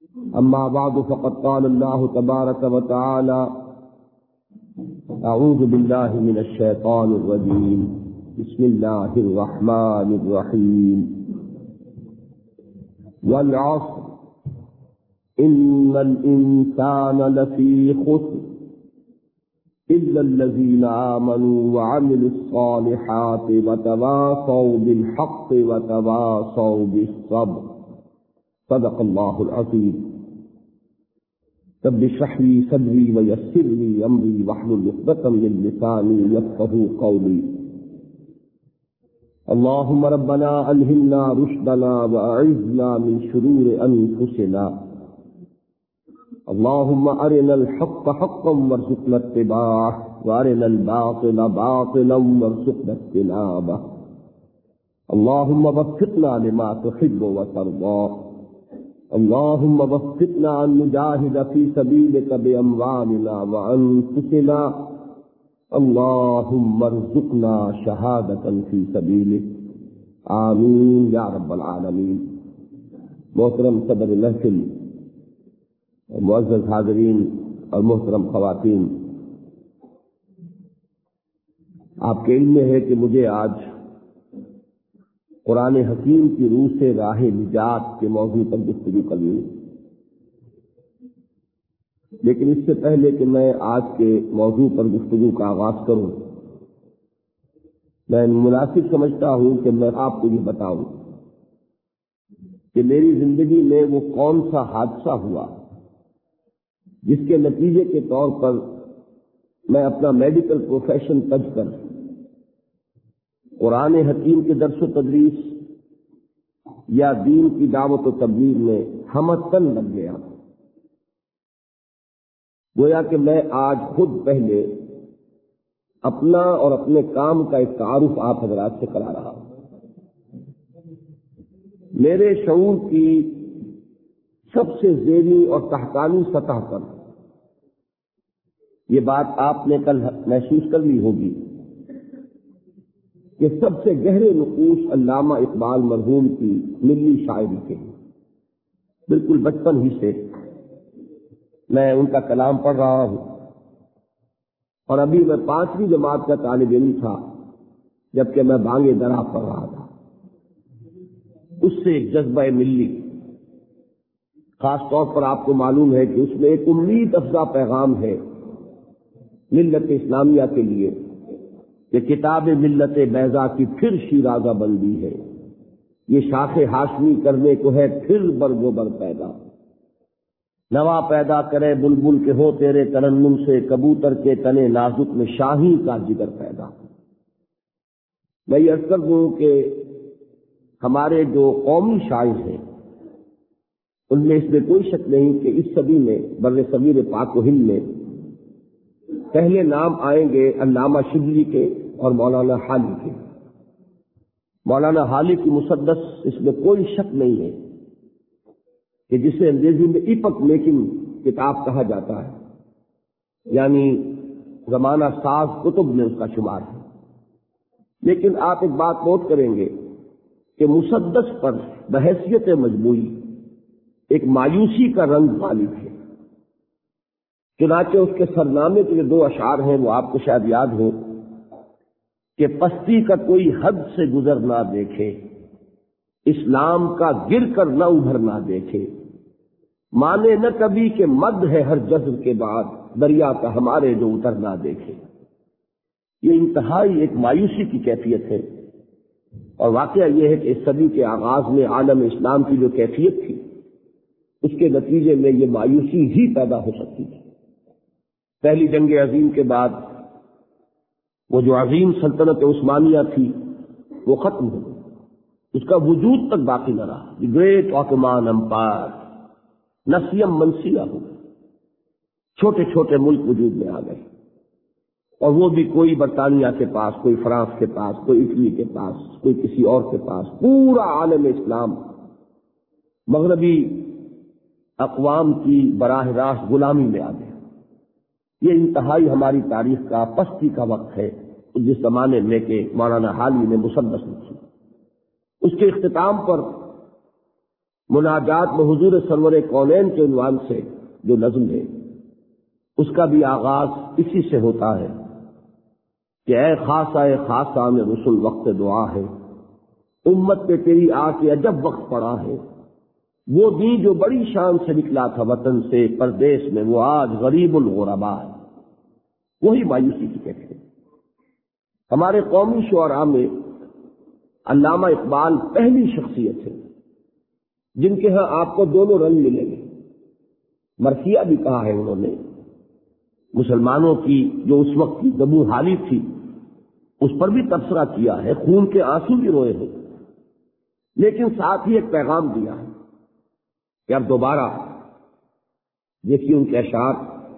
أما بعد فقد قال الله تبارك وتعالى أعوذ بالله من الشيطان الرجيم بسم الله الرحمن الرحيم والعصر إن الإنسان لفي خسر إلا الذين آمنوا وعملوا الصالحات وتواصوا بالحق وتواصوا بالصبر صدق الله العظيم رب اشرح لي صدري ويسر لي أمري واحلل عقدة من لساني يفقهوا قولي اللهم ربنا ألهمنا رشدنا وأعذنا من شرور أنفسنا اللهم أرنا الحق حقا وارزقنا اتباعه وأرنا الباطل باطلا وارزقنا اجتنابه اللهم وفقنا لما تحب وترضى اللهم وفقنا أن نجاهد في سبيلك بأموالنا وأنفسنا اللهم ارزقنا شهادة في سبيلك آمين یا رب العالمین۔ محترم صدر محفل، معزز حاضرین اور محترم خواتین، آپ کے علم میں ہے کہ مجھے آج قرآن حکیم کی روح سے راہ نجات کے موضوع پر گفتگو کرنی ہے، لیکن اس سے پہلے کہ میں آج کے موضوع پر گفتگو کا آغاز کروں، میں مناسب سمجھتا ہوں کہ میں آپ کو یہ بتاؤں کہ میری زندگی میں وہ کون سا حادثہ ہوا جس کے نتیجے کے طور پر میں اپنا میڈیکل پروفیشن تج کر قرآن حکیم کے درس و تدریس یا دین کی دعوت و تبلیغ میں ہمتن لگ گیا۔ گویا کہ میں آج خود پہلے اپنا اور اپنے کام کا ایک تعارف آپ حضرات سے کرا رہا ہوں۔ میرے شعور کی سب سے ذیلی اور تحقانی سطح پر یہ بات آپ نے کل محسوس کر لی ہوگی کہ سب سے گہرے نقوش علامہ اقبال مرحوم کی ملی شاعری کے بالکل بچپن ہی سے میں ان کا کلام پڑھ رہا ہوں، اور ابھی میں 5ویں جماعت کا طالب علم تھا جبکہ میں بانگ درا پڑھ رہا تھا۔ اس سے ایک جذبہ ملی، خاص طور پر آپ کو معلوم ہے کہ اس میں ایک امید افزا پیغام ہے ملت اسلامیہ کے لیے کہ کتاب ملت بیضا کی پھر شیرازہ بندی ہے، یہ شاخ ہاشمی کرنے کو ہے پھر برگ و بر پیدا، نوا پیدا کرے بلبل کے ہو تیرے ترنم سے، کبوتر کے تنے نازک میں شاہی کا جگر پیدا۔ میں یہ عرض کر دوں کہ ہمارے جو قومی شاعر ہیں ان میں اس میں کوئی شک نہیں کہ اس صدی میں بر صغیر پاک و ہند میں پہلے نام آئیں گے علامہ شبلی کے اور مولانا حالی کے۔ مولانا حالی کی مسدس اس میں کوئی شک نہیں ہے کہ جسے انگریزی میں ایپک میکنگ کتاب کہا جاتا ہے، یعنی زمانہ ساز کتب میں اس کا شمار ہے۔ لیکن آپ ایک بات نوٹ کریں گے کہ مسدس پر بحیثیت مجموعی ایک مایوسی کا رنگ غالب ہے، چنانچہ اس کے سرنامے کے جو 2 اشعار ہیں وہ آپ کو شاید یاد ہو کہ پستی کا کوئی حد سے گزر نہ دیکھے، اسلام کا گر کر نہ ابھر نہ دیکھے، مانے نہ کبھی کہ مد ہے ہر جذب کے بعد، دریا کا ہمارے جو اتر نہ دیکھے۔ یہ انتہائی ایک مایوسی کی کیفیت ہے، اور واقعہ یہ ہے کہ اس صدی کے آغاز میں عالم اسلام کی جو کیفیت تھی اس کے نتیجے میں یہ مایوسی ہی پیدا ہو سکتی تھی۔ پہلی جنگ عظیم کے بعد وہ جو عظیم سلطنت عثمانیہ تھی وہ ختم ہو گئی، اس کا وجود تک باقی نہ رہا۔ دی گریٹ عثمان امپائر نسیم منسیہ ہو گئی، چھوٹے چھوٹے ملک وجود میں آ گئے، اور وہ بھی کوئی برطانیہ کے پاس، کوئی فرانس کے پاس، کوئی اٹلی کے پاس، کوئی کسی اور کے پاس، پورا عالم اسلام مغربی اقوام کی براہ راست غلامی میں آ گیا۔ یہ انتہائی ہماری تاریخ کا پستی کا وقت ہے جس زمانے میں کہ مولانا حالی نے مسدس لکھی۔ اس کے اختتام پر مناجات میں حضور سرور کونین کے عنوان سے جو نظم ہے اس کا بھی آغاز اسی سے ہوتا ہے کہ اے خاصہ میں رسول وقت دعا ہے، امت پہ تیری آ کے عجب وقت پڑا ہے، وہ دین جو بڑی شان سے نکلا تھا وطن سے پردیس میں، وہ آج غریب الغربا ہے۔ وہی مایوسی کی کہتے ہیں۔ ہمارے قومی شعراء میں علامہ اقبال پہلی شخصیت ہے جن کے ہاں آپ کو دونوں رنگ ملیں گے۔ مرثیہ بھی کہا ہے انہوں نے، مسلمانوں کی جو اس وقت کی زبوں حالی تھی اس پر بھی تبصرہ کیا ہے، خون کے آنسو بھی روئے ہیں، لیکن ساتھ ہی ایک پیغام دیا ہے کہ اب دوبارہ دیکھیے ان کے اشعار،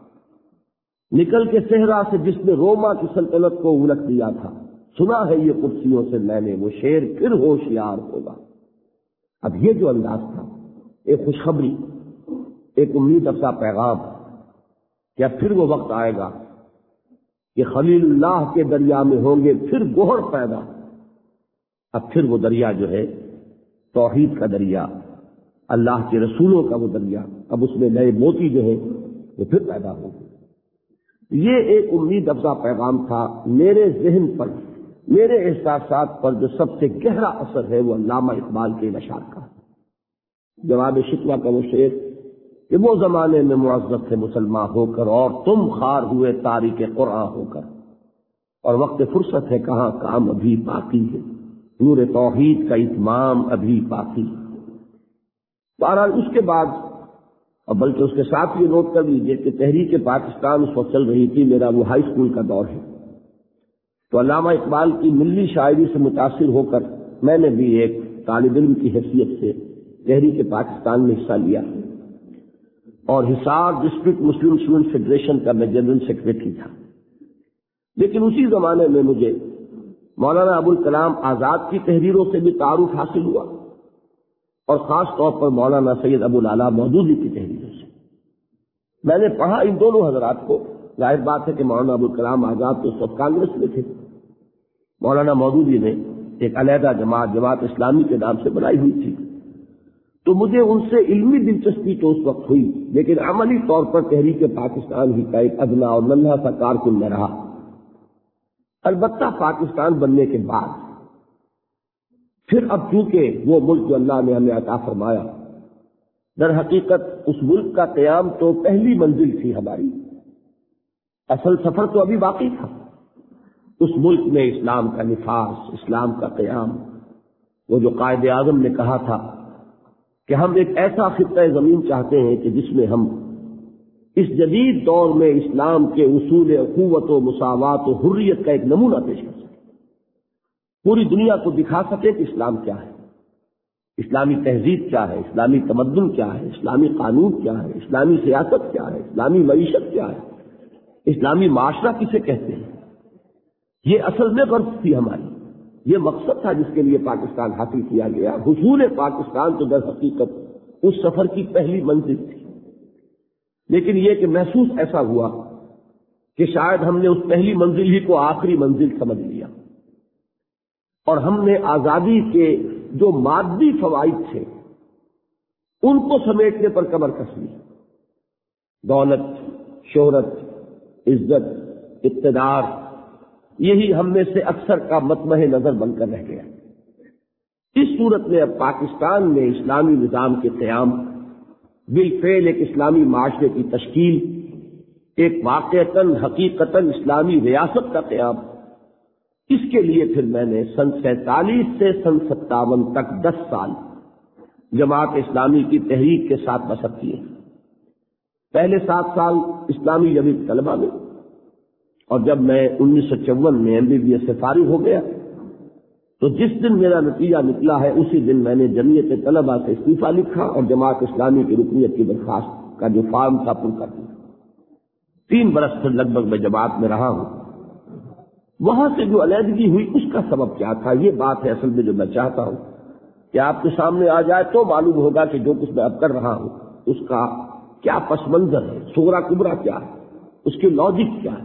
نکل کے صحرا سے جس نے روما کی سلطنت کو الٹ دیا تھا، سنا ہے یہ قدسیوں سے میں نے، وہ شیر پھر ہوشیار ہوگا۔ اب یہ جو انداز تھا، ایک خوشخبری، ایک امید افزا پیغام کہ اب پھر وہ وقت آئے گا کہ خلیل اللہ کے دریا میں ہوں گے پھر گوہر پیدا۔ اب پھر وہ دریا جو ہے توحید کا دریا، اللہ کے رسولوں کا وہ دریا، اب اس میں نئے موتی جو ہیں وہ پھر پیدا ہوں گے۔ یہ ایک امید افزا پیغام تھا میرے ذہن پر، میرے احساسات پر جو سب سے گہرا اثر ہے وہ علامہ اقبال کے اشعار کا۔ جواب شکوہ کا وہ شعر کہ وہ زمانے میں معزز تھے مسلمان ہو کر، اور تم خار ہوئے تاریک قرآن ہو کر، اور وقت فرصت ہے کہاں کام ابھی باقی ہے، نور توحید کا اتمام ابھی باقی ہے۔ بہرحال اس کے بعد، اور بلکہ اس کے ساتھ یہ نوٹ کر لیجیے کہ تحریک پاکستان اس وقت چل رہی تھی، میرا وہ ہائی اسکول کا دور ہے، تو علامہ اقبال کی ملی شاعری سے متاثر ہو کر میں نے بھی ایک طالب علم کی حیثیت سے تحریک پاکستان میں حصہ لیا، اور Hisar district Muslim student federation کا میں جنرل سیکرٹری تھا۔ لیکن اسی زمانے میں مجھے مولانا ابوالکلام آزاد کی تحریروں سے بھی تعارف حاصل ہوا، اور خاص طور پر مولانا سید ابوالعلا مودودی کی تحریروں سے میں نے پڑھا ان دونوں حضرات کو۔ ظاہر بات ہے کہ مولانا ابوالکلام آزاد تو اس وقت کانگریس میں تھے، مولانا مودودی نے ایک علیحدہ جماعت اسلامی کے نام سے بنائی ہوئی تھی، تو مجھے ان سے علمی دلچسپی تو اس وقت ہوئی، لیکن عملی طور پر تحریک پاکستان ہی کا ایک ادنا اور ننھا سا کارکن میں رہا۔ البتہ پاکستان بننے کے بعد پھر اب چونکہ وہ ملک جو اللہ نے ہمیں عطا فرمایا، در حقیقت اس ملک کا قیام تو پہلی منزل تھی ہماری، اصل سفر تو ابھی باقی تھا۔ اس ملک میں اسلام کا نفاذ، اسلام کا قیام، وہ جو قائد اعظم نے کہا تھا کہ ہم ایک ایسا خطہ زمین چاہتے ہیں کہ جس میں ہم اس جدید دور میں اسلام کے اصول اخوت و مساوات و حریت کا ایک نمونہ پیش کر سکیں، پوری دنیا کو دکھا سکیں کہ اسلام کیا ہے، اسلامی تہذیب کیا ہے، اسلامی تمدن کیا ہے، اسلامی قانون کیا ہے، اسلامی سیاست کیا ہے، اسلامی معیشت کیا ہے، اسلامی معاشرہ کسے کہتے ہیں۔ یہ اصل میں غرض تھی ہماری، یہ مقصد تھا جس کے لیے پاکستان حاصل کیا گیا۔ حصول پاکستان تو در حقیقت اس سفر کی پہلی منزل تھی، لیکن یہ کہ محسوس ایسا ہوا کہ شاید ہم نے اس پہلی منزل ہی کو آخری منزل سمجھ لیا، اور ہم نے آزادی کے جو مادی فوائد تھے ان کو سمیٹنے پر کمر کس لی۔ دولت، شہرت، عزت، اقتدار، یہی ہم میں سے اکثر کا مطمع نظر بن کر رہ گیا۔ اس صورت میں اب پاکستان میں اسلامی نظام کے قیام، بالفعل ایک اسلامی معاشرے کی تشکیل، ایک واقعتاً حقیقتاً اسلامی ریاست کا قیام، اس کے لیے پھر میں نے سن 47 سے سن 57 تک 10 سال جماعت اسلامی کی تحریک کے ساتھ بسر کیے۔ پہلے 7 سال اسلامی جدید طلبہ میں، اور جب میں 1954 میں MBBS سے فارغ ہو گیا تو جس دن میرا نتیجہ نکلا ہے اسی دن میں نے جمعیت طلبہ سے استعفیٰ لکھا اور جماعت اسلامی کی رکنیت کی درخواست کا جو فارم تھا پر کر دیا۔ 3 برس پھر لگ بھگ میں جماعت میں رہا ہوں۔ وہاں سے جو علیحدگی ہوئی اس کا سبب کیا تھا، یہ بات ہے اصل میں جو میں چاہتا ہوں کہ آپ کے سامنے آ جائے تو معلوم ہوگا کہ جو کچھ میں اب کر رہا ہوں اس کا کیا پس منظر ہے، صغرا کبرا کیا ہے، اس کی لاجک کیا ہے۔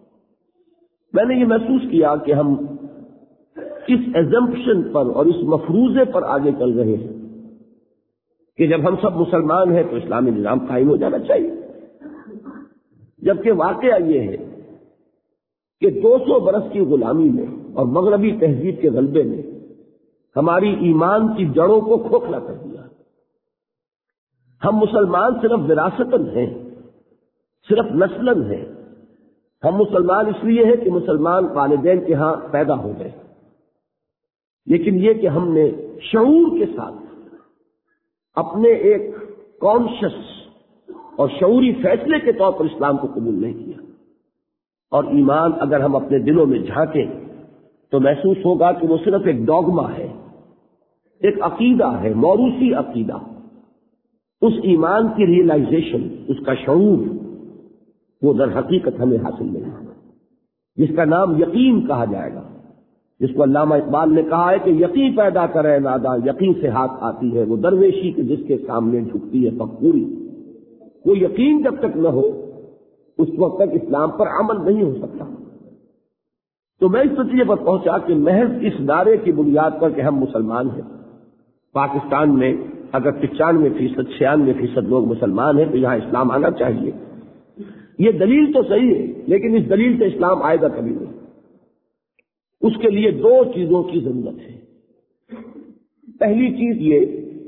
میں نے یہ محسوس کیا کہ ہم اس ایزمپشن پر اور اس مفروضے پر آگے چل رہے ہیں کہ جب ہم سب مسلمان ہیں تو اسلامی نظام قائم ہو جانا چاہیے، جبکہ واقعہ یہ ہے کہ 200 برس کی غلامی میں اور مغربی تہذیب کے غلبے نے ہماری ایمان کی جڑوں کو کھوکھلا کر دیا۔ ہم مسلمان صرف وراثتاً ہیں، صرف نسلاً ہیں۔ ہم مسلمان اس لیے ہیں کہ مسلمان والدین کے ہاں پیدا ہو گئے، لیکن یہ کہ ہم نے شعور کے ساتھ اپنے ایک کانشس اور شعوری فیصلے کے طور پر اسلام کو قبول نہیں کیا۔ اور ایمان اگر ہم اپنے دلوں میں جھانکیں تو محسوس ہوگا کہ وہ صرف ایک ڈوگما ہے، ایک عقیدہ ہے، موروثی عقیدہ۔ اس ایمان کی ریئلائزیشن، اس کا شعور، وہ در حقیقت ہمیں حاصل نہیں ہے، جس کا نام یقین کہا جائے گا، جس کو علامہ اقبال نے کہا ہے کہ یقین پیدا کرے ناداں، یقین سے ہاتھ آتی ہے وہ درویشی کے جس کے سامنے جھکتی ہے فقوری۔ وہ یقین جب تک نہ ہو اس وقت تک اسلام پر عمل نہیں ہو سکتا۔ تو میں اس نتیجے پر پہنچا کہ محض اس نعرے کی بنیاد پر کہ ہم مسلمان ہیں، پاکستان میں اگر 95%، 96% لوگ مسلمان ہیں تو یہاں اسلام آنا چاہیے، یہ دلیل تو صحیح ہے، لیکن اس دلیل سے اسلام آئے گا کبھی نہیں۔ اس کے لیے 2 چیزوں کی ضرورت ہے۔ پہلی چیز یہ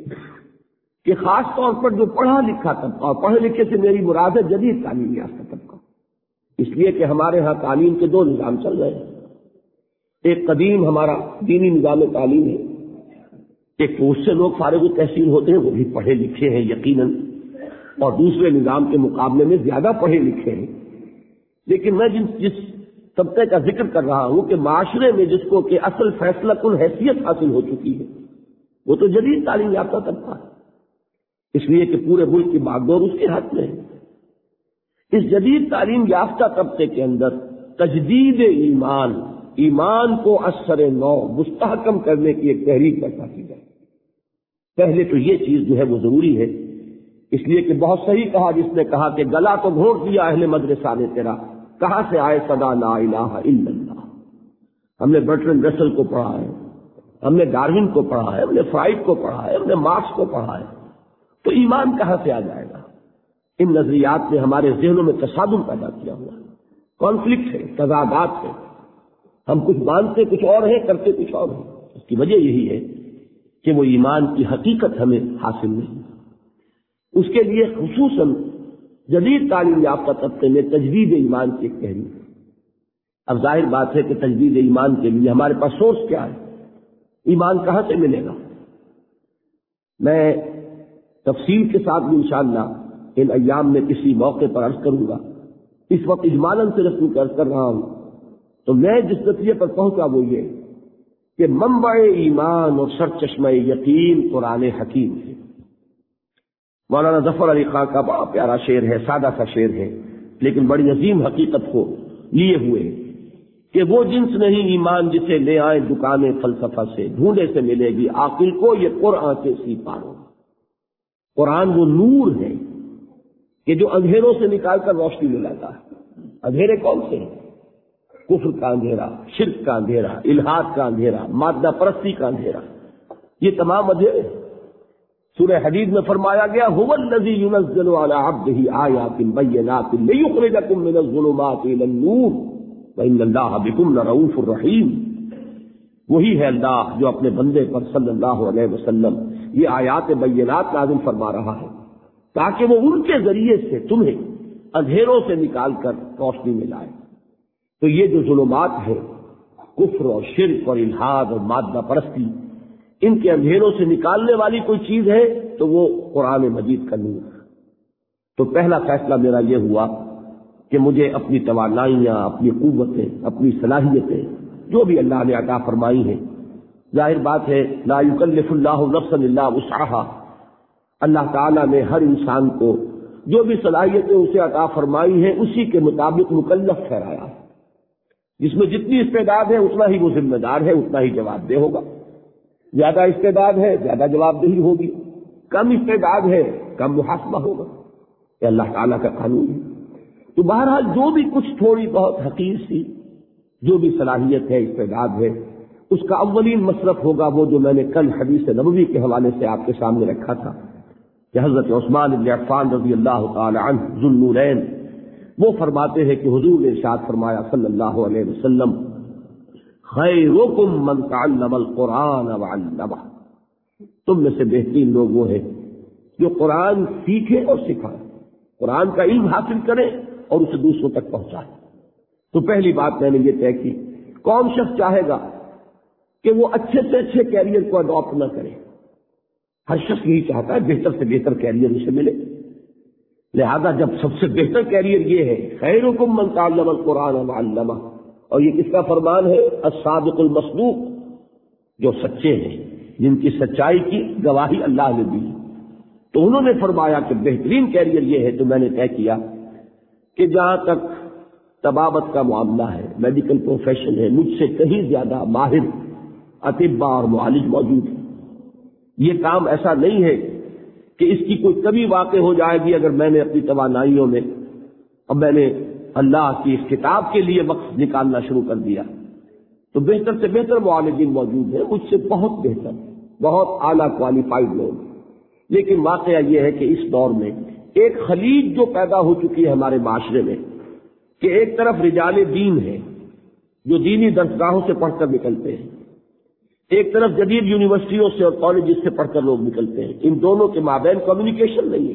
کہ خاص طور پر جو پڑھا لکھا طبقہ، اور پڑھے لکھے سے میری مراد ہے جدید تعلیم یافتہ طبقہ، اس لیے کہ ہمارے ہاں تعلیم کے 2 نظام چل رہے ہیں۔ ایک قدیم ہمارا دینی نظام تعلیم ہے، ایک تو اس سے لوگ فارغ التحصیل ہوتے ہیں، وہ بھی پڑھے لکھے ہیں یقیناً، اور دوسرے نظام کے مقابلے میں زیادہ پڑھے لکھے ہیں۔ لیکن میں جس طبقے کا ذکر کر رہا ہوں کہ معاشرے میں جس کو کہ اصل فیصلہ کن حیثیت حاصل ہو چکی ہے، وہ تو جدید تعلیم یافتہ طبقہ ہے، اس لیے کہ پورے ملک کی باغڈور اس کے ہاتھ میں ہے۔ اس جدید تعلیم یافتہ طبقے کے اندر تجدید ایمان کو اثر نو مستحکم کرنے کی ایک تحریک برپا کی جائے۔ پہلے تو یہ چیز جو ہے وہ ضروری ہے، اس لیے کہ بہت صحیح کہا جس نے کہا کہ گلا تو گھونٹ دیا اہل مدرسہ نے تیرا، کہاں سے آئے صدا لا الہ الا اللہ۔ ہم نے برٹرنڈ رسل کو پڑھا ہے، ہم نے ڈارون کو پڑھا ہے، ہم نے فرائڈ کو پڑھا ہے، ہم نے مارکس کو پڑھا ہے، تو ایمان کہاں سے آ جائے گا؟ ان نظریات نے ہمارے ذہنوں میں تصادم پیدا کیا ہوا ہے، کانفلکٹ ہے، تضادات ہے، ہم کچھ مانتے کچھ اور ہیں، کرتے کچھ اور ہیں۔ اس کی وجہ یہی ہے کہ وہ ایمان کی حقیقت ہمیں حاصل نہیں۔ اس کے لیے خصوصاً جدید تعلیم یافتہ طبقے میں تجدید ایمان کی ایک تحریک ہے۔ اب ظاہر بات ہے کہ تجدید ایمان کے لیے ہمارے پاس سورس کیا ہے، ایمان کہاں سے ملے گا؟ میں تفصیل کے ساتھ بھی انشاءاللہ ان ایام میں کسی موقع پر عرض کروں گا، اس وقت اجمالاً صرف کیونکہ عرض کر رہا ہوں۔ تو میں جس نتیجے پر پہنچا وہ یہ کہ منبع ایمان اور سرچشمہ یقین قرآن حکیم ہے۔ مولانا ظفر علی خان کا بڑا پیارا شعر ہے، سادہ سا شعر ہے، لیکن بڑی عظیم حقیقت کو لیے ہوئے کہ وہ جنس نہیں ایمان جسے لے آئے دکانیں فلسفہ سے، ڈھونڈے سے ملے گی عاقل کو یہ قرآن سے سی پارو۔ قرآن وہ نور ہے کہ جو اندھیروں سے نکال کر روشنی میں لاتا ہے۔ اندھیرے کون سے ہیں؟ کفر کا اندھیرا، شرک کا اندھیرا، الحاد کا اندھیرا، مادہ پرستی کا اندھیرا، یہ تمام اندھیرے۔ سورہ حدید میں فرمایا گیا هو الذی ينزل على عبده آیات بینات لیخرجکم من الظلمات الى النور وان اللہ بکم لرؤوف الرحیم۔ وہی ہے اللہ جو اپنے بندے پر صلی اللہ علیہ وسلم یہ آیات بینات نازل فرما رہا ہے تاکہ وہ ان کے ذریعے سے تمہیں اندھیروں سے نکال کر روشنی میں لائے۔ تو یہ جو ظلمات ہے، کفر اور شرک اور الحاد اور مادہ پرستی، ان کے اندھیروں سے نکالنے والی کوئی چیز ہے تو وہ قرآن مجید کا نور ہے۔ تو پہلا فیصلہ میرا یہ ہوا کہ مجھے اپنی توانائیاں، اپنی قوتیں، اپنی صلاحیتیں جو بھی اللہ نے عطا فرمائی ہیں، ظاہر بات ہے لا یکلف اللہ نفسا الا وسعها، اللہ تعالیٰ نے ہر انسان کو جو بھی صلاحیتیں اسے عطا فرمائی ہیں اسی کے مطابق مکلف ٹھہرایا ہے۔ جس میں جتنی استعداد ہے اتنا ہی وہ ذمہ دار ہے، اتنا ہی جواب دہ ہوگا۔ زیادہ استعداد ہے زیادہ جواب دہی ہوگی، کم استعداد ہے کم محاسبہ ہوگا، یہ اللہ تعالیٰ کا قانون ہے۔ تو بہرحال جو بھی کچھ تھوڑی بہت حقیر سی جو بھی صلاحیت ہے، استعداد ہے، اس کا اولین مصرف ہوگا وہ جو میں نے کل حدیث نبوی کے حوالے سے آپ کے سامنے رکھا تھا کہ حضرت عثمان بن عفان رضی اللہ تعالی عنہ ذو النورین وہ فرماتے ہیں کہ حضور نے ارشاد فرمایا صلی اللہ علیہ وسلم خیرکم من تعلم القرآن وعلمہ، تم میں سے بہترین لوگ وہ ہیں جو قرآن سیکھے اور سکھائے، قرآن کا علم حاصل کرے اور اسے دوسروں تک پہنچائے۔ تو پہلی بات میں نے یہ طے کی، کون شخص چاہے گا کہ وہ اچھے سے اچھے کیریئر کو اڈاپٹ نہ کرے؟ ہر شخص یہی چاہتا ہے بہتر سے بہتر کیریئر اسے ملے، لہذا جب سب سے بہتر کیریئر یہ ہے خیرکم من تعلم القرآن وعلمہ، اور یہ کس کا فرمان ہے؟ الصادق المصدوق، جو سچے ہیں، جن کی سچائی کی گواہی اللہ نے دی۔ تو انہوں نے فرمایا کہ بہترین کیریئر یہ ہے، تو میں نے طے کیا کہ جہاں تک طبابت کا معاملہ ہے، میڈیکل پروفیشن ہے، مجھ سے کہیں زیادہ ماہر اطباء اور معالج موجود ہیں۔ یہ کام ایسا نہیں ہے کہ اس کی کوئی کمی واقع ہو جائے گی اگر میں نے اپنی توانائیوں میں اب میں نے اللہ کی اس کتاب کے لیے وقت نکالنا شروع کر دیا۔ تو بہتر سے بہتر معالجین موجود ہیں، مجھ سے بہت بہتر، بہت اعلیٰ کوالیفائڈ لوگ، لیکن واقعہ یہ ہے کہ اس دور میں ایک خلیج جو پیدا ہو چکی ہے ہمارے معاشرے میں، کہ ایک طرف رجال دین ہے جو دینی درسگاہوں سے پڑھ کر نکلتے ہیں، ایک طرف جدید یونیورسٹیوں سے اور کالجز سے پڑھ کر لوگ نکلتے ہیں، ان دونوں کے مابین کمیونیکیشن نہیں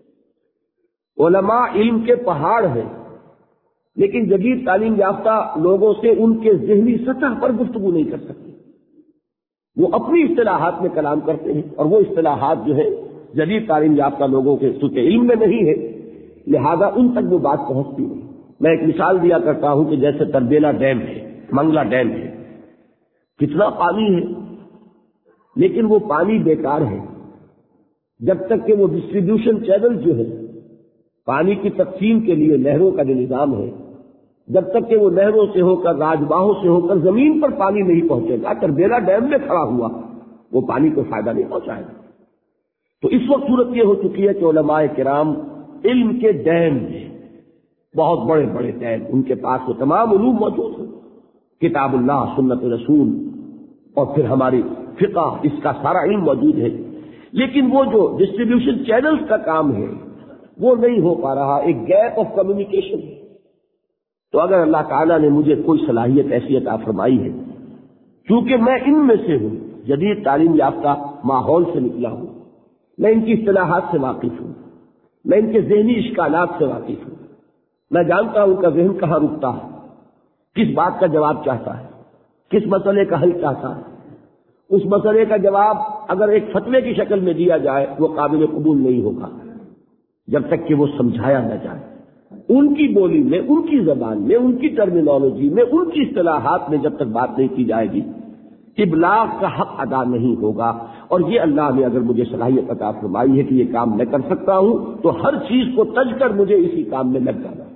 ہے۔ علماء علم کے پہاڑ ہیں، لیکن جدید تعلیم یافتہ لوگوں سے ان کے ذہنی سطح پر گفتگو نہیں کر سکتے، وہ اپنی اصطلاحات میں کلام کرتے ہیں، اور وہ اصطلاحات جو ہے جدید تعلیم یافتہ لوگوں کے سطح علم میں نہیں ہے، لہذا ان تک وہ بات پہنچتی نہیں۔ میں ایک مثال دیا کرتا ہوں کہ جیسے تربیلا ڈیم ہے، منگلا ڈیم ہے، کتنا پانی ہے، لیکن وہ پانی بیکار ہے جب تک کہ وہ ڈسٹریبیوشن چینل جو ہے پانی کی تقسیم کے لیے نہروں کا جو نظام ہے، جب تک کہ وہ نہروں سے ہو کر راجباہوں سے ہو کر زمین پر پانی نہیں پہنچے گا، تربیلا ڈیم میں کھڑا ہوا وہ پانی کو فائدہ نہیں پہنچائے گا۔ تو اس وقت صورت یہ ہو چکی ہے کہ علماء کرام علم کے ڈیم ہیں، بہت بڑے بڑے ڈیم، ان کے پاس وہ تمام علوم موجود ہیں، کتاب اللہ، سنت رسول، اور پھر ہماری فقہ، اس کا سارا علم موجود ہے، لیکن وہ جو ڈسٹریبیوشن چینلز کا کام ہے وہ نہیں ہو پا رہا، ایک گیپ آف کمیونیکیشن ہے۔ تو اگر اللہ تعالیٰ نے مجھے کوئی صلاحیت ایسی عطا فرمائی ہے، چونکہ میں ان میں سے ہوں، جدید تعلیم یافتہ ماحول سے نکلا ہوں، میں ان کی اصطلاحات سے واقف ہوں، میں ان کے ذہنی اشکالات سے واقف ہوں، میں جانتا ہوں ان کا ذہن کہاں رکتا ہے، کس بات کا جواب چاہتا ہے، کس مسئلے کا حل چاہتا ہے۔ اس مسئلے کا جواب اگر ایک فتوے کی شکل میں دیا جائے وہ قابل قبول نہیں ہوگا جب تک کہ وہ سمجھایا نہ جائے، ان کی بولی میں، ان کی زبان میں، ان کی ٹرمینالوجی میں، ان کی اصطلاحات میں جب تک بات نہیں کی جائے گی، ابلاغ کا حق ادا نہیں ہوگا۔ اور یہ اللہ نے اگر مجھے صلاحیت عطا فرمائی ہے کہ یہ کام میں کر سکتا ہوں، تو ہر چیز کو تج کر مجھے اسی کام میں لگ جانا۔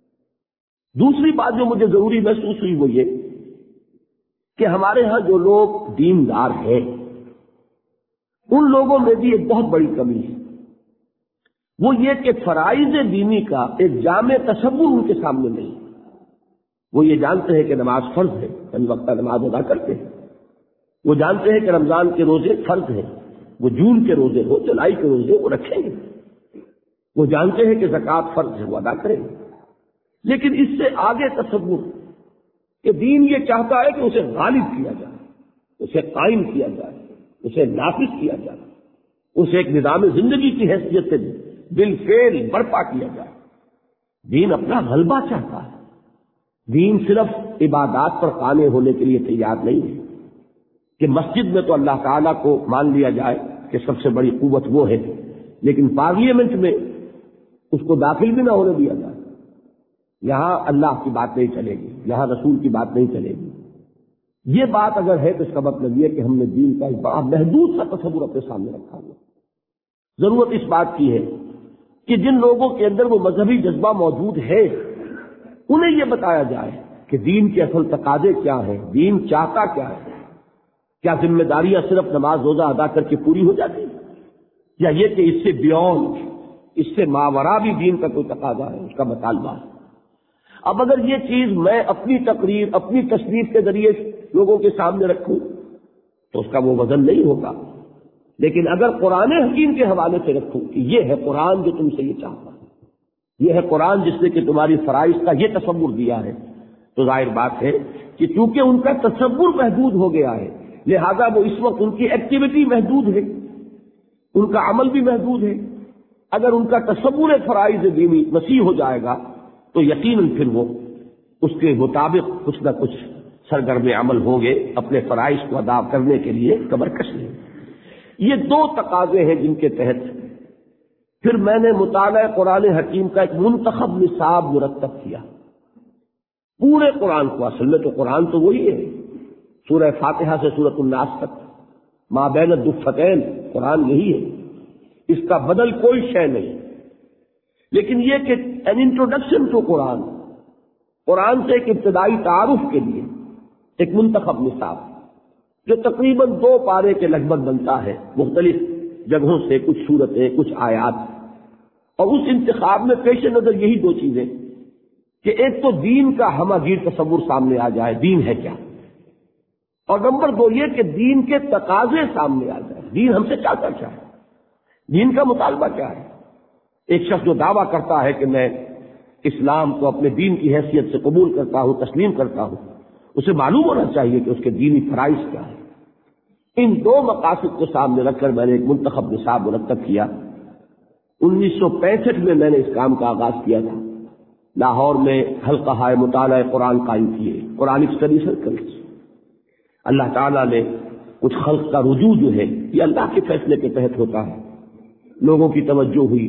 دوسری بات جو مجھے ضروری محسوس ہوئی وہ یہ کہ ہمارے ہاں جو لوگ دیندار ہیں ان لوگوں میں بھی ایک بہت بڑی کمی ہے، وہ یہ کہ فرائض دینی کا ایک جامع تصور ان کے سامنے نہیں۔ وہ یہ جانتے ہیں کہ نماز فرض ہے، پنج وقتہ نماز ادا کرتے ہیں، وہ جانتے ہیں کہ رمضان کے روزے فرض ہیں، وہ جون کے روزے ہو، جولائی کے روزے وہ رکھیں گے، وہ جانتے ہیں کہ زکوٰۃ فرض ہے، وہ ادا کریں گے، لیکن اس سے آگے تصور کہ دین یہ چاہتا ہے کہ اسے غالب کیا جائے، اسے قائم کیا جائے، اسے نافذ کیا جائے، اسے ایک نظام زندگی کی حیثیت سے بالفعل برپا کیا جائے۔ دین اپنا غلبہ چاہتا ہے، دین صرف عبادات پر قائم ہونے کے لیے تیار نہیں ہے کہ مسجد میں تو اللہ تعالیٰ کو مان لیا جائے کہ سب سے بڑی قوت وہ ہے، لیکن پارلیمنٹ میں اس کو داخل بھی نہ ہونے دیا جائے۔ یہاں اللہ کی بات نہیں چلے گی، یہاں رسول کی بات نہیں چلے گی۔ یہ بات اگر ہے تو اس کا مطلب یہ کہ ہم نے دین کا ایک بڑا محدود سا تصور اپنے سامنے رکھا ہوا۔ ضرورت اس بات کی ہے کہ جن لوگوں کے اندر وہ مذہبی جذبہ موجود ہے انہیں یہ بتایا جائے کہ دین کے اصل تقاضے کیا ہیں، دین چاہتا کیا ہے۔ کیا ذمہ داریاں صرف نماز روزہ ادا کر کے پوری ہو جاتی ہیں، یا یہ کہ اس سے بیونڈ، اس سے ماورا بھی دین کا کوئی تقاضا ہے، اس کا مطالبہ ہے۔ اب اگر یہ چیز میں اپنی تقریر، اپنی تصنیف کے ذریعے لوگوں کے سامنے رکھوں تو اس کا وہ وزن نہیں ہوگا، لیکن اگر قرآن حکیم کے حوالے سے رکھوں کہ یہ ہے قرآن جو تم سے یہ چاہتا ہے، یہ ہے قرآن جس نے کہ تمہاری فرائض کا یہ تصور دیا ہے، تو ظاہر بات ہے کہ چونکہ ان کا تصور محدود ہو گیا ہے، لہذا وہ اس وقت ان کی ایکٹیویٹی محدود ہے، ان کا عمل بھی محدود ہے۔ اگر ان کا تصور فرائض دینی وسیع ہو جائے گا تو یقیناً پھر وہ اس کے مطابق کچھ نہ کچھ سرگرم عمل ہوں گے، اپنے فرائض کو ادا کرنے کے لیے کمر کش لیں۔ یہ دو تقاضے ہیں جن کے تحت پھر میں نے مطالعہ قرآن حکیم کا ایک منتخب نصاب مرتب کیا۔ پورے قرآن کو، اصل میں تو قرآن تو وہی ہے، سورہ فاتحہ سے سورۃ الناس تک، ما بین الدفتین، قرآن یہی ہے، اس کا بدل کوئی شے نہیں۔ لیکن یہ کہ این انٹروڈکشن ٹو قرآن، قرآن سے ایک ابتدائی تعارف کے لیے ایک منتخب نصاب جو تقریباً 2 پارے کے لگ بھگ بنتا ہے، مختلف جگہوں سے کچھ صورتیں، کچھ آیات، اور اس انتخاب میں پیش نظر یہی 2 چیزیں کہ ایک تو دین کا ہمہ گیر تصور سامنے آ جائے، دین ہے کیا، اور نمبر 2 یہ کہ دین کے تقاضے سامنے آ جائے، دین ہم سے چاہتا کیا ہے، دین کا مطالبہ کیا ہے۔ ایک شخص جو دعویٰ کرتا ہے کہ میں اسلام کو اپنے دین کی حیثیت سے قبول کرتا ہوں، تسلیم کرتا ہوں، اسے معلوم ہونا چاہیے کہ اس کے دینی فرائض کیا ہے۔ ان 2 مقاصد کو سامنے رکھ کر میں نے ایک منتخب نصاب مرتب کیا۔ 1965 میں نے اس کام کا آغاز کیا تھا، لاہور میں حلقہ مطالعہ قرآن قائم کیے، قرآنک اسٹڈی سرکلز۔ اللہ تعالیٰ نے کچھ خلق کا رجوع جو ہے یہ اللہ کے فیصلے کے تحت ہوتا ہے، لوگوں کی توجہ ہوئی،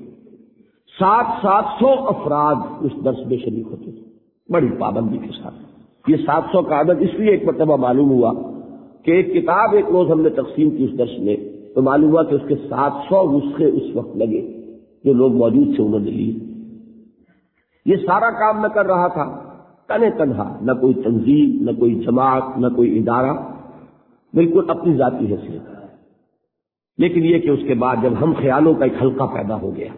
700 افراد اس درس میں شریک ہوتے تھے بڑی پابندی کے ساتھ۔ یہ 700 کا عدد اس لیے ایک مرتبہ معلوم ہوا کہ ایک کتاب ایک روز ہم نے تقسیم کی اس درس میں، تو معلوم ہوا کہ اس کے 700 نسخے اس وقت لگے جو لوگ موجود تھے انہوں نے لیے۔ یہ سارا کام میں کر رہا تھا تنہا، نہ کوئی تنظیم، نہ کوئی جماعت، نہ کوئی ادارہ، بالکل اپنی ذاتی حیثیت۔ لیکن یہ کہ اس کے بعد جب ہم خیالوں کا ایک حلقہ پیدا ہو گیا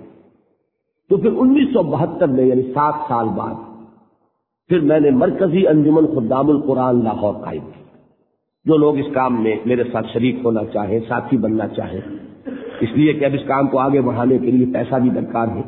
تو پھر 1972 میں یعنی 7 سال بعد پھر میں نے مرکزی انجمن خدام القرآن لاہور قائم کی۔ جو لوگ اس کام میں میرے ساتھ شریک ہونا چاہیں، ساتھی بننا چاہیں، اس لیے کہ اب اس کام کو آگے بڑھانے کے لیے پیسہ بھی درکار ہے،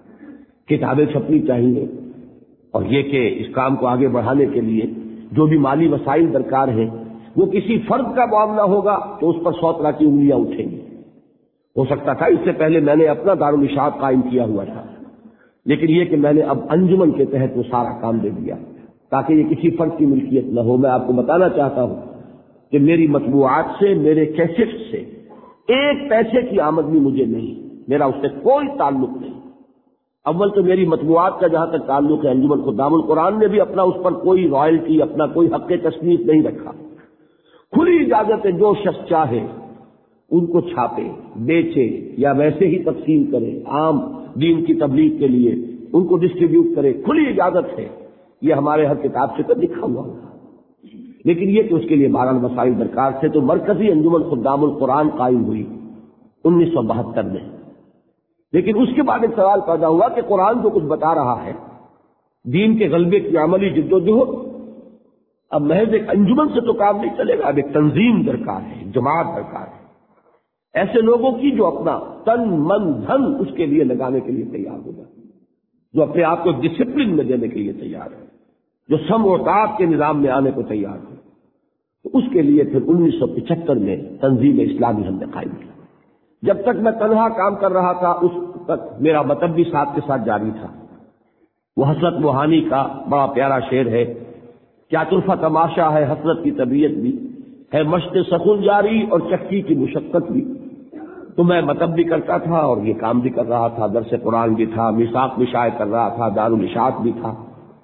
کتابیں چھپنی چاہیے، اور یہ کہ اس کام کو آگے بڑھانے کے لیے جو بھی مالی وسائل درکار ہیں وہ کسی فرد کا معاملہ ہوگا تو اس پر 100 طرح کی انگلیاں اٹھیں گی۔ ہو سکتا تھا اس سے پہلے میں نے اپنا دارالارشاد قائم کیا ہوا تھا، لیکن یہ کہ میں نے اب انجمن کے تحت وہ سارا کام دے دیا تاکہ یہ کسی فرد کی ملکیت نہ ہو۔ میں آپ کو بتانا چاہتا ہوں کہ میری مطبوعات سے، میرے کیسٹ سے 1 پیسے کی آمدنی مجھے نہیں، میرا اس سے کوئی تعلق نہیں۔ اول تو میری مطبوعات کا جہاں تک تعلق ہے، انجمن خدام القرآن نے بھی اپنا اس پر کوئی رائلٹی، اپنا کوئی حق تصنیف نہیں رکھا۔ کھلی اجازت ہے، جو شخص چاہے ان کو چھاپے، بیچے یا ویسے ہی تقسیم کرے، عام دین کی تبلیغ کے لیے ان کو ڈسٹریبیوٹ کرے، کھلی اجازت ہے، یہ ہمارے ہر کتاب سے تو لکھا ہوا ہوگا۔ لیکن یہ کہ اس کے لیے بہرحال مسائل درکار تھے، تو مرکزی انجمن خدام القرآن قائم ہوئی 1972 میں۔ لیکن اس کے بعد ایک سوال پیدا ہوا کہ قرآن جو کچھ بتا رہا ہے، دین کے غلبے کی عملی جدوجہد، اب محض ایک انجمن سے تو کام نہیں چلے گا، اب ایک تنظیم درکار ہے، جماعت درکار ہے، ایسے لوگوں کی جو اپنا تن من دھن اس کے لیے لگانے کے لیے تیار ہو جائے، جو اپنے آپ کو ڈسپلن میں دینے کے لیے تیار ہے، جو سم و طاعت کے نظام میں آنے کو تیار ہے۔ تو اس کے لیے پھر 1975 میں تنظیم اسلامی ہم نے قائم کی۔ جب تک میں تنہا کام کر رہا تھا اس تک میرا مطلب بھی ساتھ کے ساتھ جاری تھا۔ وہ حسرت موہانی کا بڑا پیارا شعر ہے، کیا طرفہ تماشا ہے حسرت کی طبیعت بھی، ہے مشق سخن جاری اور چکی کی مشقت بھی۔ تو میں مطلب بھی کرتا تھا اور یہ کام بھی کر رہا تھا، درس قرآن بھی تھا، میثاق بھی شائع کر رہا تھا، دارالاشاعت بھی تھا۔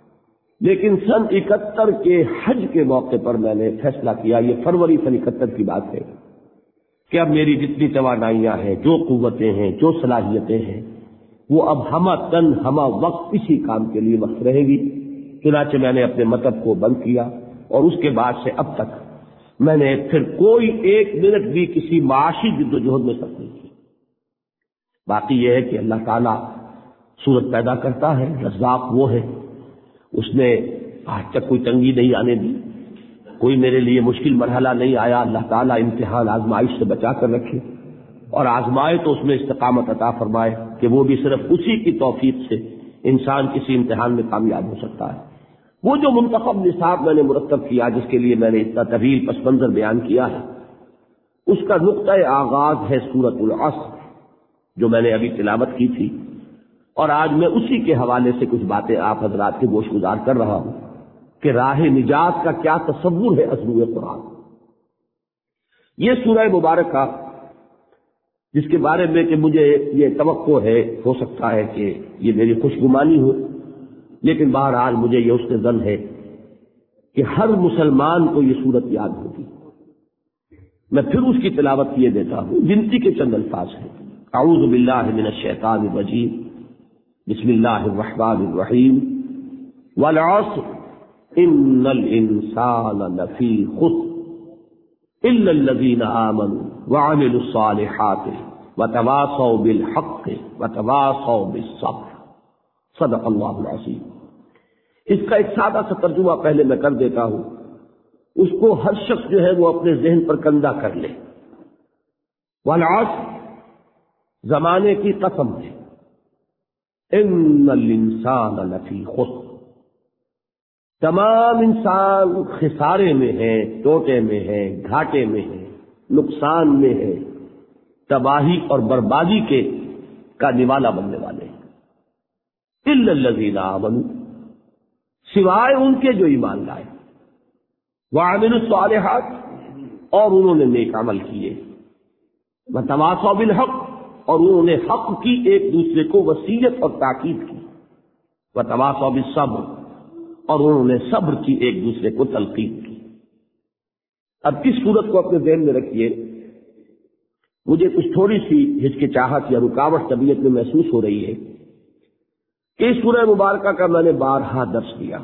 لیکن سن 71 کے حج کے موقع پر میں نے فیصلہ کیا، یہ فروری سن 71 کی بات ہے، کہ اب میری جتنی توانائیاں ہیں، جو قوتیں ہیں، جو صلاحیتیں ہیں، وہ اب ہمہ تن ہمہ وقت اسی کام کے لیے وقت رہے گی۔ چنانچہ میں نے اپنے مطلب کو بند کیا، اور اس کے بعد سے اب تک میں نے پھر کوئی 1 منٹ بھی کسی معاشی جدوجہد میں صرف نہیں کی۔ باقی یہ ہے کہ اللہ تعالیٰ صورت پیدا کرتا ہے، رزاق وہ ہے، اس نے آج تک کوئی تنگی نہیں آنے دی۔ کوئی میرے لیے مشکل مرحلہ نہیں آیا، اللہ تعالیٰ امتحان آزمائش سے بچا کر رکھے اور آزمائے تو اس میں استقامت عطا فرمائے کہ وہ بھی صرف اسی کی توفیق سے انسان کسی امتحان میں کامیاب ہو سکتا ہے۔ وہ جو منتخب نصاب میں نے مرتب کیا، جس کے لیے میں نے اتنا طویل پس منظر بیان کیا ہے، اس کا نقطۂ آغاز ہے سورۃ العصر جو میں نے ابھی تلاوت کی تھی، اور آج میں اسی کے حوالے سے کچھ باتیں آپ حضرات کے گوش گزار کر رہا ہوں کہ راہ نجات کا کیا تصور ہے عصر قرآن۔ یہ سورہ مبارکہ جس کے بارے میں کہ مجھے یہ توقع ہے، ہو سکتا ہے کہ یہ میری خوشگمانی ہو، لیکن بہرحال مجھے یہ حسن ظن ہے کہ ہر مسلمان کو یہ صورت یاد ہوگی۔ میں پھر اس کی تلاوت کیے دیتا ہوں، گنتی کے چند الفاظ ہیں۔ اعوذ باللہ من الشیطان الرجیم، بسم اللہ الرحمن الرحیم، والعصر ان الانسان لفی خسر الا الذین آمنوا وعملوا الصالحات وتواصوا بالحق وتواصوا بالصبر، صدق اللہ العظیم۔ اس کا ایک سادہ سا ترجمہ پہلے میں کر دیتا ہوں، اس کو ہر شخص جو ہے وہ اپنے ذہن پر کندہ کر لے۔ والعصر زمانے کی قسم ہے، ان الانسان لفی خسر، تمام انسان خسارے میں ہے، ٹوٹے میں ہے، گھاٹے میں ہے، نقصان میں ہے، تباہی اور بربادی کے کا نوالا بننے والے ہیں۔ الا الذین آمنوا، سوائے ان کے جو ایمان لائے، وعملوا الصالحات، اور انہوں نے نیک عمل کیے، وتواصوا بالحق، اور انہوں نے حق کی ایک دوسرے کو وصیت اور تاکید کی، وتواصوا بالصبر، اور انہوں نے صبر کی ایک دوسرے کو تلقین کی۔ اب اس صورت کو اپنے ذہن میں رکھیے، مجھے کچھ تھوڑی سی ہچکچاہٹ یا رکاوٹ طبیعت میں محسوس ہو رہی ہے کہ اس سورہ مبارکہ کا میں نے بارہا درس دیا،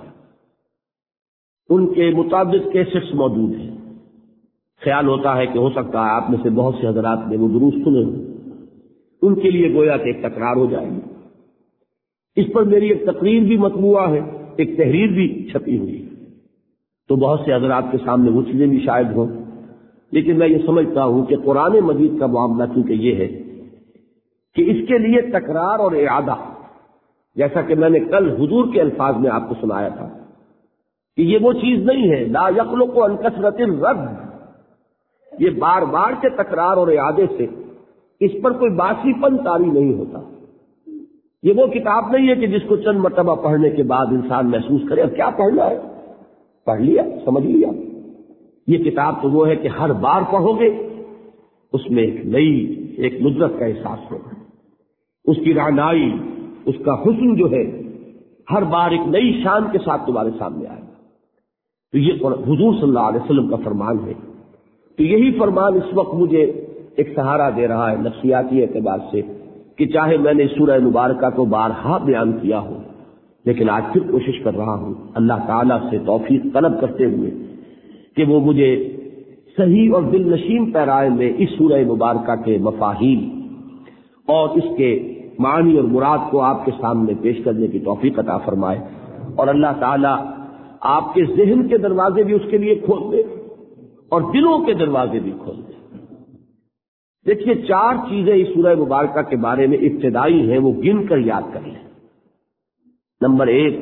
ان کے مطابق کیسٹس موجود ہیں، خیال ہوتا ہے کہ ہو سکتا ہے آپ میں سے بہت سے حضرات نے وہ دروس سنے ہوں، ان کے لیے گویا کہ ایک تکرار ہو جائے گی۔ اس پر میری ایک تقریر بھی مطبوعہ ہے، ایک تحریر بھی چھپی ہوئی، تو بہت سے حضرات کے سامنے وہ چیزیں بھی شاید ہوں، لیکن میں یہ سمجھتا ہوں کہ قرآن مجید کا معاملہ کیونکہ یہ ہے کہ اس کے لیے تکرار اور اعادہ، جیسا کہ میں نے کل حضور کے الفاظ میں آپ کو سنایا تھا کہ یہ وہ چیز نہیں ہے، لا یخلق عن کثرت الرد، یہ بار بار کے تکرار اور اعادے سے اس پر کوئی باسی پن طاری نہیں ہوتا۔ یہ وہ کتاب نہیں ہے کہ جس کو چند مرتبہ پڑھنے کے بعد انسان محسوس کرے اب کیا پڑھنا ہے، پڑھ لیا، سمجھ لیا۔ یہ کتاب تو وہ ہے کہ ہر بار پڑھو گے اس میں ایک ندرت کا احساس ہوگا، اس کی رعنائی، اس کا حسن جو ہے ہر بار ایک نئی شان کے ساتھ تمہارے سامنے آئے گا۔ تو یہ حضور صلی اللہ علیہ وسلم کا فرمان ہے، تو یہی فرمان اس وقت مجھے ایک سہارا دے رہا ہے نفسیاتی اعتبار سے کہ چاہے میں نے سورہ مبارکہ کو بارہا بیان کیا ہو، لیکن آج پھر کوشش کر رہا ہوں اللہ تعالیٰ سے توفیق طلب کرتے ہوئے کہ وہ مجھے صحیح اور دل نشین پیرائے میں اس سورہ مبارکہ کے مفاہیم اور اس کے معنی اور مراد کو آپ کے سامنے پیش کرنے کی توفیق عطا فرمائے، اور اللہ تعالیٰ آپ کے ذہن کے دروازے بھی اس کے لیے کھول دے اور دلوں کے دروازے بھی کھول دے۔ دیکھیے، 4 چیزیں اس سورہ مبارکہ کے بارے میں ابتدائی ہیں، وہ گن کر یاد کر لیں۔ نمبر 1،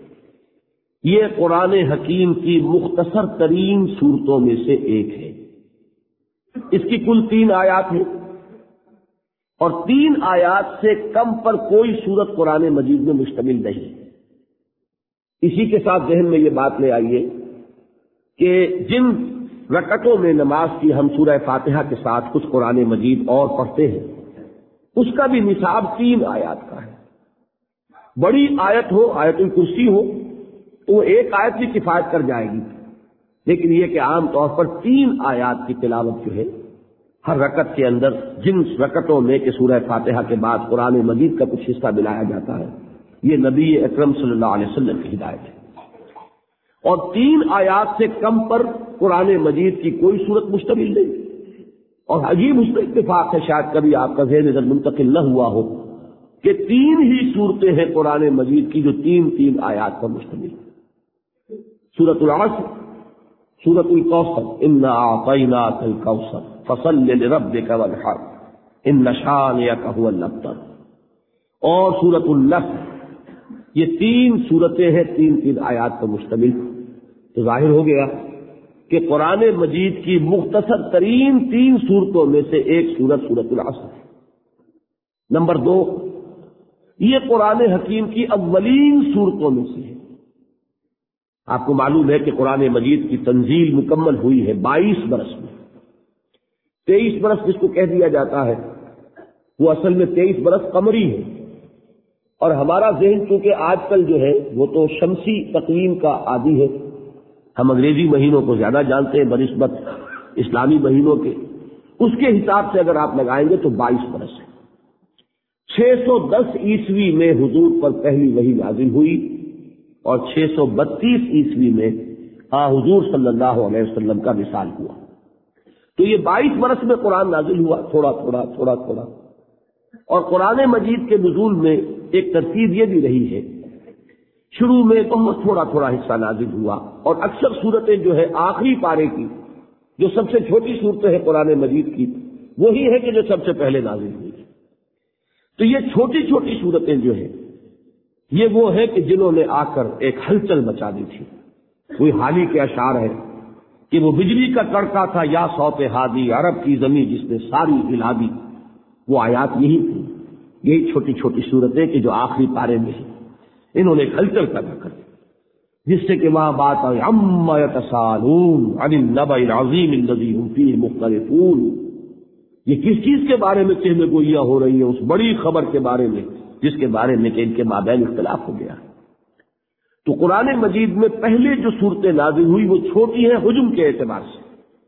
یہ قرآن حکیم کی مختصر ترین صورتوں میں سے ایک ہے۔ اس کی کل 3 آیات ہیں، اور 3 آیات سے کم پر کوئی سورت قرآن مجید میں مشتمل نہیں۔ اسی کے ساتھ ذہن میں یہ بات لے آئیے کہ جن رکعتوں میں نماز کی ہم سورہ فاتحہ کے ساتھ کچھ قرآن مجید اور پڑھتے ہیں، اس کا بھی نصاب 3 آیات کا ہے۔ بڑی آیت ہو، آیت الکرسی ہو، تو وہ 1 آیت بھی کفایت کر جائے گی، لیکن یہ کہ عام طور پر 3 آیات کی تلاوت جو ہے ہر رکعت کے اندر، جن رکعتوں میں کہ سورہ فاتحہ کے بعد قرآن مجید کا کچھ حصہ ملایا جاتا ہے، یہ نبی اکرم صلی اللہ علیہ وسلم کی ہدایت ہے۔ اور 3 آیات سے کم پر قرآن مجید کی کوئی صورت مشتمل نہیں، اور عجیب اس میں اتفاق ہے، شاید کبھی آپ کا ذہن ادھر منتقل نہ ہوا ہو کہ 3 ہی صورتیں ہیں قرآن مجید کی جو 3 آیات پر مشتمل ہیں۔ سورۃ العصر، سورۃ الکوثر انا اعطیناک الکوثر فصل لربک وانحر ان شانئک هو الابتر، اور سورۃ النصر، یہ 3 سورتیں ہیں 3 آیات پر مشتمل۔ تو ظاہر ہو گیا کہ قرآن مجید کی مختصر ترین 3 سورتوں میں سے ایک سورت سورۃ العصر ہے۔ نمبر 2، یہ قرآن حکیم کی اولین صورتوں میں سے ہے۔ آپ کو معلوم ہے کہ قرآن مجید کی تنزیل مکمل ہوئی ہے 22 برس میں۔ 23 برس جس کو کہہ دیا جاتا ہے وہ اصل میں 23 برس قمری ہے، اور ہمارا ذہن چونکہ آج کل جو ہے وہ تو شمسی تقویم کا عادی ہے، ہم انگریزی مہینوں کو زیادہ جانتے ہیں بنسبت اسلامی مہینوں کے، اس کے حساب سے اگر آپ لگائیں گے تو 22 برس ہے۔ 610 عیسوی میں حضور پر پہلی وحی نازل ہوئی، اور 632 عیسوی میں حضور صلی اللہ علیہ وسلم کا وصال ہوا۔ تو یہ 22 برس میں قرآن نازل ہوا، تھوڑا تھوڑا تھوڑا تھوڑا۔ اور قرآن مجید کے نزول میں ایک ترتیب یہ بھی رہی ہے، شروع میں بہت تھوڑا تھوڑا حصہ نازل ہوا، اور اکثر صورتیں جو ہے آخری پارے کی جو سب سے چھوٹی صورتیں ہیں قرآن مجید کی وہی ہے کہ جو سب سے پہلے نازل ہوئی۔ تو یہ چھوٹی چھوٹی صورتیں جو ہیں یہ وہ ہے کہ جنہوں نے آ کر ایک ہلچل مچا دی تھی۔ کوئی حالی کے اشعار ہے کہ وہ بجلی کا کڑکا تھا یا صوت ہادی، عرب کی زمین جس نے ساری ہلا دی، وہ آیات یہی تھی، یہی چھوٹی چھوٹی صورتیں کہ جو آخری پارے میں ہیں، انہوں نے ایک ہلچل پیدا کر دی، جس سے کہ وہاں بات آئی عما یتساءلون عن النبأ العظیم الذی هم فیہ مختلفون، یہ کس چیز کے بارے میں کہنے گوئیاں ہو رہی ہیں، اس بڑی خبر کے بارے میں جس کے بارے میں کہ ان کے مابین اختلاف ہو گیا۔ تو قرآن مجید میں پہلے جو صورتیں نازل ہوئی وہ چھوٹی ہیں حجم کے اعتبار سے،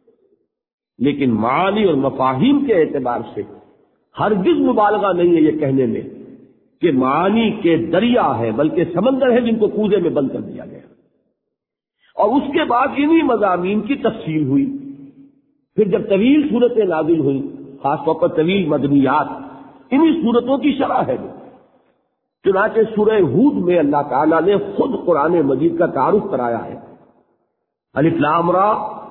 لیکن معانی اور مفاہیم کے اعتبار سے ہرگز مبالغہ نہیں ہے یہ کہنے میں کہ معانی کے دریا ہے، بلکہ سمندر ہے جن کو کوزے میں بند کر دیا گیا۔ اور اس کے بعد انہی مضامین کی تفصیل ہوئی۔ پھر جب طویل صورتیں نازل ہوئیں، خاص طور پر طویل مدنیات، انہی صورتوں کی شرح ہے۔ چنانچہ سورہ ہود میں اللہ تعالیٰ نے خود قرآن مجید کا تعارف کرایا ہے، الف لام را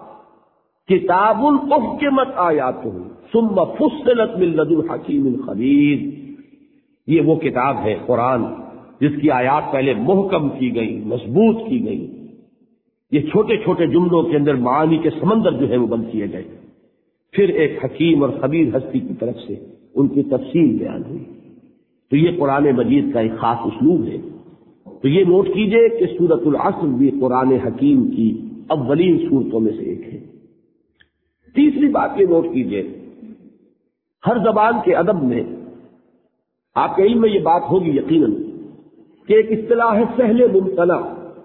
کتاب احکمت آیاتہ ثم فصلت من لدن حکیم خبیر، یہ وہ کتاب ہے قرآن جس کی آیات پہلے محکم کی گئی، مضبوط کی گئی، یہ چھوٹے چھوٹے جملوں کے اندر معانی کے سمندر جو ہے وہ بند کیے گئے، پھر ایک حکیم اور خبیر ہستی کی طرف سے ان کی تفصیل بیان ہوئی۔ تو یہ قرآن مجید کا ایک خاص اسلوب ہے۔ تو یہ نوٹ کیجئے کہ سورۃ العصر بھی قرآن حکیم کی اولین صورتوں میں سے ایک ہے۔ تیسری بات یہ نوٹ کیجئے، ہر زبان کے ادب میں آپ کے علم میں یہ بات ہوگی یقیناً کہ ایک اصطلاح ہے سہل ممتنع،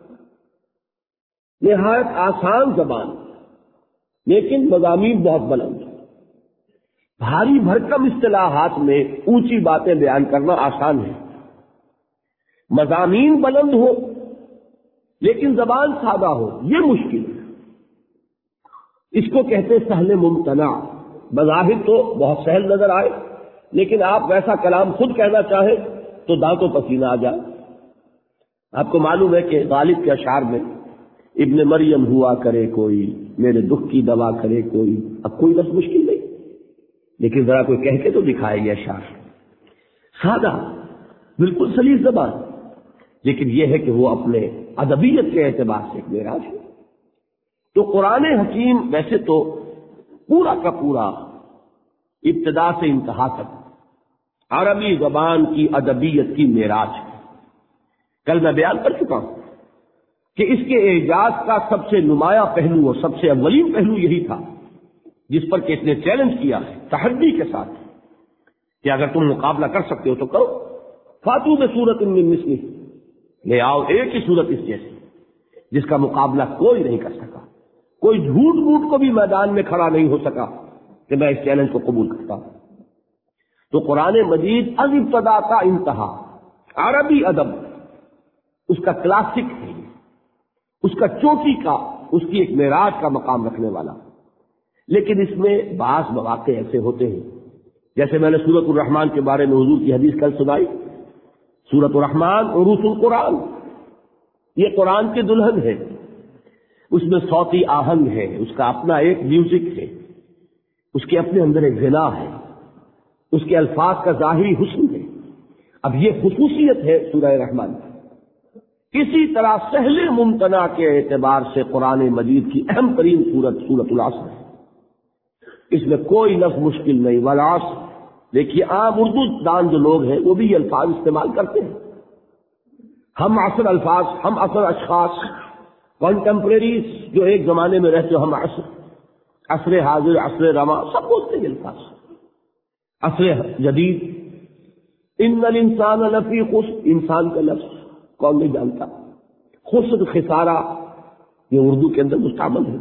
نہایت آسان زبان لیکن مضامین بہت بلند۔ بھاری بھرکم اصطلاحات میں اونچی باتیں بیان کرنا آسان ہے، مضامین بلند ہو لیکن زبان سادہ ہو یہ مشکل ہے۔ اس کو کہتے سہل ممتنع، بظاہر تو بہت سہل نظر آئے لیکن آپ ویسا کلام خود کہنا چاہیں تو دانتوں پسینہ آ جائے۔ آپ کو معلوم ہے کہ غالب کے اشعار میں ابن مریم ہوا کرے کوئی، میرے دکھ کی دوا کرے کوئی، اب کوئی لفظ مشکل نہیں، لیکن ذرا کوئی کہہ کے تو دکھائے گا اشعار، سادہ بالکل سلیس زبان، لیکن یہ ہے کہ وہ اپنے ادبیت کے اعتبار سے ایک معراج ہے۔ تو قرآن حکیم ویسے تو پورا کا پورا ابتدا سے انتہا تک عربی زبان کی ادبیت کی معراج ہے۔ کل میں بیان کر چکا ہوں کہ اس کے اعجاز کا سب سے نمایاں پہلو اور سب سے اولین پہلو یہی تھا جس پر کہ اس نے چیلنج کیا ہے تحدی کے ساتھ کہ اگر تم مقابلہ کر سکتے ہو تو کرو، فاتو بسورۃ من مثلہ، لے آؤ ایک ہی صورت اس جیسی جس کا مقابلہ کوئی نہیں کر سکا، کوئی جھوٹ موٹ کو بھی میدان میں کھڑا نہیں ہو سکا کہ میں اس چیلنج کو قبول کرتا ہوں۔ تو قرآن مجید از ابتدا کا انتہا عربی ادب اس کا کلاسک ہے، اس کا چوٹی کا، اس کی ایک معراج کا مقام رکھنے والا۔ لیکن اس میں بعض مواقع ایسے ہوتے ہیں جیسے میں نے سورۃ الرحمن کے بارے میں حضور کی حدیث کل سنائی، سورۃ الرحمن عروس القرآن، یہ قرآن کی دلہن ہے۔ اس میں صوتی آہنگ ہے، اس کا اپنا ایک میوزک ہے، اس کے اپنے اندر ایک غنا ہے، اس کے الفاظ کا ظاہری حسن ہے۔ اب یہ خصوصیت ہے سورہ رحمان کی۔ اسی طرح سہل ممتنع کے اعتبار سے قرآن مجید کی اہم ترین سورت سورۃ العصر ہے۔ اس میں کوئی لفظ مشکل نہیں، والعصر۔ دیکھیے عام اردو دان جو لوگ ہیں وہ بھی یہ الفاظ استعمال کرتے ہیں، ہم عصر الفاظ، ہم عصر اشخاص، کنٹمپریریز جو ایک زمانے میں رہتے ہو، ہم عصر حاضر، عصر رواں، سب بولتے ہیں الفاظ۔ عصر جدید، ان الانسان لفی خسر، انسان کا لفظ کون نہیں جانتا؟ خسر، خسارہ، یہ اردو کے اندر مستعمل ہے۔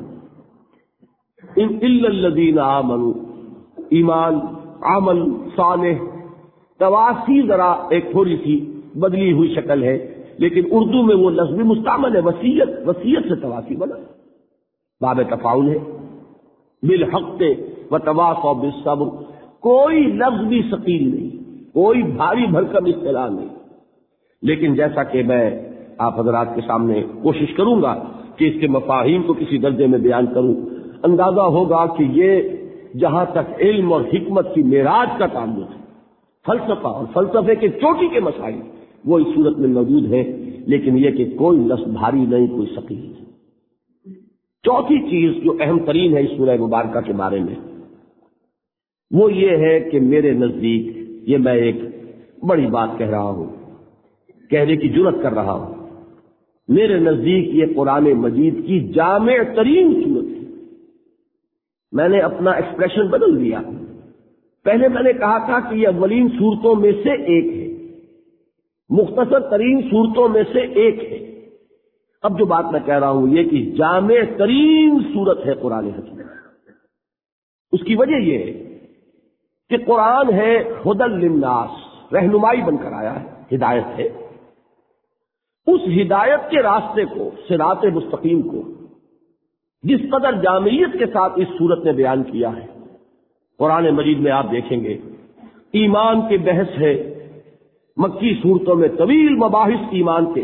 الا الذین آمنوا، ایمان، عمل صالح، تواسی ذرا ایک تھوڑی سی بدلی ہوئی شکل ہے، لیکن اردو میں وہ لفظ بھی مستعمل ہے، وصیت سے تواسی بنا، باب تفاعل ہے۔ بالحق وتواصوا بالصبر، کوئی لفظ بھی ثقیل نہیں، کوئی بھاری بھرکم اصطلاح نہیں، لیکن جیسا کہ میں آپ حضرات کے سامنے کوشش کروں گا کہ اس کے مفاہیم کو کسی درجے میں بیان کروں، اندازہ ہوگا کہ یہ جہاں تک علم اور حکمت کی معراج کا تعلق ہے، فلسفہ اور فلسفے کے چوٹی کے مسائل وہ اس صورت میں موجود ہے، لیکن یہ کہ کوئی لفظ بھاری نہیں، کوئی ثقیل نہیں۔ چوتھی چیز جو اہم ترین ہے اس سورہ مبارکہ کے بارے میں، وہ یہ ہے کہ میرے نزدیک، یہ میں ایک بڑی بات کہہ رہا ہوں، کہنے کی جرات کر رہا ہوں، میرے نزدیک یہ قرآن مجید کی جامع ترین صورت ہے۔ میں نے اپنا ایکسپریشن بدل دیا، پہلے میں نے کہا تھا کہ یہ اولین صورتوں میں سے ایک ہے، مختصر ترین صورتوں میں سے ایک ہے۔ اب جو بات میں کہہ رہا ہوں یہ کہ جامع ترین صورت ہے قرآن حکیم۔ اس کی وجہ یہ ہے کہ قرآن ہے ہدی للناس، رہنمائی بن کر آیا ہے، ہدایت ہے۔ اس ہدایت کے راستے کو، صراط مستقیم کو، جس قدر جامعیت کے ساتھ اس صورت نے بیان کیا ہے، قرآن مجید میں آپ دیکھیں گے ایمان کے بحث ہے، مکی صورتوں میں طویل مباحث ایمان کے،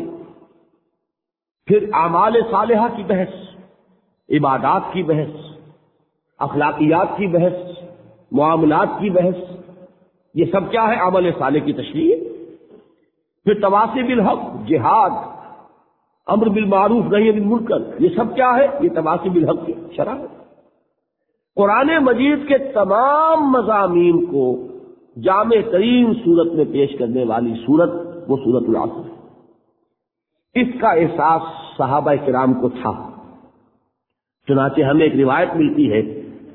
پھر اعمال صالحہ کی بحث، عبادات کی بحث، اخلاقیات کی بحث، معاملات کی بحث، یہ سب کیا ہے؟ عمل صالح کی تشریح۔ پھر تواصی بالحق، جہاد، امر بالمعروف نہی عن المنکر، یہ سب کیا ہے؟ یہ تواصی بالحق کی شرح ہے۔ قرآن مجید کے تمام مضامین کو جامع ترین صورت میں پیش کرنے والی صورت وہ سورۃ العصر ہے۔ اس کا احساس صحابہ کرام کو تھا، چنانچہ ہمیں ایک روایت ملتی ہے،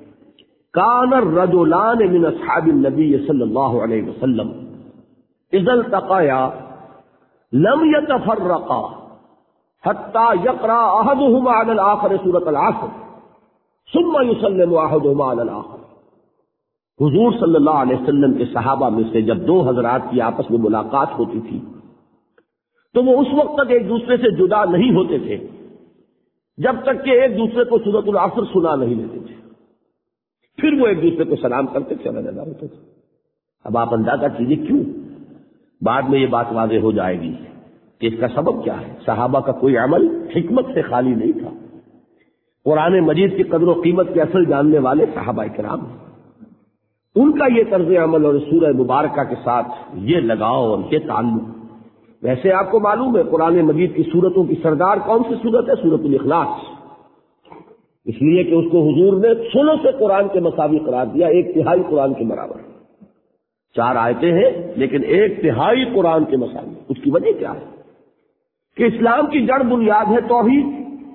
کان الرجلان من اصحاب النبی صلی اللہ علیہ وسلم اذا التقیا لم يتفرقا حتى يقرأ احدهما على الاخر سورۃ العصر ثم يسلم احدهما على الاخر۔ حضور صلی اللہ علیہ وسلم کے صحابہ میں سے جب دو حضرات کی آپس میں ملاقات ہوتی تھی تو وہ اس وقت تک ایک دوسرے سے جدا نہیں ہوتے تھے جب تک کہ ایک دوسرے کو سورۃ العصر سنا نہیں لیتے تھے، پھر وہ ایک دوسرے کو سلام کرتے تھے، الگ ہوتے تھے۔ اب آپ اندازہ کیجیے کیوں؟ بعد میں یہ بات واضح ہو جائے گی کہ اس کا سبب کیا ہے۔ صحابہ کا کوئی عمل حکمت سے خالی نہیں تھا، قرآن مجید کی قدر و قیمت کے اصل جاننے والے صحابہ کرام ہیں، ان کا یہ طرز عمل اور سورہ مبارکہ کے ساتھ یہ لگاؤ اور یہ تعلق۔ ویسے آپ کو معلوم ہے قرآن مجید کی سورتوں کی سردار کون سی سورت ہے؟ سورۃ الاخلاص، اس لیے کہ اس کو حضور نے ثلث قرآن کے مساوی قرار دیا، ایک تہائی قرآن کے برابر۔ 4 آیتیں ہیں لیکن ایک تہائی قرآن کے مساوی۔ اس کی وجہ کیا ہے؟ کہ اسلام کی جڑ بنیاد ہے توحید،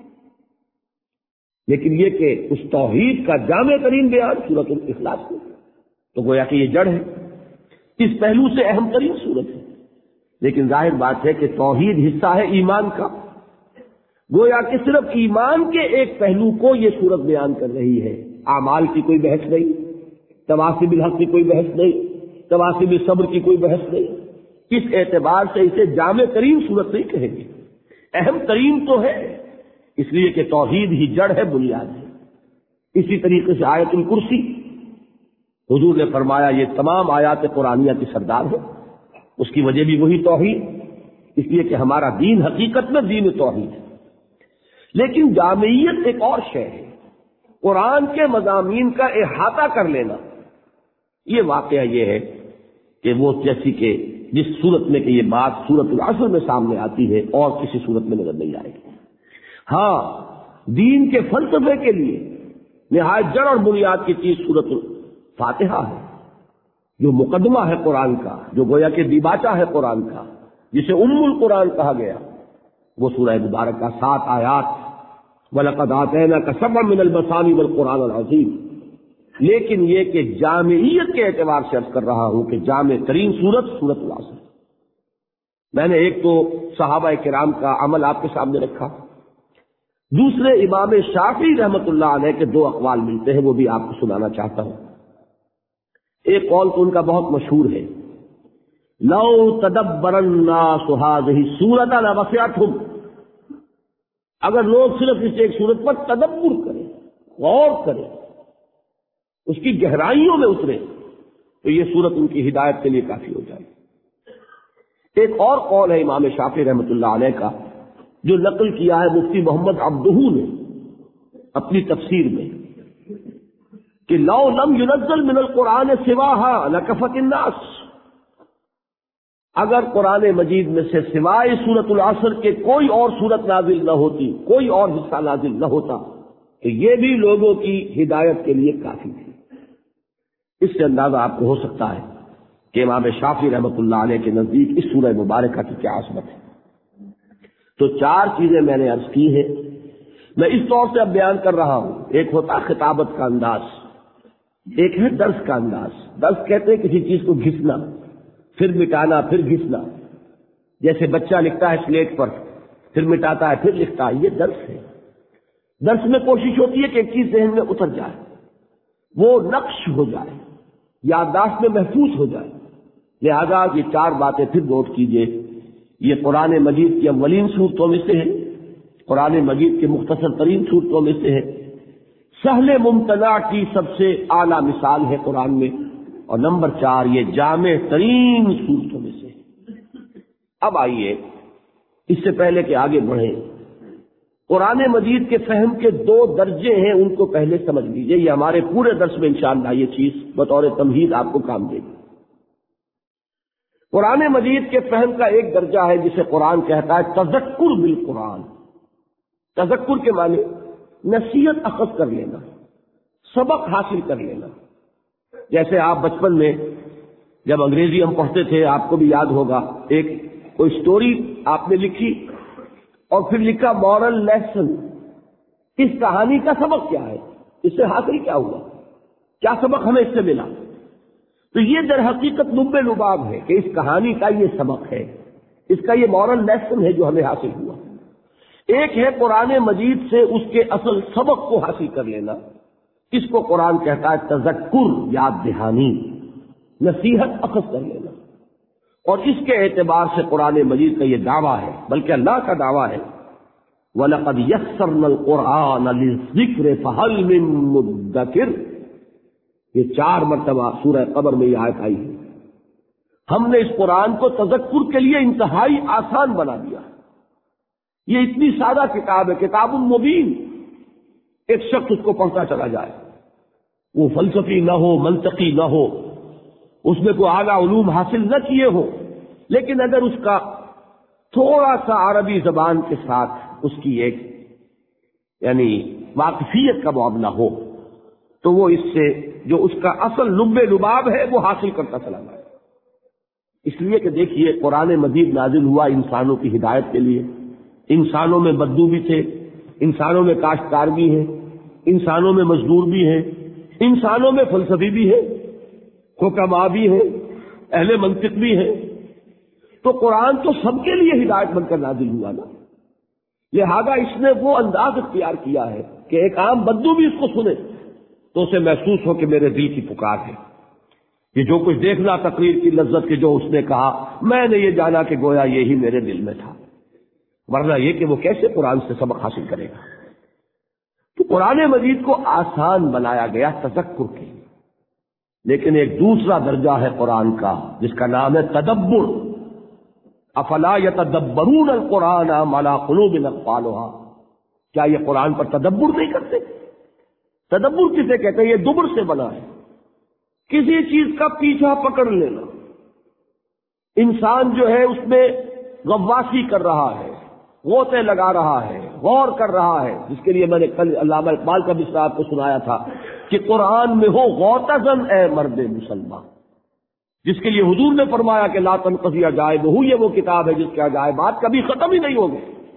لیکن یہ کہ اس توحید کا جامع ترین بیان سورۃ الاخلاص میں، تو گویا کہ یہ جڑ ہے، اس پہلو سے اہم ترین صورت ہے۔ لیکن ظاہر بات ہے کہ توحید حصہ ہے ایمان کا، گویا کہ صرف ایمان کے ایک پہلو کو یہ صورت بیان کر رہی ہے، اعمال کی کوئی بحث نہیں، تواصی بالحق کی کوئی بحث نہیں، تواصی بالصبر کی کوئی بحث نہیں۔ اس اعتبار سے اسے جامع ترین صورت نہیں کہیں گے، اہم ترین تو ہے، اس لیے کہ توحید ہی جڑ ہے، بنیاد ہے۔ اسی طریقے سے آیت الکرسی، حضور نے فرمایا یہ تمام آیات قرآنیہ کی سردار ہے، اس کی وجہ بھی وہی توحید، اس لیے کہ ہمارا دین حقیقت میں دین توحید ہے۔ لیکن جامعیت ایک اور شے ہے. قرآن کے مضامین کا احاطہ کر لینا، یہ واقعہ یہ ہے کہ وہ جیسی کہ جس صورت میں کہ یہ بات سورۃ العصر میں سامنے آتی ہے اور کسی صورت میں نظر نہیں آئے گی. ہاں، دین کے فلسفے کے لیے نہایت جڑ اور بنیاد کی چیز سورۃ الفاتحہ ہے، جو مقدمہ ہے قرآن کا، جو گویا کہ دیباچہ ہے قرآن کا، جسے ام القرآن کہا گیا. وہ سورہ مبارکہ 7 آیات، وَلَقَدْ آتَيْنَاكَ سَبْعًا مِنَ الْمَثَانِي وَالْقُرْآنِ الْعَظِيمِ. لیکن یہ کہ جامعیت کے اعتبار سے عرض کر رہا ہوں کہ جامع ترین سورت سورۃ العصر. میں نے ایک تو صحابہ کرام کا عمل آپ کے سامنے رکھا، دوسرے امام شافعی رحمۃ اللہ علیہ کے 2 اقوال ملتے ہیں، وہ بھی آپ کو سنانا چاہتا ہوں. ایک قول تو ان کا بہت مشہور ہے، لو تدبر الناس هذه السورۃ لوسعتهم. اگر لوگ صرف اس ایک سورت پر تدبر کریں، غور کریں، اس کی گہرائیوں میں اترے، تو یہ سورت ان کی ہدایت کے لیے کافی ہو جائے. ایک اور قول ہے امام شافعی رحمۃ اللہ علیہ کا، جو نقل کیا ہے مفتی محمد عبدہ نے اپنی تفسیر میں، کہ لو لم ينزل من القرآن سواها لکفت الناس. اگر قرآن مجید میں سے سوائے سورۃ العصر کے کوئی اور سورت نازل نہ ہوتی، کوئی اور حصہ نازل نہ ہوتا، تو یہ بھی لوگوں کی ہدایت کے لیے کافی تھی. اس سے اندازہ آپ کو ہو سکتا ہے کہ امام شافعی رحمۃ اللہ علیہ کے نزدیک اس سورہ مبارکہ کی کیا عظمت ہے. تو 4 چیزیں میں نے عرض کی ہیں، میں اس طور سے اب بیان کر رہا ہوں. ایک ہوتا خطابت کا انداز، ایک ہے درس کا انداز. درس کہتے ہیں کسی چیز کو گھسنا، پھر مٹانا، پھر گھسنا. جیسے بچہ لکھتا ہے سلیٹ پر، پھر مٹاتا ہے، پھر لکھتا ہے، یہ درس ہے. درس میں کوشش ہوتی ہے کہ ایک چیز ذہن میں اتر جائے، وہ نقش ہو جائے، یادداشت میں محفوظ ہو جائے. لہذا یہ 4 باتیں پھر نوٹ کیجئے. یہ قرآن مجید کی اولین صورتوں میں سے ہے، قرآن مجید کے مختصر ترین صورتوں میں سے ہے. سہل ممتنع کی سب سے اعلیٰ مثال ہے قرآن میں. اور نمبر 4 یہ جامع ترین صورتوں میں سے. اب آئیے اس سے پہلے کہ آگے بڑھیں، قرآن مجید کے فہم کے 2 درجے ہیں، ان کو پہلے سمجھ لیجئے. یہ ہمارے پورے درس میں انشاءاللہ یہ چیز بطور تمہید آپ کو کام دے گی. قرآن مجید کے فہم کا ایک درجہ ہے جسے قرآن کہتا ہے تذکر بالقرآن. تذکر کے معنی نصیحت اخذ کر لینا، سبق حاصل کر لینا. جیسے آپ بچپن میں جب انگریزی ہم پڑھتے تھے، آپ کو بھی یاد ہوگا، ایک کوئی سٹوری آپ نے لکھی اور پھر لکھا مورل لیسن. اس کہانی کا سبق کیا ہے، اس سے حاصل کیا ہوا، کیا سبق ہمیں اس سے ملا. تو یہ در حقیقت لب لباب ہے کہ اس کہانی کا یہ سبق ہے، اس کا یہ مورل لیسن ہے جو ہمیں حاصل ہوا. ایک ہے قرآن مجید سے اس کے اصل سبق کو حاصل کر لینا، اس کو قرآن کہتا ہے تذکر، یاد دہانی، نصیحت اخذ کر لینا. اور اس کے اعتبار سے قرآن مجید کا یہ دعویٰ ہے، بلکہ اللہ کا دعویٰ ہے، وَلَقَدْ يَسَّرْنَا الْقُرْآنَ لِلذِّكْرِ فَهَلْ مِن مُّدَّكِرٍ. یہ 4 مرتبہ سورہ قمر میں یہ آیت آئی ہے. ہم نے اس قرآن کو تذکر کے لیے انتہائی آسان بنا دیا. یہ اتنی سادہ کتاب ہے، کتاب مبین. ایک شخص اس کو پڑھتا چلا جائے، وہ فلسفی نہ ہو، منطقی نہ ہو، اس میں کوئی اعلیٰ علوم حاصل نہ کیے ہو، لیکن اگر اس کا تھوڑا سا عربی زبان کے ساتھ اس کی ایک یعنی واقفیت کا معاملہ ہو، تو وہ اس سے جو اس کا اصل لب لباب ہے وہ حاصل کرتا چلا جائے. اس لیے کہ دیکھیے قرآن مجید نازل ہوا انسانوں کی ہدایت کے لیے. انسانوں میں بدو بھی تھے، انسانوں میں کاشتکار بھی ہیں، انسانوں میں مزدور بھی ہیں، انسانوں میں فلسفی بھی ہیں، حکماء بھی ہیں، اہل منطق بھی ہیں. تو قرآن تو سب کے لیے ہدایت بن کر نازل ہوا نا. لہذا اس نے وہ انداز اختیار کیا ہے کہ ایک عام بدو بھی اس کو سنے تو اسے محسوس ہو کہ میرے دل کی پکار ہے. یہ جو کچھ دیکھنا تقریر کی لذت کے جو اس نے کہا، میں نے یہ جانا کہ گویا یہی میرے دل میں تھا، ورنہ یہ کہ وہ کیسے قرآن سے سبق حاصل کرے گا. تو قرآن مجید کو آسان بنایا گیا تذکر کے لیے. لیکن ایک دوسرا درجہ ہے قرآن کا جس کا نام ہے تدبر. افلا یتدبرون القرآن ام علی قلوب اقفالها. کیا یہ قرآن پر تدبر نہیں کرتے؟ تدبر کسے کہتے ہیں؟ یہ دبر سے بنا ہے، کسی چیز کا پیچھا پکڑ لینا۔ انسان جو ہے اس میں غواصی کر رہا ہے، غوطے لگا رہا ہے، غور کر رہا ہے، جس کے لیے میں نے کل علامہ اقبال کا مصرع آپ کو سنایا تھا کہ قرآن میں ہو غوطہ زن اے مرد مسلمان، جس کے لیے حضور نے فرمایا کہ لا تنقضی عجائبہ، یہ وہ کتاب ہے جس کے عجائبات کبھی ختم ہی نہیں ہوں گے۔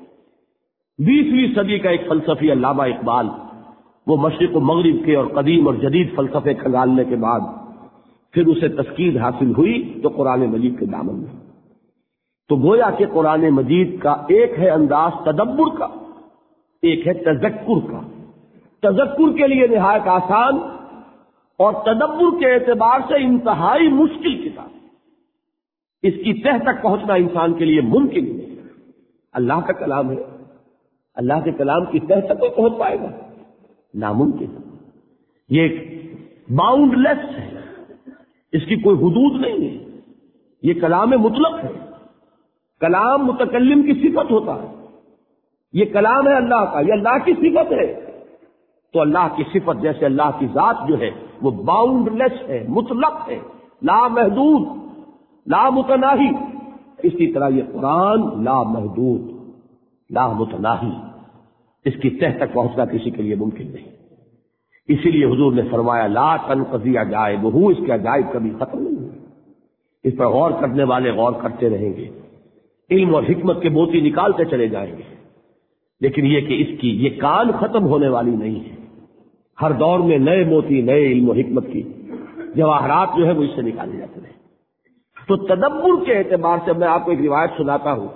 20ویں صدی کا ایک فلسفی علامہ اقبال، وہ مشرق و مغرب کے اور قدیم اور جدید فلسفے کھنگالنے کے بعد پھر اسے تسکین حاصل ہوئی تو قرآن مجید کے دامن میں۔ تو گویا کہ قرآن مجید کا ایک ہے انداز تدبر کا، ایک ہے تذکر کا۔ تذکر کے لیے نہایت آسان اور تدبر کے اعتبار سے انتہائی مشکل کتاب، اس کی تہ تک پہنچنا انسان کے لیے ممکن نہیں۔ اللہ کا کلام ہے، اللہ کے کلام کی تہ تک کوئی پہنچ پائے گا؟ ناممکن۔ یہ ایک باؤنڈ لیس ہے، اس کی کوئی حدود نہیں ہے، یہ کلام مطلق ہے۔ کلام متکلم کی صفت ہوتا ہے، یہ کلام ہے اللہ کا، یہ اللہ کی صفت ہے۔ تو اللہ کی صفت جیسے اللہ کی ذات جو ہے وہ باؤنڈ لیس ہے، مطلق ہے، لا محدود، لا متناہی، اسی طرح یہ قرآن لا محدود، لا متناہی، اس کی تہ تک پہنچنا کسی کے لیے ممکن نہیں۔ اسی لیے حضور نے فرمایا لا تنقضی عجائبہ، اس کے عجائب کبھی ختم نہیں ہوئے۔ اس پر غور کرنے والے غور کرتے رہیں گے، علم اور حکمت کے موتی نکالتے چلے جائیں گے، لیکن یہ کہ اس کی یہ کان ختم ہونے والی نہیں ہے۔ ہر دور میں نئے موتی، نئے علم و حکمت کی جواہرات جو ہے وہ اس سے نکالے جاتے ہیں۔ تو تدبر کے اعتبار سے میں آپ کو ایک روایت سناتا ہوں۔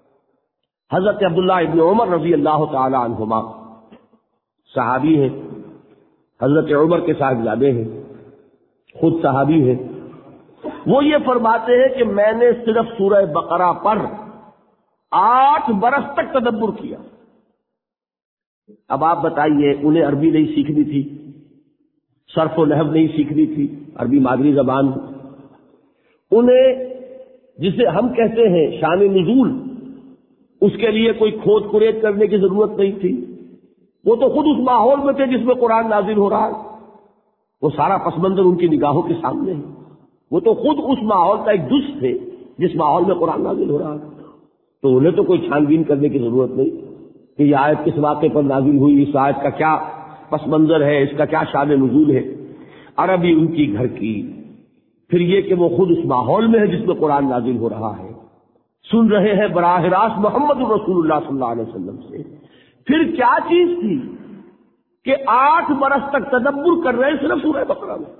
حضرت عبداللہ ابن عمر رضی اللہ تعالی عنہما صحابی ہیں، حضرت عمر کے صاحبزادے ہیں، خود صحابی ہیں۔ وہ یہ فرماتے ہیں کہ میں نے صرف سورہ بقرہ پر 8 برس تک تدبر کیا۔ اب آپ بتائیے، انہیں عربی نہیں سیکھنی تھی، صرف و نحو نہیں سیکھنی تھی، عربی مادری زبان، انہیں جسے ہم کہتے ہیں شان نزول، اس کے لیے کوئی کھود کرید کرنے کی ضرورت نہیں تھی۔ وہ تو خود اس ماحول میں تھے جس میں قرآن نازل ہو رہا ہے، وہ سارا پس منظر ان کی نگاہوں کے سامنے ہے۔ وہ تو خود اس ماحول کا ایک جز تھے جس ماحول میں قرآن نازل ہو رہا ہے، تو انہیں تو کوئی چھان بین کرنے کی ضرورت نہیں کہ یہ آیت کس واقعے پر نازل ہوئی، اس آیت کا کیا پس منظر ہے، اس کا کیا شان نزول ہے۔ عربی ان کی گھر کی، پھر یہ کہ وہ خود اس ماحول میں ہے جس میں قرآن نازل ہو رہا ہے، سن رہے ہیں براہ راست محمد رسول اللہ صلی اللہ علیہ وسلم سے۔ پھر کیا چیز تھی کہ 8 برس تک تدبر کر رہے ہیں صرف سورہ بقرہ میں۔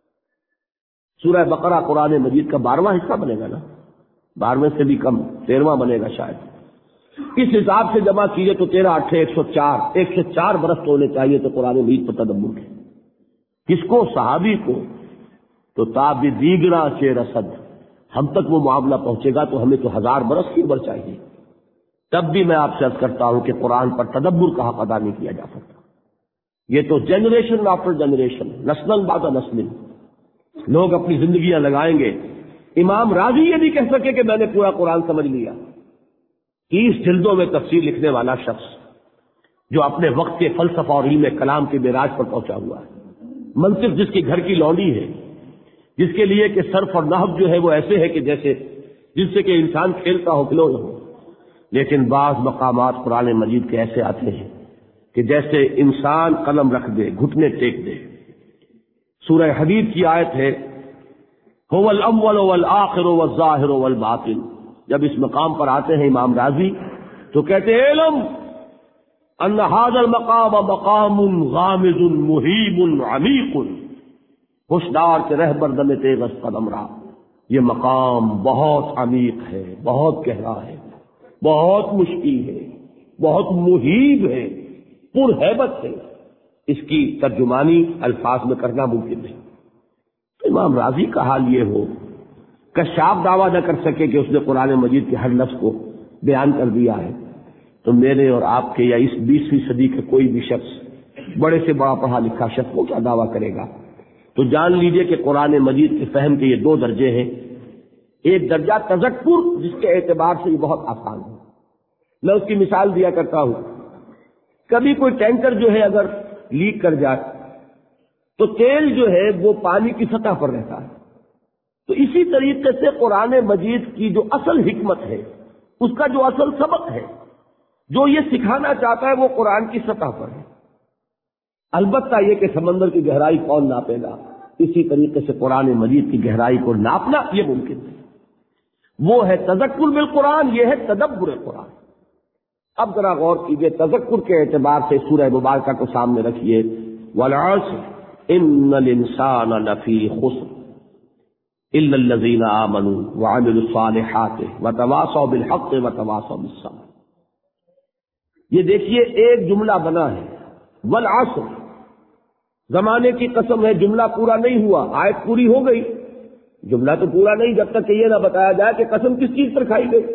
سورہ بقرہ قرآن مجید کا 12واں حصہ بنے گا نا، 12ویں سے بھی کم، 13واں بنے گا شاید۔ اس حساب سے جمع کیجئے تو 13 8 104 برس تو ہونے چاہیے تو قرآن مجید پر تدبر کے۔ کس کو؟ صحابی کو۔ تو تاب دیگرا سے رسد، ہم تک وہ معاملہ پہنچے گا تو ہمیں تو 1000 برس کی عمر چاہیے۔ تب بھی میں آپ سے عرض کرتا ہوں کہ قرآن پر تدبر کا حق ادا نہیں کیا جا سکتا۔ یہ تو جنریشن آفٹر جنریشن، نسل بعد نسل لوگ اپنی زندگیاں لگائیں گے۔ امام راضی یہ نہیں کہہ سکے کہ میں نے پورا قرآن سمجھ لیا۔ 30 جلدوں میں تفسیر لکھنے والا شخص جو اپنے وقت کے فلسفہ اور علم کلام کے معراج پر پہنچا ہوا ہے، منصف جس کی گھر کی لونڈی ہے، جس کے لیے کہ صرف اور نحو جو ہے وہ ایسے ہے کہ جیسے جس سے کہ انسان کھیلتا ہو کھلونا ہو، لیکن بعض مقامات قرآن مجید کے ایسے آتے ہیں کہ جیسے انسان قلم رکھ دے، گھٹنے ٹیک دے۔ سورہ حدید کی آیت ہے هو الاول والآخر والظاہر والباطن۔ جب اس مقام پر آتے ہیں امام راضی تو کہتے ہیں علم ان هذا المقام مقام غامض مہیب عمیق، ہوشدار کے رہبر دم تیغ از قدم را، یہ مقام بہت عمیق ہے، بہت گہرا ہے، بہت مشکل ہے، بہت مہیب ہے، پر ہیبت ہے۔ اس کی ترجمانی الفاظ میں کرنا ممکن نہیں۔ امام راضی کا حال یہ ہو، کشاف دعویٰ نہ کر سکے کہ اس نے قرآن مجید کے ہر لفظ کو بیان کر دیا ہے، تو میرے اور آپ کے یا اس 20ویں صدی کے کوئی بھی شخص، بڑے سے بڑا پڑھا لکھا شخص، وہ کیا دعویٰ کرے گا؟ تو جان لیجئے کہ قرآن مجید کے فہم کے یہ 2 درجے ہیں۔ ایک درجہ تذکر، جس کے اعتبار سے یہ بہت آسان ہے۔ میں اس کی مثال دیا کرتا ہوں کبھی کوئی ٹینکر جو ہے اگر لیک کر جائے تو تیل جو ہے وہ پانی کی سطح پر رہتا ہے. تو اسی طریقے سے قرآن مجید کی جو اصل حکمت ہے، اس کا جو اصل سبق ہے، جو یہ سکھانا چاہتا ہے، وہ قرآن کی سطح پر ہے. البتہ یہ کہ سمندر کی گہرائی کون ناپے گا، اسی طریقے سے قرآن مجید کی گہرائی کو ناپنا یہ ممکن ہے. وہ ہے تذکر بالقرآن، یہ ہے تدبر قرآن. اب ذرا غور کیجئے، تذکر کے اعتبار سے سورہ مبارکہ کو سامنے رکھیے. والعصر ان الانسان لفی خسر الا الذین آمنوا وعملوا الصالحات وتواصوا بالحق وتواصوا بالصبر. یہ دیکھیے ایک جملہ بنا ہے، والعصر، زمانے کی قسم ہے. جملہ پورا نہیں ہوا، آیت پوری ہو گئی، جملہ تو پورا نہیں جب تک کہ یہ نہ بتایا جائے کہ قسم کس چیز پر کھائی گئی.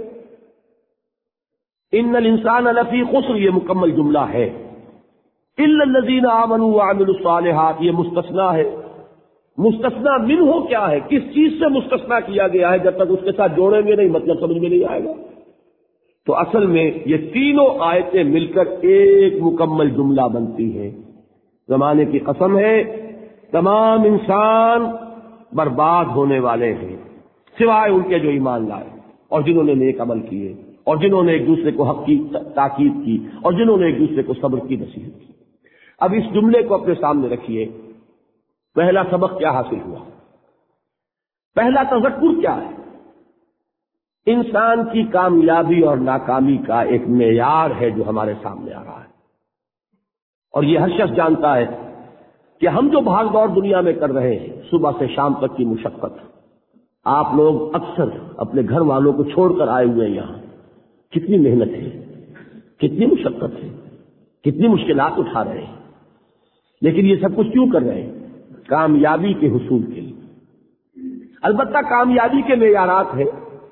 ان الانسان لفی خسر یہ مکمل جملہ ہے. الا الذین آمنوا وعملوا الصالحات یہ مستثنا ہے. مستثنا منہ کیا ہے، کس چیز سے مستثنا کیا گیا ہے، جب تک اس کے ساتھ جوڑیں گے نہیں مطلب سمجھ میں نہیں آئے گا. تو اصل میں یہ تینوں آیتیں مل کر ایک مکمل جملہ بنتی ہیں. زمانے کی قسم ہے، تمام انسان برباد ہونے والے ہیں سوائے ان کے جو ایمان لائے اور جنہوں نے نیک عمل کیے اور جنہوں نے ایک دوسرے کو حق کی تاکید کی اور جنہوں نے ایک دوسرے کو صبر کی نصیحت کی. اب اس جملے کو اپنے سامنے رکھیے. پہلا سبق کیا حاصل ہوا؟ پہلا تذکر کیا ہے؟ انسان کی کامیابی اور ناکامی کا ایک معیار ہے جو ہمارے سامنے آ رہا ہے. اور یہ ہر شخص جانتا ہے کہ ہم جو بھاگ دوڑ دنیا میں کر رہے ہیں، صبح سے شام تک کی مشقت، آپ لوگ اکثر اپنے گھر والوں کو چھوڑ کر آئے ہوئے ہیں یہاں. کتنی محنت ہے، کتنی مشقت ہے، کتنی مشکلات اٹھا رہے ہیں، لیکن یہ سب کچھ کیوں کر رہے ہیں؟ کامیابی کے حصول کے لیے. البتہ کامیابی کے معیارات ہیں.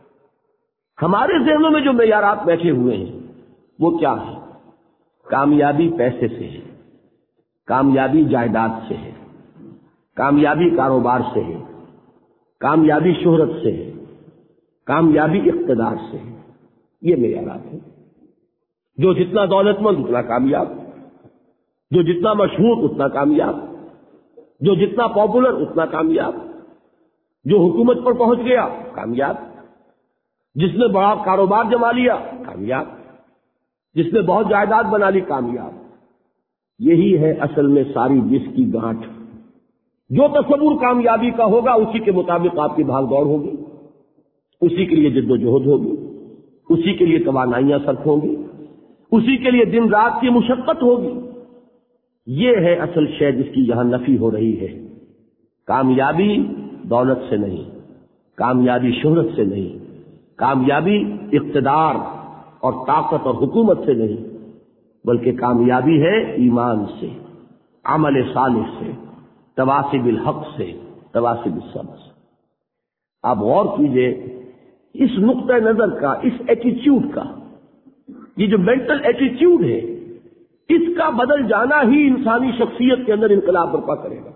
ہمارے ذہنوں میں جو معیارات بیٹھے ہوئے ہیں وہ کیا ہے؟ کامیابی پیسے سے ہے، کامیابی جائیداد سے ہے، کامیابی کاروبار سے ہے، کامیابی شہرت سے ہے، کامیابی اقتدار سے ہے. یہ معیارات ہیں. جو جتنا دولت مند اتنا کامیاب، جو جتنا مشہور اتنا کامیاب، جو جتنا پاپولر اتنا کامیاب، جو حکومت پر پہنچ گیا کامیاب، جس نے بڑا کاروبار جما لیا کامیاب، جس نے بہت جائیداد بنا لی کامیاب. یہی ہے اصل میں ساری جس کی گانٹھ. جو تصور کامیابی کا ہوگا اسی کے مطابق آپ کی بھاگ دوڑ ہوگی، اسی کے لیے جد و جہد ہوگی، اسی کے لیے توانائیاں صرف ہوں گی، اسی کے لیے دن رات کی مشقت ہوگی. یہ ہے اصل شے جس کی یہاں نفی ہو رہی ہے. کامیابی دولت سے نہیں، کامیابی شہرت سے نہیں، کامیابی اقتدار اور طاقت اور حکومت سے نہیں، بلکہ کامیابی ہے ایمان سے، عمل صالح سے، تواصی بالحق سے، تواصی بالصبر سے. آپ غور کیجئے اس نقطہ نظر کا، اس ایٹیچیوڈ کا، یہ جو مینٹل ایٹیچیوڈ ہے، اس کا بدل جانا ہی انسانی شخصیت کے اندر انقلاب برپا کرے گا.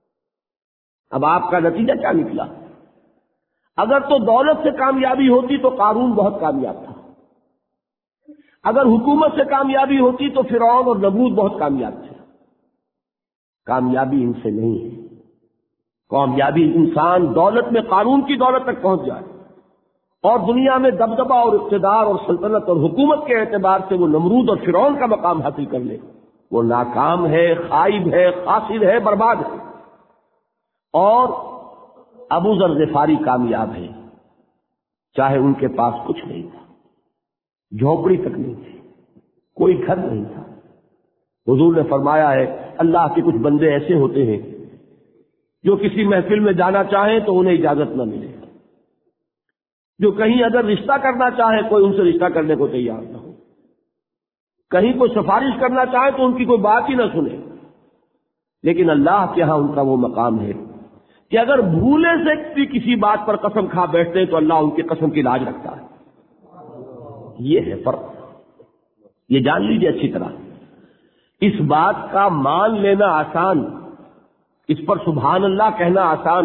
اب آپ کا نتیجہ کیا نکلا؟ اگر تو دولت سے کامیابی ہوتی تو قارون بہت کامیاب تھا، اگر حکومت سے کامیابی ہوتی تو فرعون اور نمرود بہت کامیاب تھے. کامیابی ان سے نہیں ہے. کامیابی انسان دولت میں قارون کی دولت تک پہنچ جائے اور دنیا میں دبدبہ اور اقتدار اور سلطنت اور حکومت کے اعتبار سے وہ نمرود اور فرعون کا مقام حاصل کر لے، وہ ناکام ہے، خائب ہے، خاسر ہے، برباد ہے. اور ابو ذر غفاری کامیاب ہے، چاہے ان کے پاس کچھ نہیں تھا، جھونپڑی تک نہیں تھی، کوئی گھر نہیں تھا. حضور نے فرمایا ہے اللہ کے کچھ بندے ایسے ہوتے ہیں جو کسی محفل میں جانا چاہیں تو انہیں اجازت نہ ملے، جو کہیں اگر رشتہ کرنا چاہے کوئی ان سے رشتہ کرنے کو تیار نہ ہو، کہیں کوئی سفارش کرنا چاہے تو ان کی کوئی بات ہی نہ سنے. لیکن اللہ کے ہاں ان کا وہ مقام ہے کہ اگر بھولے سے بھی کسی بات پر قسم کھا بیٹھتے ہیں تو اللہ ان کی قسم کی لاج رکھتا ہے. یہ ہے فرق. یہ جان لیجیے اچھی طرح. اس بات کا مان لینا آسان، اس پر سبحان اللہ کہنا آسان،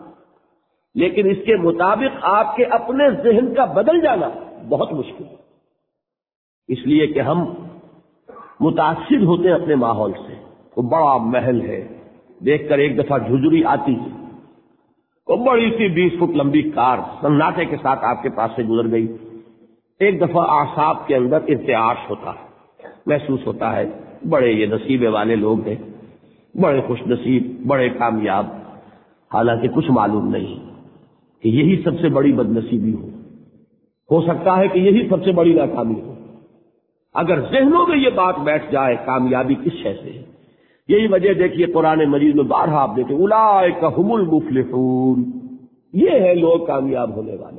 لیکن اس کے مطابق آپ کے اپنے ذہن کا بدل جانا بہت مشکل ہے. اس لیے کہ ہم متاثر ہوتے ہیں اپنے ماحول سے. وہ بڑا محل ہے، دیکھ کر ایک دفعہ جھجری آتی ہے، وہ بڑی سی 20 فٹ لمبی کار سناٹے کے ساتھ آپ کے پاس سے گزر گئی. ایک دفعہ اعصاب کے اندر ارتعاش ہوتا ہے، محسوس ہوتا ہے بڑے یہ نصیبے والے لوگ ہیں، بڑے خوش نصیب، بڑے کامیاب. حالانکہ کچھ معلوم نہیں کہ یہی سب سے بڑی بد نصیبی ہو سکتا ہے کہ یہی سب سے بڑی ناکامی ہو. اگر ذہنوں میں یہ بات بیٹھ جائے کامیابی کس شے سے ہے. یہی وجہ دیکھیے قرآن مجید میں بارہا آپ دیکھیں اولئک هم المفلحون، یہ ہے لوگ کامیاب ہونے والے.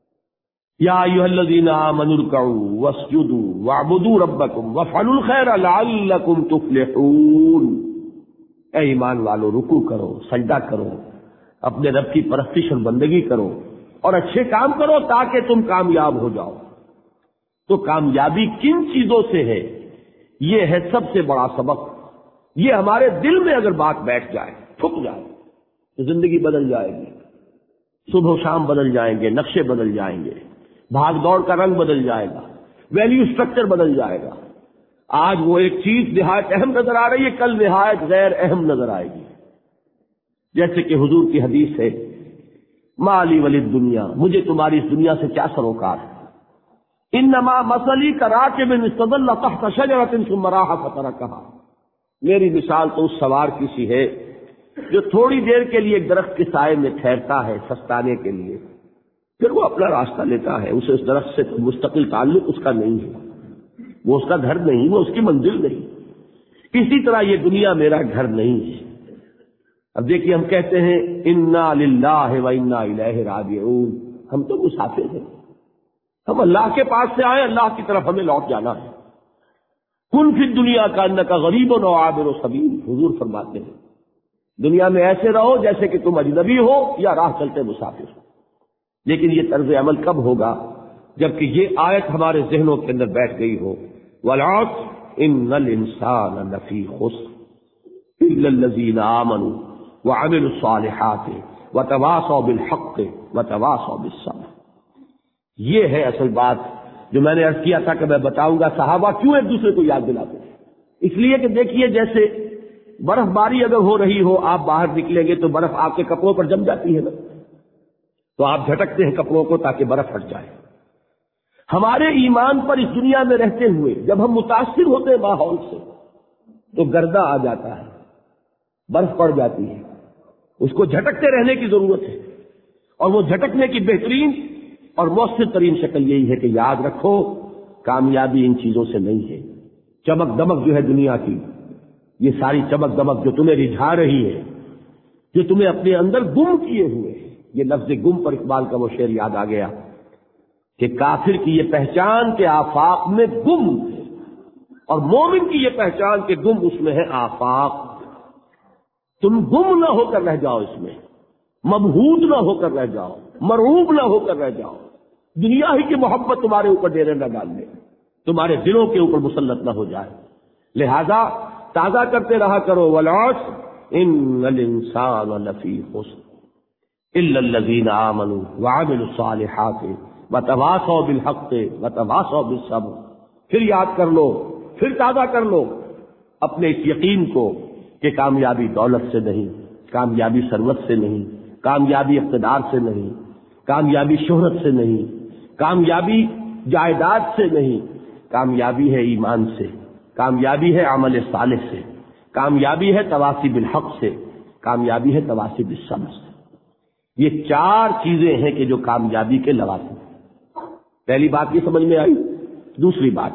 یا ایھا الذین آمنوا ارکعوا واسجدوا واعبدوا ربکم وافعلوا الخیر لعلکم تفلحون. اے ایمان والو، رکوع کرو، سجدہ کرو، اپنے رب کی پرستش اور بندگی کرو اور اچھے کام کرو تاکہ تم کامیاب ہو جاؤ. تو کامیابی کن چیزوں سے ہے؟ یہ ہے سب سے بڑا سبق. یہ ہمارے دل میں اگر بات بیٹھ جائے، ٹھک جائے، تو زندگی بدل جائے گی. صبح و شام بدل جائیں گے، نقشے بدل جائیں گے، بھاگ دوڑ کا رنگ بدل جائے گا، ویلیو اسٹرکچر بدل جائے گا. آج وہ ایک چیز نہایت اہم نظر آ رہی ہے، کل نہایت غیر اہم نظر آئے گی. جیسے کہ حضور کی حدیث ہے مالی ولد دنیا، مجھے تمہاری اس دنیا سے کیا سروکار ہے. انما مثلی کراکب استظل تحت شجرۃ ثم راح فترکھا. میری مثال تو اس سوار کی سی ہے جو تھوڑی دیر کے لیے ایک درخت کے سائے میں ٹھہرتا ہے سستانے کے لیے، پھر وہ اپنا راستہ لیتا ہے. اسے اس درخت سے مستقل تعلق اس کا نہیں ہے، وہ اس کا گھر نہیں، وہ اس کی منزل نہیں. اسی طرح یہ دنیا میرا گھر نہیں ہے. اب دیکھیے ہم کہتے ہیں انا للہ و انا الیہ راجعون، ہم تو مسافر ہیں، ہم اللہ کے پاس سے آئے، اللہ کی طرف ہمیں لوٹ جانا ہے. کن فی الدنیا کانک غریب و عابر سبیل، حضور فرماتے ہیں دنیا میں ایسے رہو جیسے کہ تم اجنبی ہو یا راہ چلتے مسافر ہو. لیکن یہ طرز عمل کب ہوگا؟ جبکہ یہ آیت ہمارے ذہنوں کے اندر بیٹھ گئی ہو. والعصر ان الانسان لفی خسر الا الذین آمنوا وعملوا الصالحات وتواصوا بالحق وتواصوا بالصبر. یہ ہے اصل بات جو میں نے عرض کیا تھا کہ میں بتاؤں گا صحابہ کیوں ایک دوسرے کو یاد دلاتے ہیں. اس لیے کہ دیکھیے جیسے برف باری اگر ہو رہی ہو، آپ باہر نکلیں گے تو برف آپ کے کپڑوں پر جم جاتی ہے نا، تو آپ جھٹکتے ہیں کپڑوں کو تاکہ برف ہٹ جائے. ہمارے ایمان پر اس دنیا میں رہتے ہوئے جب ہم متاثر ہوتے ہیں ماحول سے تو گردہ آ جاتا ہے، برف پڑ جاتی ہے. اس کو جھٹکتے رہنے کی ضرورت ہے، اور وہ جھٹکنے کی بہترین اور مؤثر ترین شکل یہی ہے کہ یاد رکھو کامیابی ان چیزوں سے نہیں ہے. چمک دمک جو ہے دنیا کی، یہ ساری چمک دمک جو تمہیں رجھا رہی ہے، جو تمہیں اپنے اندر گم کیے ہوئے ہے. یہ لفظ گم پر اقبال کا وہ شعر یاد آ گیا کہ کافر کی یہ پہچان کہ آفاق میں گم ہے، اور مومن کی یہ پہچان کہ گم اس میں ہے آفاق. تم گم نہ ہو کر رہ جاؤ، اس میں مبہوت نہ ہو کر رہ جاؤ، مرعوب نہ ہو کر رہ جاؤ. دنیا ہی کی محبت تمہارے اوپر ڈیرے نہ ڈال دے، تمہارے دلوں کے اوپر مسلط نہ ہو جائے. لہذا تازہ کرتے رہا کرو والعصر ان الانسان لفی خسر الا الذین آمنوا وعملوا الصالحات وتواصوا بالحق وتواصوا بالصبر. پھر یاد کر لو، پھر تازہ کر لو اپنے اس یقین کو کہ کامیابی دولت سے نہیں، کامیابی ثروت سے نہیں، کامیابی اقتدار سے نہیں، کامیابی شہرت سے نہیں، کامیابی جائیداد سے نہیں. کامیابی ہے ایمان سے، کامیابی ہے عمل صالح سے، کامیابی ہے تواصی بالحق سے، کامیابی ہے تواصی بالصبر سے. یہ چار چیزیں ہیں کہ جو کامیابی کے لوازم ہیں. پہلی بات یہ سمجھ میں آئی. دوسری بات،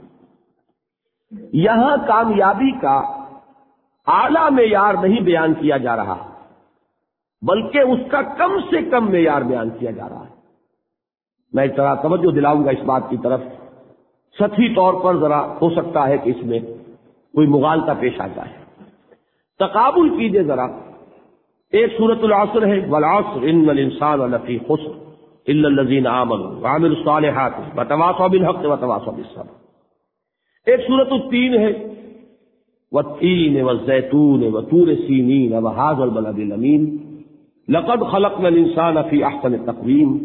یہاں کامیابی کا اعلیٰ معیار نہیں بیان کیا جا رہا بلکہ اس کا کم سے کم معیار بیان کیا جا رہا ہے. میں اس طرح توجہ دلاؤں گا اس بات کی طرف، سطحی طور پر ذرا ہو سکتا ہے کہ اس میں کوئی مغالطہ پیش آ جائے. تقابل کیجئے ذرا. ایک سورۃ العصر ہے والعصر ان الانسان لفی خسر الا الذین آمنوا وعملوا الصالحات وتواصوا بالحق وتواصوا بالصبر. ایک سورۃ التین ہے والتین والزیتون وطور سینین وهذا البلد الامین لقد خلقنا الانسان فی احسن تقویم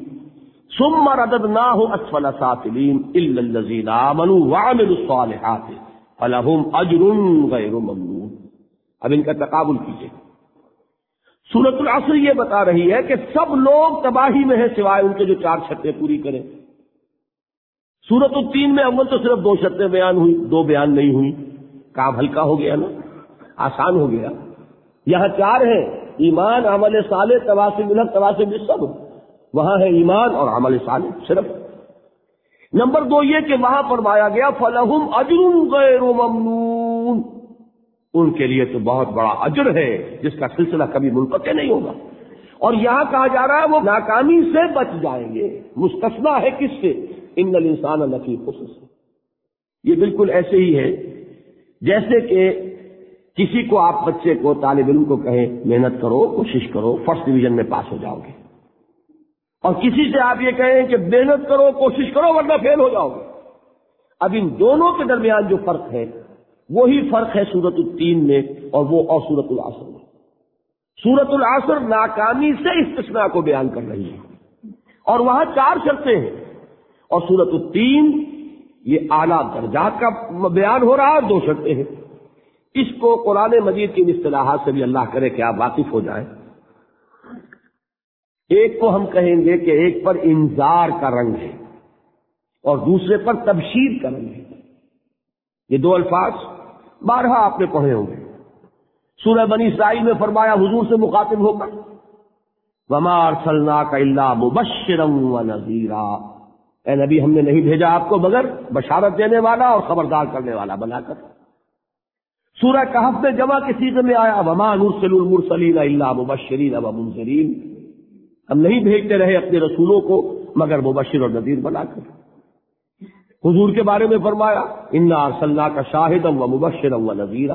ثم رددناه اسفل سافلین الا الذین آمنوا وعملوا الصالحات فلہم اجر غیر ممنون۔ اب ان کا تقابل کیجیے۔ سورۃ العصر یہ بتا رہی ہے کہ سب لوگ تباہی میں ہیں سوائے ان کے جو 4 شرطیں پوری کریں۔ سورۃ التین میں اول تو صرف 2 شرطیں بیان ہوئی، 2 بیان نہیں ہوئی، کام ہلکا ہو گیا نا، آسان ہو گیا۔ یہاں 4 ہیں، ایمان، عمل صالح، تواصی بالحق، تواصی بالصبر۔ وہاں ہے ایمان اور عمل صالح صرف۔ نمبر 2 یہ کہ وہاں فرمایا گیا فلہم اجر غیر ممنون، ان کے لیے تو بہت بڑا اجر ہے جس کا سلسلہ کبھی منقطع نہیں ہوگا۔ اور یہاں کہا جا رہا ہے وہ ناکامی سے بچ جائیں گے۔ مستثنیٰ ہے کس سے؟ ان الانسان لفی خسر سے۔ یہ بالکل ایسے ہی ہے جیسے کہ کسی کو آپ بچے کو، طالب علم کو کہیں محنت کرو، کوشش کرو، فرسٹ ڈویژن میں پاس ہو جاؤ گے، اور کسی سے آپ یہ کہیں کہ محنت کرو، کوشش کرو ورنہ فیل ہو جاؤ گے۔ اب ان دونوں کے درمیان جو فرق ہے وہی فرق ہے سورۃ التین میں اور سورۃ العصر میں۔ سورۃ العصر ناکامی سے استثناء کو بیان کر رہی ہے اور وہاں 4 شرطیں ہیں، اور سورۃ التین یہ اعلیٰ درجات کا بیان ہو رہا ہے، 2 شرطیں ہیں۔ اس کو قرآن مجید کی اصطلاحات سے بھی اللہ کرے کہ آپ واقف ہو جائیں۔ ایک کو ہم کہیں گے کہ ایک پر انذار کا رنگ ہے اور دوسرے پر تبشیر کا رنگ ہے۔ یہ 2 الفاظ بارہا آپ نے پڑھے ہوں گے۔ سورہ بنی اسرائیل میں فرمایا حضور سے مخاطب ہو کر وما ارسلناک الا مبشرا ونذیرا، اے نبی ہم نے نہیں بھیجا آپ کو مگر بشارت دینے والا اور خبردار کرنے والا بنا کر۔ سورہ کہف میں جمع کے صیغے میں آیا وما نرسل المرسلین الا مبشرین ومنذرین، ہم نہیں بھیجتے رہے اپنے رسولوں کو مگر مبشر اور نذیر بنا کر۔ حضور کے بارے میں فرمایا انا ارسلناک شاہدا ومبشرا ونذیرا۔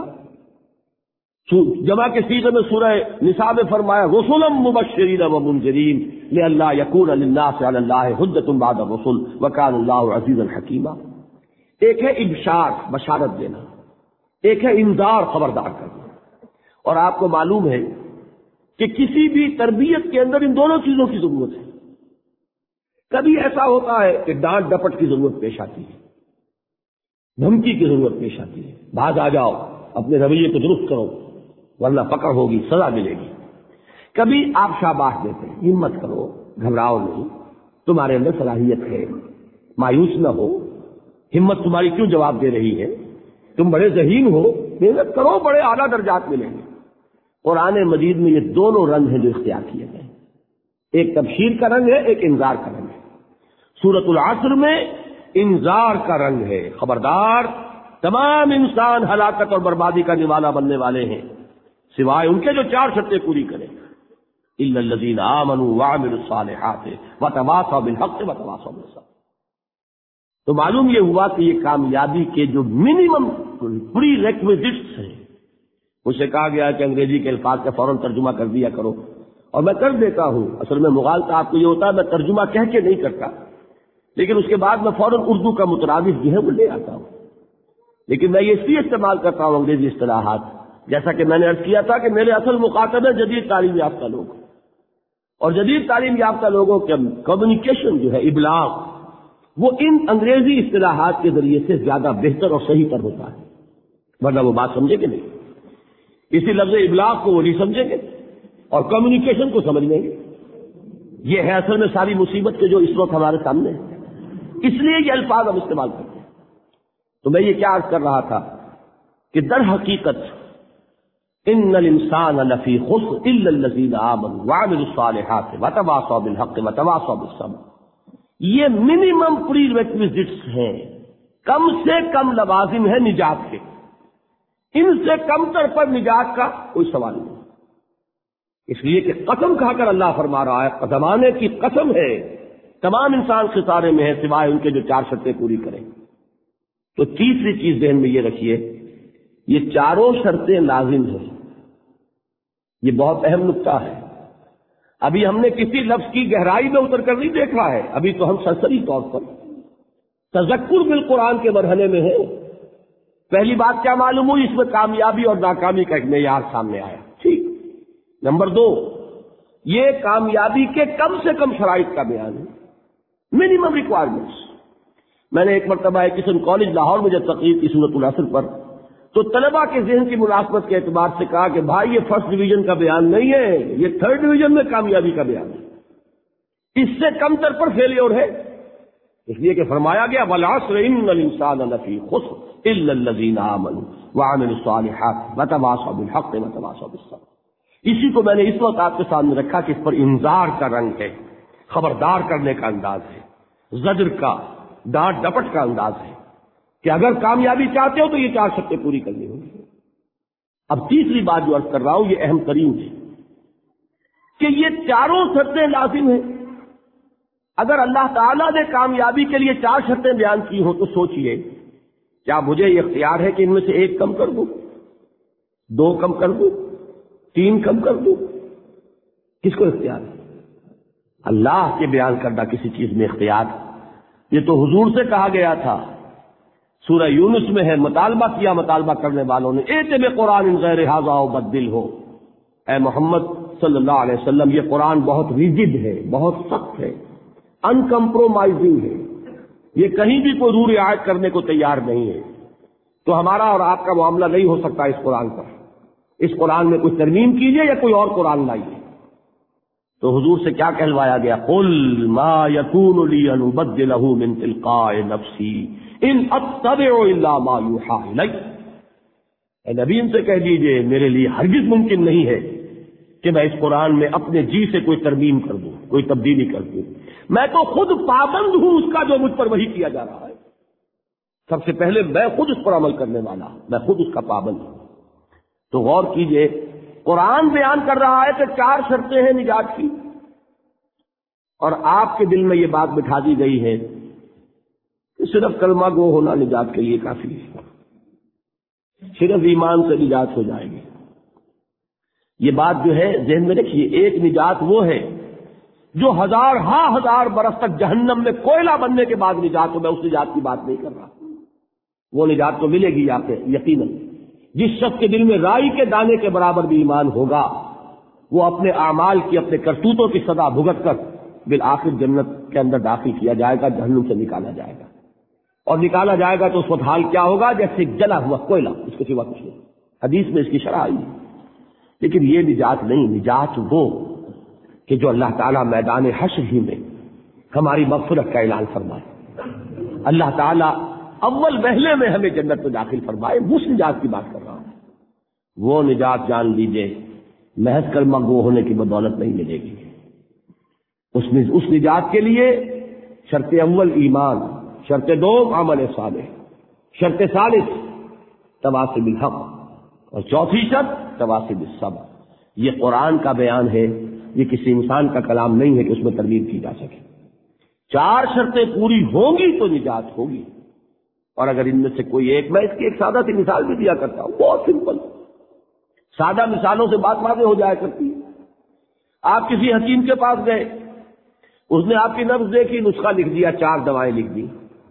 جمع کے صیغے میں سورہ نساء میں فرمایا رسلا مبشرین ومنذرین لئلا یکون للناس علی اللہ حجۃ بعد الرسل وکان اللہ عزیزا حکیما۔ ایک ہے ابشار، بشارت دینا، ایک ہے انذار، خبردار کرنا۔ اور آپ کو معلوم ہے کہ کسی بھی تربیت کے اندر ان دونوں چیزوں کی ضرورت ہے۔ کبھی ایسا ہوتا ہے کہ ڈانٹ ڈپٹ کی ضرورت پیش آتی ہے، دھمکی کی ضرورت پیش آتی ہے، بھاگ آ جاؤ، اپنے رویے کو درست کرو ورنہ پکڑ ہوگی، سزا ملے گی۔ کبھی آپ شاباش دیتے ہیں، ہمت کرو، گھبراؤ نہیں، تمہارے اندر صلاحیت ہے، مایوس نہ ہو، ہمت تمہاری کیوں جواب دے رہی ہے، تم بڑے ذہین ہو، محنت کرو، بڑے اعلیٰ درجات ملیں گے۔ قرآن مجید میں یہ دونوں رنگ ہیں جو اختیار کیے گئے، ایک تبشیر کا رنگ ہے، ایک انذار کا رنگ ہے۔ سورۃ العصر میں انذار کا رنگ ہے، خبردار، تمام انسان ہلاکت اور بربادی کا نوالا بننے والے ہیں سوائے ان کے جو 4 شرطیں پوری کریں، الا الذین آمنوا وعملوا الصالحات وتواصوا بالحق وتواصوا بالصبر۔ تو معلوم یہ ہوا کہ یہ کامیابی کے جو منیمم پری ریکویزٹس ہیں، مجھے کہا گیا کہ انگریزی کے الفاظ کا فوراً ترجمہ کر دیا کرو، اور میں کر دیتا ہوں۔ اصل میں مغالطہ آپ کو یہ ہوتا ہے میں ترجمہ کہہ کے نہیں کرتا، لیکن اس کے بعد میں فوراً اردو کا مترادف جو ہے وہ لے آتا ہوں۔ لیکن میں یہ اس لیے استعمال کرتا ہوں انگریزی اصطلاحات، جیسا کہ میں نے عرض کیا تھا کہ میرے اصل مخاطب ہے جدید تعلیم یافتہ لوگ، اور جدید تعلیم یافتہ لوگوں کے کمیونیکیشن جو ہے، ابلاغ، وہ ان انگریزی اصطلاحات کے ذریعے سے زیادہ بہتر اور صحیح تر ہوتا ہے، ورنہ وہ بات سمجھے کہ نہیں۔ اسی لفظ ابلاغ کو وہ نہیں سمجھیں گے اور کمیونیکیشن کو سمجھ لیں گے۔ یہ ہے اصل میں ساری مصیبت کے جو اس وقت ہمارے سامنے ہے، اس لیے یہ الفاظ ہم استعمال کرتے ہیں۔ تو میں یہ کیا عرض کر رہا تھا کہ در حقیقت ان الانسان لفی خسر الا الذین آمنوا وعملوا الصالحات وتواصوا بالحق وتواصوا بالصبر، یہ منیمم پری ریکویزٹس ہیں، کم سے کم لوازم ہیں نجات کے، ان سے کم تر پر نجات کا کوئی سوال نہیں۔ اس لیے کہ قسم کھا کر اللہ فرما رہا ہے، زمانے کی قسم ہے، تمام انسان خسارے میں ہے سوائے ان کے جو 4 شرطیں پوری کریں۔ تو تیسری چیز ذہن میں یہ رکھیے، یہ 4 شرطیں لازم ہیں، یہ بہت اہم نقطہ ہے۔ ابھی ہم نے کسی لفظ کی گہرائی میں اتر کر نہیں دیکھا ہے، ابھی تو ہم سرسری طور پر تذکر بالقرآن کے مرحلے میں ہیں۔ پہلی بات کیا معلوم ہوئی، اس میں کامیابی اور ناکامی کا ایک معیار سامنے آیا، ٹھیک۔ نمبر 2، یہ کامیابی کے کم سے کم شرائط کا بیان ہے، منیمم ریکوائرمنٹس۔ میں نے ایک مرتبہ ایک قسم کالج لاہور میں جب تقریر کی سورۃ العصر پر، تو طلباء کے ذہن کی مناسبت کے اعتبار سے کہا کہ بھائی یہ فرسٹ ڈویژن کا بیان نہیں ہے، یہ تھرڈ ڈویژن میں کامیابی کا بیان ہے، اس سے کم تر پر فیلیور ہے، اس لیے کہ فرمایا گیا والعصر ان الانسان لفی خسر الا الذین آمنوا وعملوا الصالحات وتواصوا بالحق وتواصوا بالصبر۔ اسی کو میں نے اس وقت آپ کے سامنے رکھا کہ اس پر انذار کا رنگ ہے، خبردار کرنے کا انداز ہے، زجر کا، ڈانٹ ڈپٹ کا انداز ہے کہ اگر کامیابی چاہتے ہو تو یہ 4 شرطیں پوری کرنی ہوگی۔ اب تیسری بات جو عرض کر رہا ہوں یہ اہم ترین ہے کہ یہ چاروں شرطیں لازم ہیں۔ اگر اللہ تعالیٰ نے کامیابی کے لیے 4 شرطیں بیان کی ہوں تو سوچئے کیا مجھے یہ اختیار ہے کہ ان میں سے 1 کم کر دوں، 2 کم کر دوں، 3 کم کر دوں؟ کس کو اختیار ہے؟ اللہ کے بیان کردہ کسی چیز میں اختیار۔ یہ تو حضور سے کہا گیا تھا، سورہ یونس میں ہے، مطالبہ کیا مطالبہ کرنے والوں نے ایتے میں قرآن غیر ھذا وبدل ہو، اے محمد صلی اللہ علیہ وسلم یہ قرآن بہت ریجڈ ہے، بہت سخت ہے، ان کمپرومائزنگ ہے، یہ کہیں بھی کوئی روح رعایت کرنے کو تیار نہیں ہے، تو ہمارا اور آپ کا معاملہ نہیں ہو سکتا اس قرآن پر، اس قرآن میں کوئی ترمیم کیجیے یا کوئی اور قرآن لائیے۔ تو حضور سے کیا کہلوایا گیا؟ قل ما یکون لی ان ابدلہ من تلقاء نفسی ان اتبع الا ما یوحی الی۔ اے نبی ان سے کہہ دیجئے میرے لیے ہرگز ممکن نہیں ہے کہ میں اس قرآن میں اپنے جی سے کوئی ترمیم کر دوں، کوئی تبدیلی کر دوں، میں تو خود پابند ہوں اس کا جو مجھ پر وحی کیا جا رہا ہے، سب سے پہلے میں خود اس پر عمل کرنے والا ہوں، میں خود اس کا پابند ہوں۔ تو غور کیجئے، قرآن بیان کر رہا ہے کہ 4 شرطیں ہیں نجات کی، اور آپ کے دل میں یہ بات بٹھا دی گئی ہے کہ صرف کلمہ گو ہونا نجات کے لیے کافی ہے، صرف ایمان سے نجات ہو جائے گی۔ یہ بات جو ہے ذہن میں رکھیے، ایک نجات وہ ہے جو ہزار برس تک جہنم میں کوئلہ بننے کے بعد نجات ہو، میں اس نجات کی بات نہیں کر رہا، وہ نجات تو ملے گی آپ کو یقیناً۔ جس شخص کے دل میں رائی کے دانے کے برابر بھی ایمان ہوگا، وہ اپنے اعمال کی، اپنے کرتوتوں کی سزا بھگت کر بالآخر جنت کے اندر داخل کیا جائے گا، جہنم سے نکالا جائے گا، اور نکالا جائے گا تو اس وقت حال کیا ہوگا؟ جیسے جلا ہوا کوئلہ، اس کے سوا کچھ نہیں۔ حدیث میں اس کی شرح آئی ہے۔ لیکن یہ نجات نہیں، نجات وہ کہ جو اللہ تعالیٰ میدان حشر ہی میں ہماری مغفرت کا اعلان فرمائے، اللہ تعالیٰ اول وہلے میں ہمیں جنت میں داخل فرمائے، اس نجات کی بات کر رہا ہوں۔ وہ نجات جان لیجئے محض کلمہ گو ہونے کی بدولت نہیں ملے گی، اس نجات کے لیے شرط اول ایمان، شرط 2 عمل صالح، شرط ثالث تواصی بالحق، اور چوتھی شرط تواصی بالصبر۔ یہ قرآن کا بیان ہے، یہ کسی انسان کا کلام نہیں ہے کہ اس میں ترمیم کی جا سکے۔ 4 شرطیں پوری ہوں گی تو نجات ہوگی، اور اگر ان میں سے کوئی ایک، میں اس کی ایک سادہ سی مثال بھی دیا کرتا ہوں، بہت سمپل، سادہ مثالوں سے بات واضح ہو جایا کرتی ہے۔ آپ کسی حکیم کے پاس گئے، اس نے آپ کی نبض دیکھی، نسخہ لکھ دیا، 4 دوائیں لکھ دی،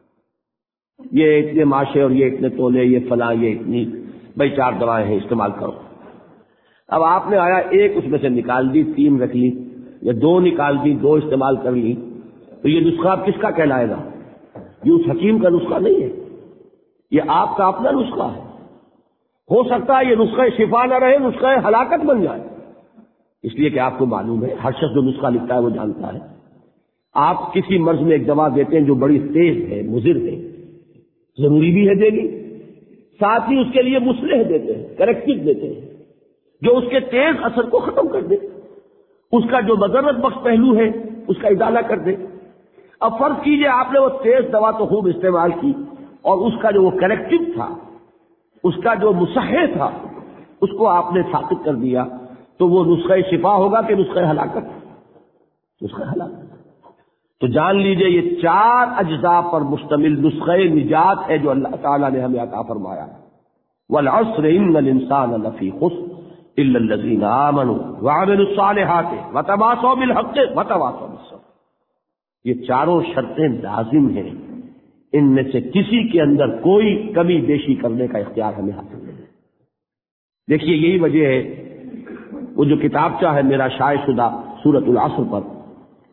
یہ اتنے ماشے اور یہ اتنے تولے، یہ فلاں، یہ اتنی، بھائی 4 دوائیں ہیں، استعمال کرو۔ اب آپ نے آیا ایک اس میں سے نکال دی، 3 رکھ لی، یا 2 نکال دی، 2 استعمال کر لی، تو یہ نسخہ اب کس کا کہلائے گا؟ یہ اس حکیم کا نسخہ نہیں ہے، یہ آپ کا اپنا نسخہ ہے۔ ہو سکتا ہے یہ نسخہ شفا نہ رہے، نسخہ ہلاکت بن جائے، اس لیے کہ آپ کو معلوم ہے، ہر شخص جو نسخہ لکھتا ہے وہ جانتا ہے، آپ کسی مرض میں ایک دوا دیتے ہیں جو بڑی تیز ہے، مضر ہے، ضروری بھی ہے دینی، ساتھ ہی اس کے لیے مصلح دیتے ہیں، کریکٹو دیتے ہیں، جو اس کے تیز اثر کو ختم کر دے، اس کا جو مضرت بخش پہلو ہے اس کا ازالہ کر دے۔ اب فرض کیجئے آپ نے وہ تیز دوا تو خوب استعمال کی، اور اس کا جو وہ کریکٹو تھا، اس کا جو مصحح تھا، اس کو آپ نے ساقط کر دیا، تو وہ نسخہ شفا ہوگا کہ نسخہ ہلاکت؟ نسخہ ہلاکت۔ تو جان لیجئے یہ 4 اجزاء پر مشتمل نسخہ نجات ہے جو اللہ تعالیٰ نے ہمیں عطا فرمایا۔ والعصر ان الانسان لفی خسر الا الذین آمنوا وعملوا الصالحات وتواصوا بالحق وتواصوا بالصبر۔ یہ 4 شرطیں لازم ہیں، ان میں سے کسی کے اندر کوئی کمی بیشی کرنے کا اختیار ہمیں حاصل نہیں ہے۔ دیکھیے یہی وجہ ہے، وہ جو کتابچہ ہے میرا شائع شدہ سورۃ العصر پر،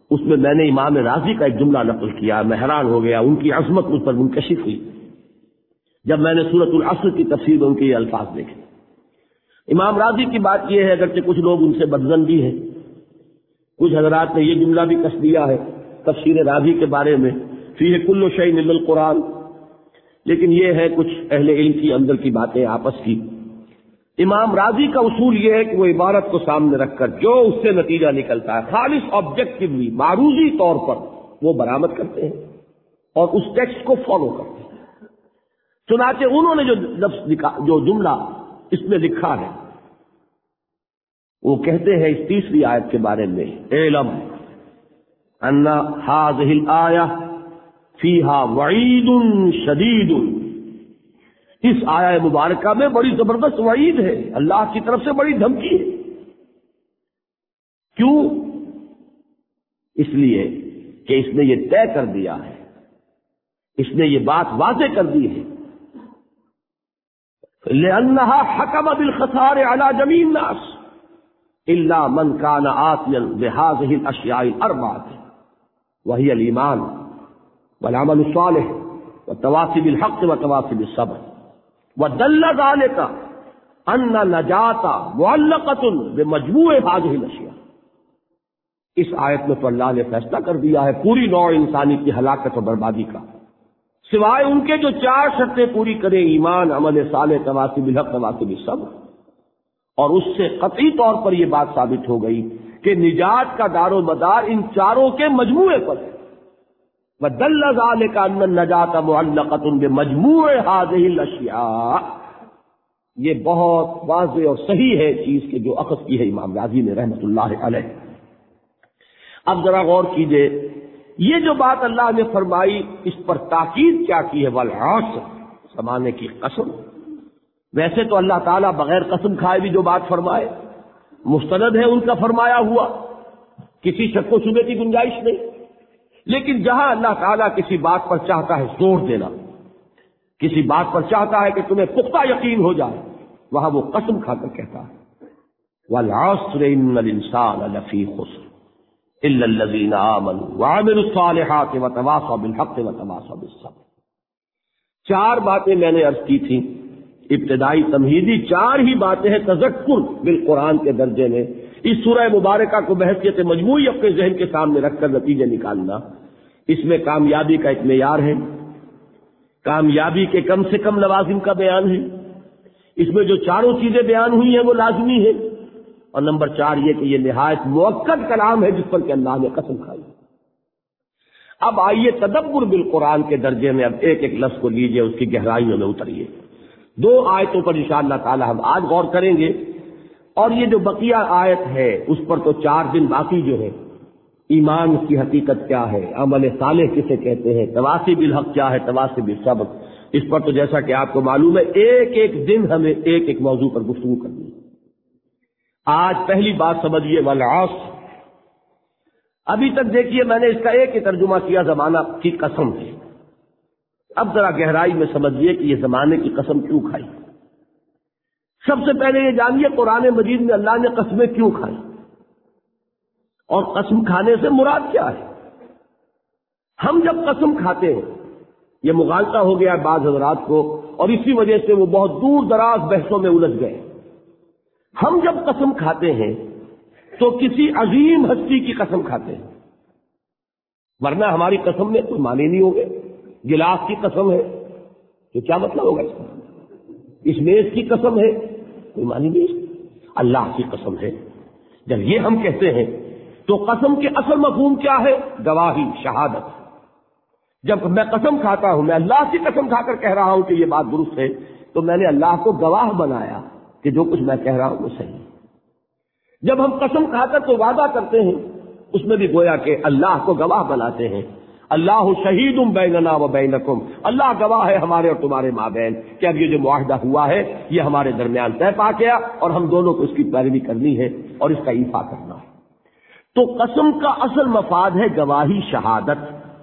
اس میں نے امام راضی کا ایک جملہ نقل کیا، میں حیران ہو گیا، ان کی عظمت مجھ پر منکشف ہوئی جب میں نے سورۃ العصر کی تفسیر میں ان کے یہ الفاظ دیکھے۔ امام راضی کی بات یہ ہے، اگرچہ کچھ لوگ ان سے بدظن بھی ہیں، کچھ حضرات نے یہ جملہ بھی کس دیا ہے تفسیر راضی کے بارے میں، فیہ کل شیء الا القرآن، لیکن یہ ہے کچھ اہل علم کی اندر کی باتیں آپس کی۔ امام راضی کا اصول یہ ہے کہ وہ عبارت کو سامنے رکھ کر جو اس سے نتیجہ نکلتا ہے خالص آبجیکٹولی معروضی طور پر وہ برآمد کرتے ہیں اور اس ٹیکسٹ کو فالو کرتے ہیں۔ چنانچہ انہوں نے جو لفظ لکھا، جو جملہ اس میں لکھا ہے، وہ کہتے ہیں اس تیسری آیت کے بارے میں، اعلم ان هذه الآیہ فیہا وعید شدید، اس آیہ مبارکہ میں بڑی زبردست وعید ہے، اللہ کی طرف سے بڑی دھمکی ہے۔ کیوں؟ اس لیے کہ اس نے یہ طے کر دیا ہے، اس نے یہ بات واضح کر دی ہے، لأنها حکم بالخسار على جميع الناس الا من كان آتيا بهذه الاشیاء الاربعة وهي الایمان والعمل الصالح والتواصي بالحق والتواصي بالصبر، ودل ذلك ان نجات معلقة بمجموع هذه الاشیاء۔ اس آیت میں تو اللہ نے فیصلہ کر دیا ہے پوری نوع انسانی کی ہلاکت اور بربادی کا، سوائے ان کے جو 4 شرطیں پوری کریں، ایمان، عمل صالح، تواصی بالحق، تواصی بالصبر۔ اور اس سے قطعی طور پر یہ بات ثابت ہو گئی کہ نجات کا دار و مدار ان چاروں کے مجموعے پر ہے۔ وَدَلَّ ذَلِكَ أَنَّ النَّجَاةَ مُعَلَّقَةٌ بِمَجْمُوعِ هَذِهِ الْأَشْيَاء، یہ بہت واضح اور صحیح ہے چیز کہ جو اخذ کی ہے امام راضی نے رحمۃ اللہ علیہ۔ اب ذرا غور کیجئے، یہ جو بات اللہ نے فرمائی اس پر تاکید کیا کی ہے، والعصر، زمانے کی قسم۔ ویسے تو اللہ تعالیٰ بغیر قسم کھائے بھی جو بات فرمائے مستند ہے ان کا فرمایا ہوا، کسی شک و شبے کی گنجائش نہیں، لیکن جہاں اللہ تعالیٰ کسی بات پر چاہتا ہے زور دینا، کسی بات پر چاہتا ہے کہ تمہیں پختہ یقین ہو جائے، وہاں وہ قسم کھا کر کہتا ہے والعصر ان الانسان لفی خسر الا الذین آمنوا وعملوا الصالحات وتواصوا بالحق وتواصوا بالصبر۔ 4 باتیں میں نے عرض کی تھیں، ابتدائی تمہیدی 4 ہی باتیں ہیں تذکر بالقرآن کے درجے میں۔ اس سورہ مبارکہ کو بحیثیت مجموعی اپنے ذہن کے سامنے رکھ کر نتیجے نکالنا، اس میں کامیابی کا ایک معیار ہے، کامیابی کے کم سے کم لوازم کا بیان ہے، اس میں جو 4 چیزیں بیان ہوئی ہیں وہ لازمی ہے، اور نمبر 4 یہ کہ یہ نہایت مؤکد کلام ہے جس پر کہ اللہ نے قسم کھائی۔ اب آئیے تدبر بالقرآن کے درجے میں اب ایک ایک لفظ کو لیجئے، اس کی گہرائیوں میں اتریے۔ 2 آیتوں پر انشاءاللہ تعالی ہم آج غور کریں گے، اور یہ جو بقیہ آیت ہے اس پر تو 4 دن باقی جو ہے، ایمان کی حقیقت کیا ہے، عمل صالح کسے کہتے ہیں، تواصی بالحق کیا ہے، تواصی بالصبر، اس پر تو جیسا کہ آپ کو معلوم ہے ایک ایک دن ہمیں ایک ایک موضوع پر گفتگو کرنی ہے۔ آج پہلی بات سمجھیے والعصر۔ ابھی تک دیکھیے میں نے اس کا ایک ہی ترجمہ کیا، زمانہ کی قسم ہے۔ اب ذرا گہرائی میں سمجھیے کہ یہ زمانے کی قسم کیوں کھائی۔ سب سے پہلے یہ جانیے قرآن مجید میں اللہ نے قسمیں کیوں کھائی، اور قسم کھانے سے مراد کیا ہے۔ ہم جب قسم کھاتے ہیں، یہ مغالطہ ہو گیا ہے بعض حضرات کو، اور اسی وجہ سے وہ بہت دور دراز بحثوں میں الجھ گئے۔ ہم جب قسم کھاتے ہیں تو کسی عظیم ہستی کی قسم کھاتے ہیں، ورنہ ہماری قسم میں کوئی معنی نہیں ہوگے۔ گلاس کی قسم ہے تو کیا مطلب ہوگا اس کا؟ اس میز کی قسم ہے، کوئی معنی نہیں۔ اللہ کی قسم ہے، جب یہ ہم کہتے ہیں تو قسم کے اصل مفہوم کیا ہے؟ گواہی، شہادت۔ جب میں قسم کھاتا ہوں، میں اللہ کی قسم کھا کر کہہ رہا ہوں کہ یہ بات درست ہے، تو میں نے اللہ کو گواہ بنایا کہ جو کچھ میں کہہ رہا ہوں وہ صحیح ہے۔ جب ہم قسم کھا کر تو وعدہ کرتے ہیں، اس میں بھی گویا کہ اللہ کو گواہ بناتے ہیں۔ اللہ شہید بیننا و بینکم، اللہ گواہ ہے ہمارے اور تمہارے مابین کہ اب یہ جو معاہدہ ہوا ہے یہ ہمارے درمیان طے پا گیا، اور ہم دونوں کو اس کی پیروی کرنی ہے اور اس کا ایفا کرنا ہے۔ تو قسم کا اصل مفاد ہے گواہی، شہادت۔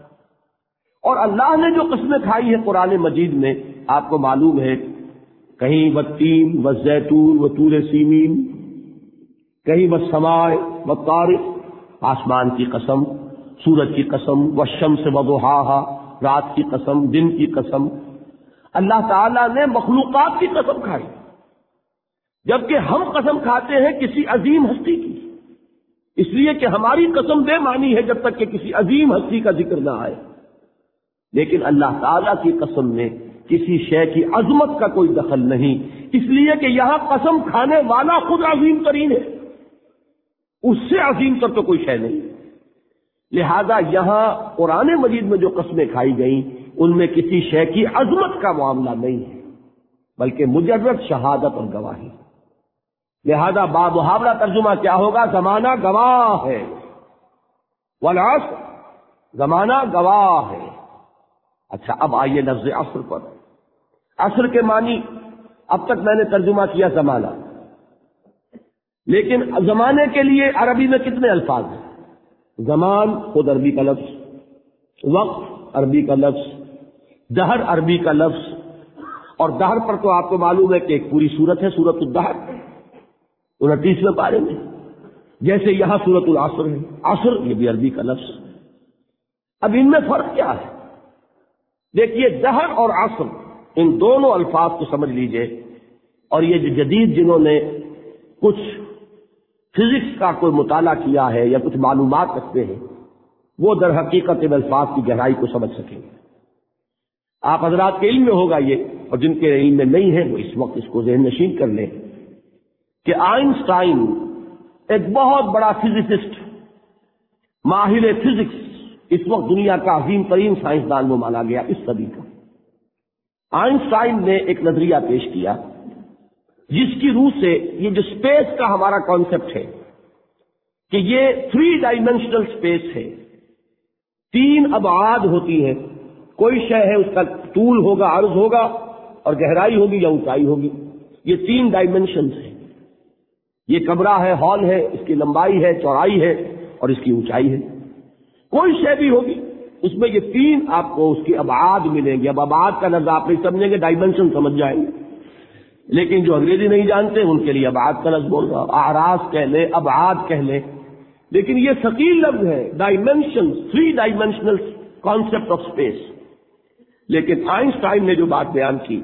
اور اللہ نے جو قسمیں کھائی ہے قرآن مجید میں آپ کو معلوم ہے، کہیں والتین والزیتون وطور سینین، کہیں والسماء والطارق، آسمان کی قسم، سورج کی قسم، والشمس وضحاہا، رات کی قسم، دن کی قسم، اللہ تعالیٰ نے مخلوقات کی قسم کھائی، جبکہ ہم قسم کھاتے ہیں کسی عظیم ہستی کی، اس لیے کہ ہماری قسم بے معنی ہے جب تک کہ کسی عظیم ہستی کا ذکر نہ آئے، لیکن اللہ تعالیٰ کی قسم میں کسی شے کی عظمت کا کوئی دخل نہیں، اس لیے کہ یہاں قسم کھانے والا خود عظیم ترین ہے، اس سے عظیم تر تو کوئی شے نہیں، لہذا یہاں قرآن مجید میں جو قسمیں کھائی گئیں ان میں کسی شے کی عظمت کا معاملہ نہیں ہے، بلکہ مجرد شہادت اور گواہی۔ لہذا بامحاورہ ترجمہ کیا ہوگا؟ زمانہ گواہ ہے، والعصر، زمانہ گواہ ہے۔ اچھا، اب آئیے لفظ عصر پر۔ عصر کے معنی اب تک میں نے ترجمہ کیا زمانہ، لیکن زمانے کے لیے عربی میں کتنے الفاظ ہیں؟ زمان خود عربی کا لفظ، وقت عربی کا لفظ، دہر عربی کا لفظ، اور دہر پر تو آپ کو معلوم ہے کہ ایک پوری سورت ہے، سورۃ الدہر 29ویں پارے میں، جیسے یہاں سورۃ العصر ہے، عصر یہ بھی عربی کا لفظ۔ اب ان میں فرق کیا ہے؟ دیکھیے، دہر اور عصر ان دونوں الفاظ کو سمجھ لیجئے، اور یہ جو جدید جنہوں نے کچھ فزکس کا کوئی مطالعہ کیا ہے یا کچھ معلومات رکھتے ہیں وہ در حقیقت ان الفاظ کی گہرائی کو سمجھ سکیں گے۔ آپ حضرات کے علم میں ہوگا یہ، اور جن کے علم میں نہیں ہے وہ اس وقت اس کو ذہن نشین کر لیں کہ آئنسٹائن ایک بہت بڑا فزسسٹ، ماہر فزکس، اس وقت دنیا کا عظیم ترین سائنسدان وہ مانا گیا اس صدی کا۔ آئنسٹائن نے ایک نظریہ پیش کیا جس کی روح سے یہ جو اسپیس کا ہمارا کانسیپٹ ہے کہ یہ 3 ڈائمینشنل اسپیس ہے، 3 ابعاد ہوتی ہیں، کوئی شے ہے اس کا طول ہوگا، عرض ہوگا، اور گہرائی ہوگی یا اونچائی ہوگی، یہ 3 ڈائمینشنز ہیں۔ یہ کمرہ ہے، ہال ہے، اس کی لمبائی ہے، چوڑائی ہے، اور اس کی اونچائی ہے۔ کوئی شے بھی ہوگی اس میں یہ 3 آپ کو اس کی ابعاد ملیں گے۔ اب ابعاد کا لفظ آپ نہیں سمجھیں گے، ڈائمینشن سمجھ جائیں گے، لیکن جو انگریزی نہیں جانتے ان کے لیے ابعاد کا لفظ بول رہا، اعراض کہہ لیں، ابعاد کہہ لیں، لیکن یہ ثقیل لفظ ہے، dimension, 3 dimensional concept of space. لیکن آئنسٹائن نے جو بات بیان کی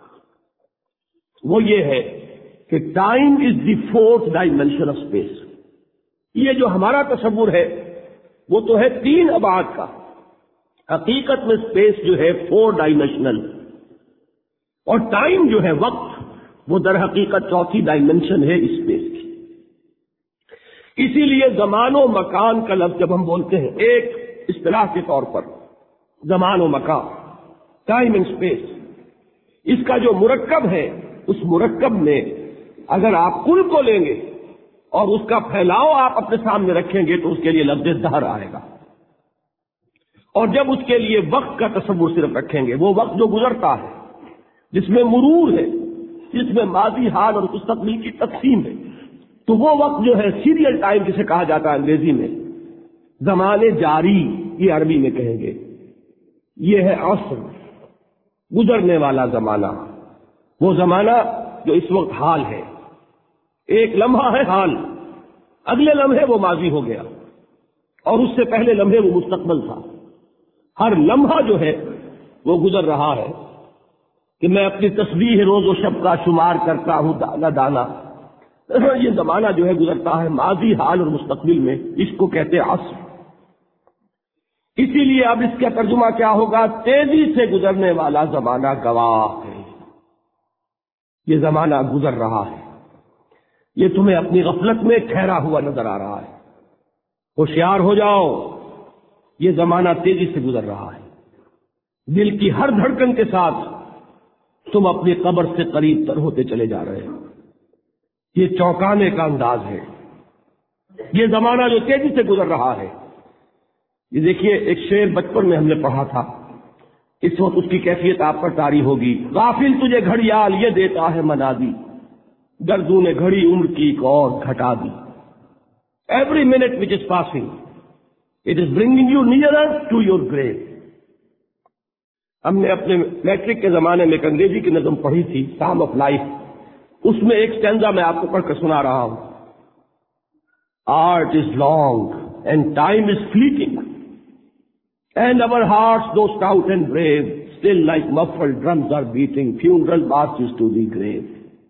وہ یہ ہے کہ time is the 4th dimension of space. یہ جو ہمارا تصور ہے وہ تو ہے 3 ابعاد کا، حقیقت میں اسپیس جو ہے 4 ڈائمینشنل، اور ٹائم جو ہے وقت وہ در حقیقت 4تھی ڈائمینشن ہے اسپیس کی۔ اسی لیے زمان و مکان کا لفظ جب ہم بولتے ہیں ایک اصطلاح کے طور پر، زمان و مکان، ٹائم اینڈ اسپیس، اس کا جو مرکب ہے اس مرکب میں اگر آپ کل کو لیں گے اور اس کا پھیلاؤ آپ اپنے سامنے رکھیں گے تو اس کے لیے لفظ دہر آئے گا، اور جب اس کے لیے وقت کا تصور صرف رکھیں گے، وہ وقت جو گزرتا ہے جس میں مرور ہے، جس میں ماضی، حال اور مستقبل کی تقسیم ہے، تو وہ وقت جو ہے سیریل ٹائم جسے کہا جاتا ہے انگریزی میں، زمانے جاری یہ عربی میں کہیں گے، یہ ہے عصر، گزرنے والا زمانہ، وہ زمانہ جو اس وقت حال ہے، ایک لمحہ ہے حال، اگلے لمحے وہ ماضی ہو گیا، اور اس سے پہلے لمحے وہ مستقبل تھا۔ ہر لمحہ جو ہے وہ گزر رہا ہے کہ میں اپنی تسبیح روز و شب کا شمار کرتا ہوں دانا دانا، یہ زمانہ جو ہے گزرتا ہے ماضی، حال اور مستقبل میں، اس کو کہتے ہیں عصر۔ اسی لیے اب اس کا ترجمہ کیا ہوگا؟ تیزی سے گزرنے والا زمانہ گواہ ہے، یہ زمانہ گزر رہا ہے، یہ تمہیں اپنی غفلت میں ٹھہرا ہوا نظر آ رہا ہے، ہوشیار ہو جاؤ، یہ زمانہ تیزی سے گزر رہا ہے، دل کی ہر دھڑکن کے ساتھ تم اپنی قبر سے قریب تر ہوتے چلے جا رہے ہو۔ یہ چونکانے کا انداز ہے، یہ زمانہ جو تیزی سے گزر رہا ہے۔ یہ دیکھیے ایک شعر بچپن میں ہم نے پڑھا تھا، اس وقت اس کی کیفیت آپ پر طاری ہوگی، غافل تجھے گھڑیال یہ دیتا ہے منادی، گردوں نے گھڑی عمر کی ایک اور گھٹا دی۔ Every minute which is passing, it is bringing you nearer to your grave۔ ہم نے اپنے میٹرک کے زمانے میں ایک انگریزی کی نظم پڑھی تھی، سام آف لائف، اس میں ایک اسٹینزا میں آپ کو پڑھ کر سنا رہا ہوں، art is long and time is fleeting, And our hearts, though stout and brave, still like muffled drums are beating, funeral marches to the grave.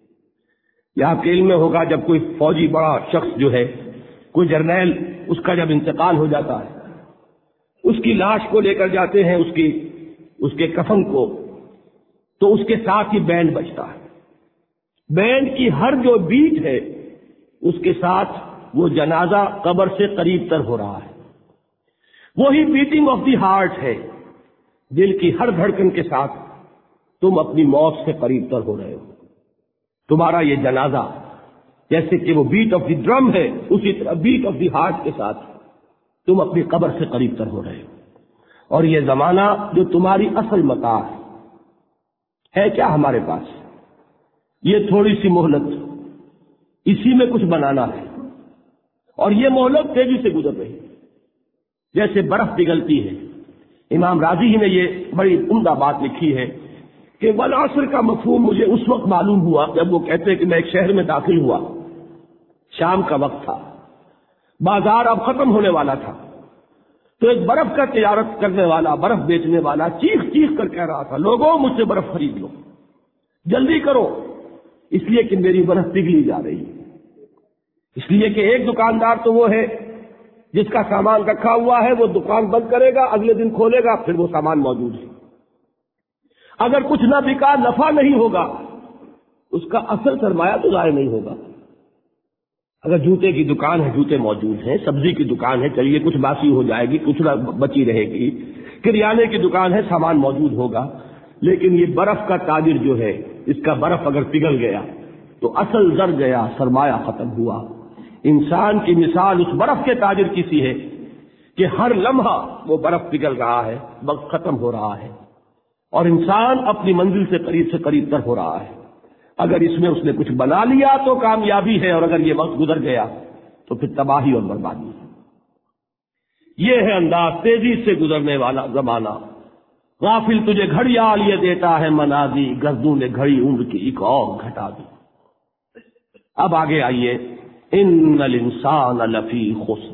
یہ آپ کے علم میں ہوگا جب کوئی فوجی بڑا شخص جو ہے، کوئی جرنیل، اس کا جب انتقال ہو جاتا ہے، اس کی لاش کو لے کر جاتے ہیں اس کے کفن کو، تو اس کے ساتھ ہی بینڈ بجتا ہے۔ بینڈ کی ہر جو بیٹ ہے اس کے ساتھ وہ جنازہ قبر سے قریب تر ہو رہا ہے۔ وہی بیٹنگ آف دی ہارٹ ہے، دل کی ہر دھڑکن کے ساتھ تم اپنی موت سے قریب تر ہو رہے ہو۔ تمہارا یہ جنازہ جیسے کہ وہ بیٹ آف دی ڈرم ہے، اسی طرح بیٹ آف دی ہارٹ کے ساتھ تم اپنی قبر سے قریب تر ہو رہے ہو۔ اور یہ زمانہ جو تمہاری اصل متاع ہے کیا ہمارے پاس؟ یہ تھوڑی سی مہلت، اسی میں کچھ بنانا ہے، اور یہ مہلت تیزی سے گزر رہی ہے جیسے برف پگھلتی ہے۔ امام رازی ہی نے یہ بڑی عمدہ بات لکھی ہے کہ والعصر کا مفہوم مجھے اس وقت معلوم ہوا جب وہ کہتے کہ میں ایک شہر میں داخل ہوا، شام کا وقت تھا، بازار اب ختم ہونے والا تھا، تو ایک برف کا تجارت کرنے والا، برف بیچنے والا چیخ چیخ کر کہہ رہا تھا، لوگوں مجھ سے برف خرید لو، جلدی کرو، اس لیے کہ میری برف پگھلی جا رہی ہے۔ اس لیے کہ ایک دکاندار تو وہ ہے جس کا سامان رکھا ہوا ہے، وہ دکان بند کرے گا، اگلے دن کھولے گا، پھر وہ سامان موجود ہے۔ اگر کچھ نہ بکا، نفع نہیں ہوگا، اس کا اصل سرمایہ تو ضائع نہیں ہوگا۔ اگر جوتے کی دکان ہے، جوتے موجود ہیں، سبزی کی دکان ہے، چلیے کچھ باسی ہو جائے گی، کچھ نہ بچی رہے گی، کریانے کی دکان ہے، سامان موجود ہوگا، لیکن یہ برف کا تاجر جو ہے، اس کا برف اگر پگھل گیا تو اصل زر گیا، سرمایہ ختم ہوا۔ انسان کی مثال اس برف کے تاجر کی سی ہے کہ ہر لمحہ وہ برف پگھل رہا ہے، وقت ختم ہو رہا ہے، اور انسان اپنی منزل سے قریب تر ہو رہا ہے۔ اگر اس میں اس نے کچھ بنا لیا تو کامیابی ہے، اور اگر یہ وقت گزر گیا تو پھر تباہی اور بربادی ہے۔ یہ ہے انداز تیزی سے گزرنے والا زمانہ۔ غافل تجھے گھڑیال یہ دیتا ہے منادی، گردوں نے گھڑی عمر کی ایک اور گھٹا دی۔ اب آگے آئیے، ان الانسان لفی خسر۔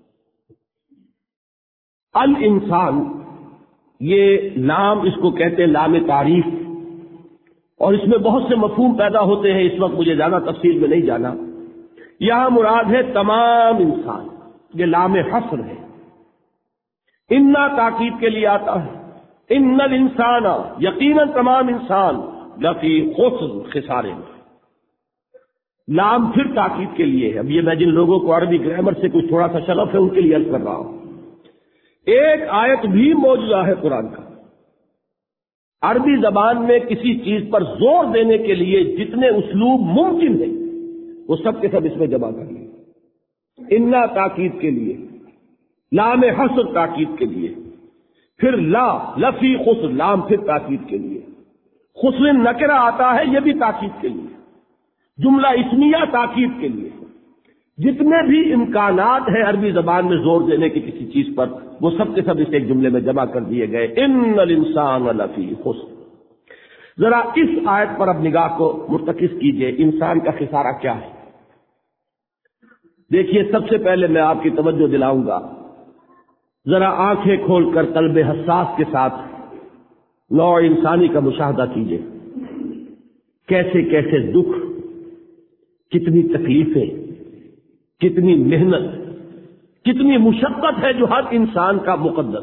الانسان، یہ لام اس کو کہتے ہیں لام تعریف، اور اس میں بہت سے مفہوم پیدا ہوتے ہیں، اس وقت مجھے زیادہ تفصیل میں نہیں جانا۔ یہاں مراد ہے تمام انسان، یہ لام حصر ہے۔ انا تاکید کے لیے آتا ہے، ان الانسان، یقیناً تمام انسان، لفی خسر، خسارے میں۔ لام پھر تاکید کے لیے ہے۔ اب یہ میں جن لوگوں کو عربی گرامر سے کچھ تھوڑا سا شغف ہے ان کے لیے عرض کر رہا ہوں، ایک آیت بھی معجزہ ہے قرآن کا۔ عربی زبان میں کسی چیز پر زور دینے کے لیے جتنے اسلوب ممکن ہیں وہ سب کے سب اس میں جمع کر لیے۔ انا تاکید کے لیے، لام حصر تاکید کے لیے، پھر لا لفی خسر، لام پھر تاکید کے لیے، خسر نکرہ آتا ہے یہ بھی تاکید کے لیے، جملہ اسمیہ تاکید کے لیے۔ جتنے بھی امکانات ہیں عربی زبان میں زور دینے کی کسی چیز پر، وہ سب کے سب اس ایک جملے میں جمع کر دیے گئے، ان الانسان لفی خسر۔ ذرا اس آیت پر اب نگاہ کو مرتکز کیجئے، انسان کا خسارہ کیا ہے؟ دیکھیے، سب سے پہلے میں آپ کی توجہ دلاؤں گا، ذرا آنکھیں کھول کر قلب حساس کے ساتھ نوع انسانی کا مشاہدہ کیجئے، کیسے کیسے دکھ، کتنی تکلیفیں، کتنی محنت، کتنی مشقت ہے جو ہر انسان کا مقدر۔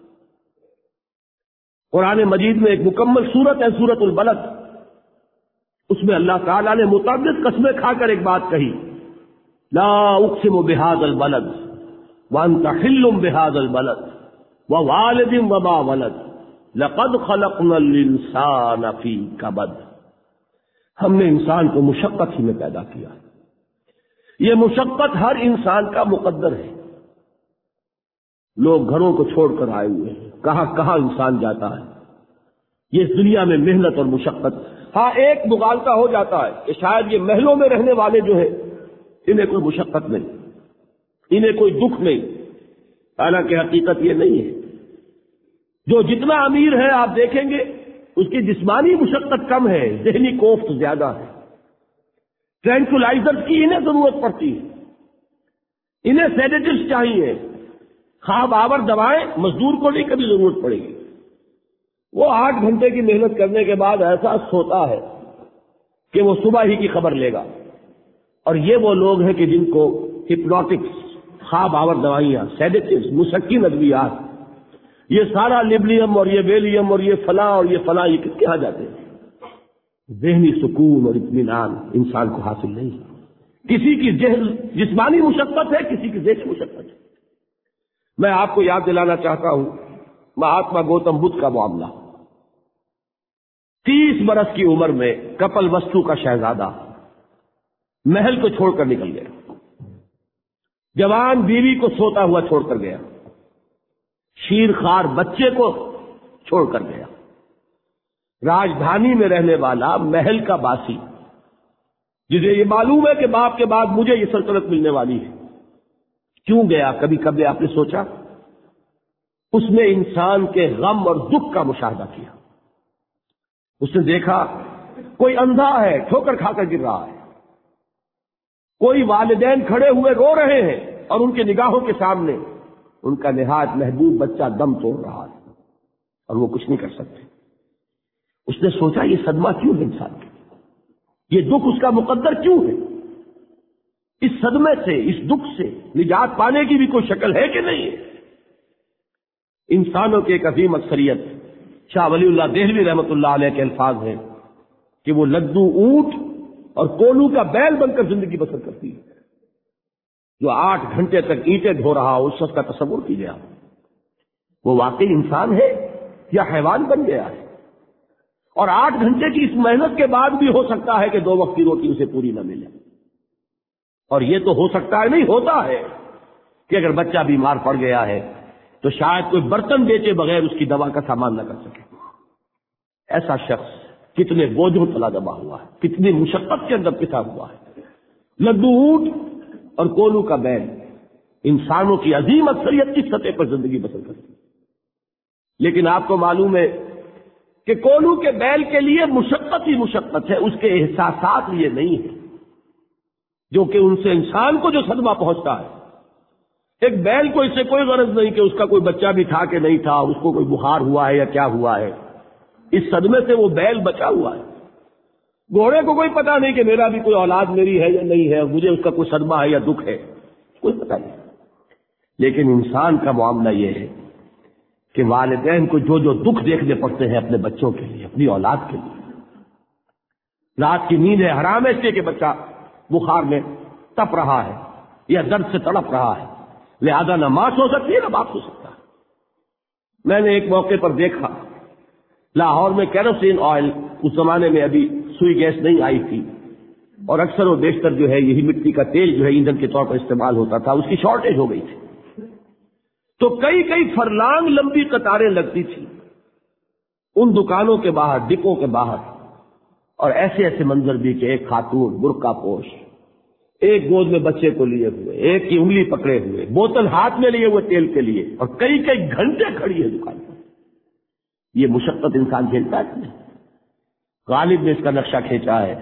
قرآن مجید میں ایک مکمل سورت ہے، سورت البلد، اس میں اللہ تعالیٰ نے متعدد قسمیں کھا کر ایک بات کہی، لا اقسم بہذا البلد وانت حل بہذا البلد ووالد وما ولد لقد خلقنا الانسان فی کبد۔ ہم نے انسان کو مشقت ہی میں پیدا کیا، یہ مشقت ہر انسان کا مقدر ہے۔ لوگ گھروں کو چھوڑ کر آئے ہوئے ہیں، کہاں کہاں انسان جاتا ہے، یہ اس دنیا میں محنت اور مشقت۔ ہاں، ایک مغالطہ ہو جاتا ہے کہ شاید یہ محلوں میں رہنے والے جو ہیں انہیں کوئی مشقت نہیں، انہیں کوئی دکھ نہیں، حالانکہ حقیقت یہ نہیں ہے۔ جو جتنا امیر ہے آپ دیکھیں گے اس کی جسمانی مشقت کم ہے، ذہنی کوفت زیادہ ہے۔ ٹرینکولائزر کی انہیں ضرورت پڑتی ہے، انہیں سیڈیٹیوز چاہیے، خواب آور دوائیں مزدور کو نہیں کبھی ضرورت پڑے گی. وہ 8 گھنٹے کی محنت کرنے کے بعد ایسا سوتا ہے کہ وہ صبح ہی کی خبر لے گا. اور یہ وہ لوگ ہیں کہ جن کو ہپنوٹکس، خواب آور دوائیاں، سیڈیٹیوز، مسکن ادویات، یہ سارا لیبلیم اور یہ ویلیم اور یہ فلاں اور یہ فلاں، یہ کس کے ہاں جاتے ہیں؟ ذہنی سکون اور اطمینان انسان کو حاصل نہیں. کسی کی جسمانی مشقت ہے، کسی کی ذہنی مشقت ہے. میں آپ کو یاد دلانا چاہتا ہوں مہاتما گوتم بدھ کا معاملہ. 30 برس کی عمر میں کپل وستو کا شہزادہ محل کو چھوڑ کر نکل گیا. جوان بیوی کو سوتا ہوا چھوڑ کر گیا. شیر خوار بچے کو چھوڑ کر گیا. راجدھانی میں رہنے والا محل کا باسی، جسے یہ معلوم ہے کہ باپ کے بعد مجھے یہ سلطنت ملنے والی ہے، کیوں گیا؟ کبھی کبھی آپ نے سوچا؟ اس نے انسان کے غم اور دکھ کا مشاہدہ کیا. اس نے دیکھا کوئی اندھا ہے، ٹھوکر کھا کر گر رہا ہے. کوئی والدین کھڑے ہوئے رو رہے ہیں اور ان کے نگاہوں کے سامنے ان کا نہایت محبوب بچہ دم توڑ رہا ہے اور وہ کچھ نہیں کر سکتے. اس نے سوچا یہ صدمہ کیوں ہے انسان کے، یہ دکھ اس کا مقدر کیوں ہے؟ اس صدمے سے، اس دکھ سے نجات پانے کی بھی کوئی شکل ہے کہ نہیں ہے؟ انسانوں کی ایک عظیم اکثریت، شاہ ولی اللہ دہلوی رحمۃ اللہ علیہ کے الفاظ ہیں کہ وہ لدو اونٹ اور کولو کا بیل بن کر زندگی بسر کرتی ہے. جو 8 گھنٹے تک اینٹیں دھو رہا ہو، اس شخص کا تصور کیجیے آپ، وہ واقعی انسان ہے یا حیوان بن گیا ہے؟ اور 8 گھنٹے کی اس محنت کے بعد بھی ہو سکتا ہے کہ 2 وقت کی روٹی اسے پوری نہ ملے. اور یہ تو ہو سکتا ہے، نہیں ہوتا ہے کہ اگر بچہ بیمار پڑ گیا ہے تو شاید کوئی برتن بیچے بغیر اس کی دوا کا سامان نہ کر سکے. ایسا شخص کتنے بوجھوں تلا دبا ہوا ہے، کتنی مشقت کے اندر پسا ہوا ہے. لڈو اونٹ اور کولو کا بیل انسانوں کی عظیم اکثریت کی سطح پر زندگی بسر کرتی ہے. لیکن آپ کو معلوم ہے کہ کولو کے بیل کے لیے مشقت ہی مشقت ہے، اس کے احساسات یہ نہیں ہے جو کہ ان سے انسان کو جو صدمہ پہنچتا ہے. ایک بیل کو اس سے کوئی غرض نہیں کہ اس کا کوئی بچہ بھی تھا کہ نہیں تھا، اس کو کوئی بخار ہوا ہے یا کیا ہوا ہے. اس صدمے سے وہ بیل بچا ہوا ہے. گھوڑے کو کوئی پتا نہیں کہ میرا بھی کوئی اولاد میری ہے یا نہیں ہے، مجھے اس کا کوئی صدمہ ہے یا دکھ ہے، کوئی پتا نہیں. لیکن انسان کا معاملہ یہ ہے کہ والدین کو جو جو دکھ دیکھنے پڑتے ہیں اپنے بچوں کے لیے، اپنی اولاد کے لیے. رات کی نیند ہے حرام ہے اس لیے کہ بچہ بخار میں تپ رہا ہے یا درد سے تڑپ رہا ہے، لہذا نہ ماں سو سکتی ہے نہ باپ سو سکتا ہے. میں نے ایک موقع پر دیکھا لاہور میں کیروسین آئل، اس زمانے میں ابھی سوئی گیس نہیں آئی تھی اور اکثر و بیشتر جو ہے یہی مٹی کا تیل جو ہے ایندھن کے طور پر استعمال ہوتا تھا، اس کی شارٹیج ہو گئی تھی. تو کئی فرلانگ لمبی قطاریں لگتی تھی ان دکانوں کے باہر، ڈپوں کے باہر. اور ایسے ایسے منظر بھی کہ ایک خاتون برقع پوش، ایک گود میں بچے کو لیے ہوئے، ایک کی انگلی پکڑے ہوئے، بوتل ہاتھ میں لیے ہوئے تیل کے لیے، اور کئی گھنٹے کھڑی ہے دکان پر. یہ مشقت انسان جھیلتا ہے نہیں. غالب نے اس کا نقشہ کھینچا ہے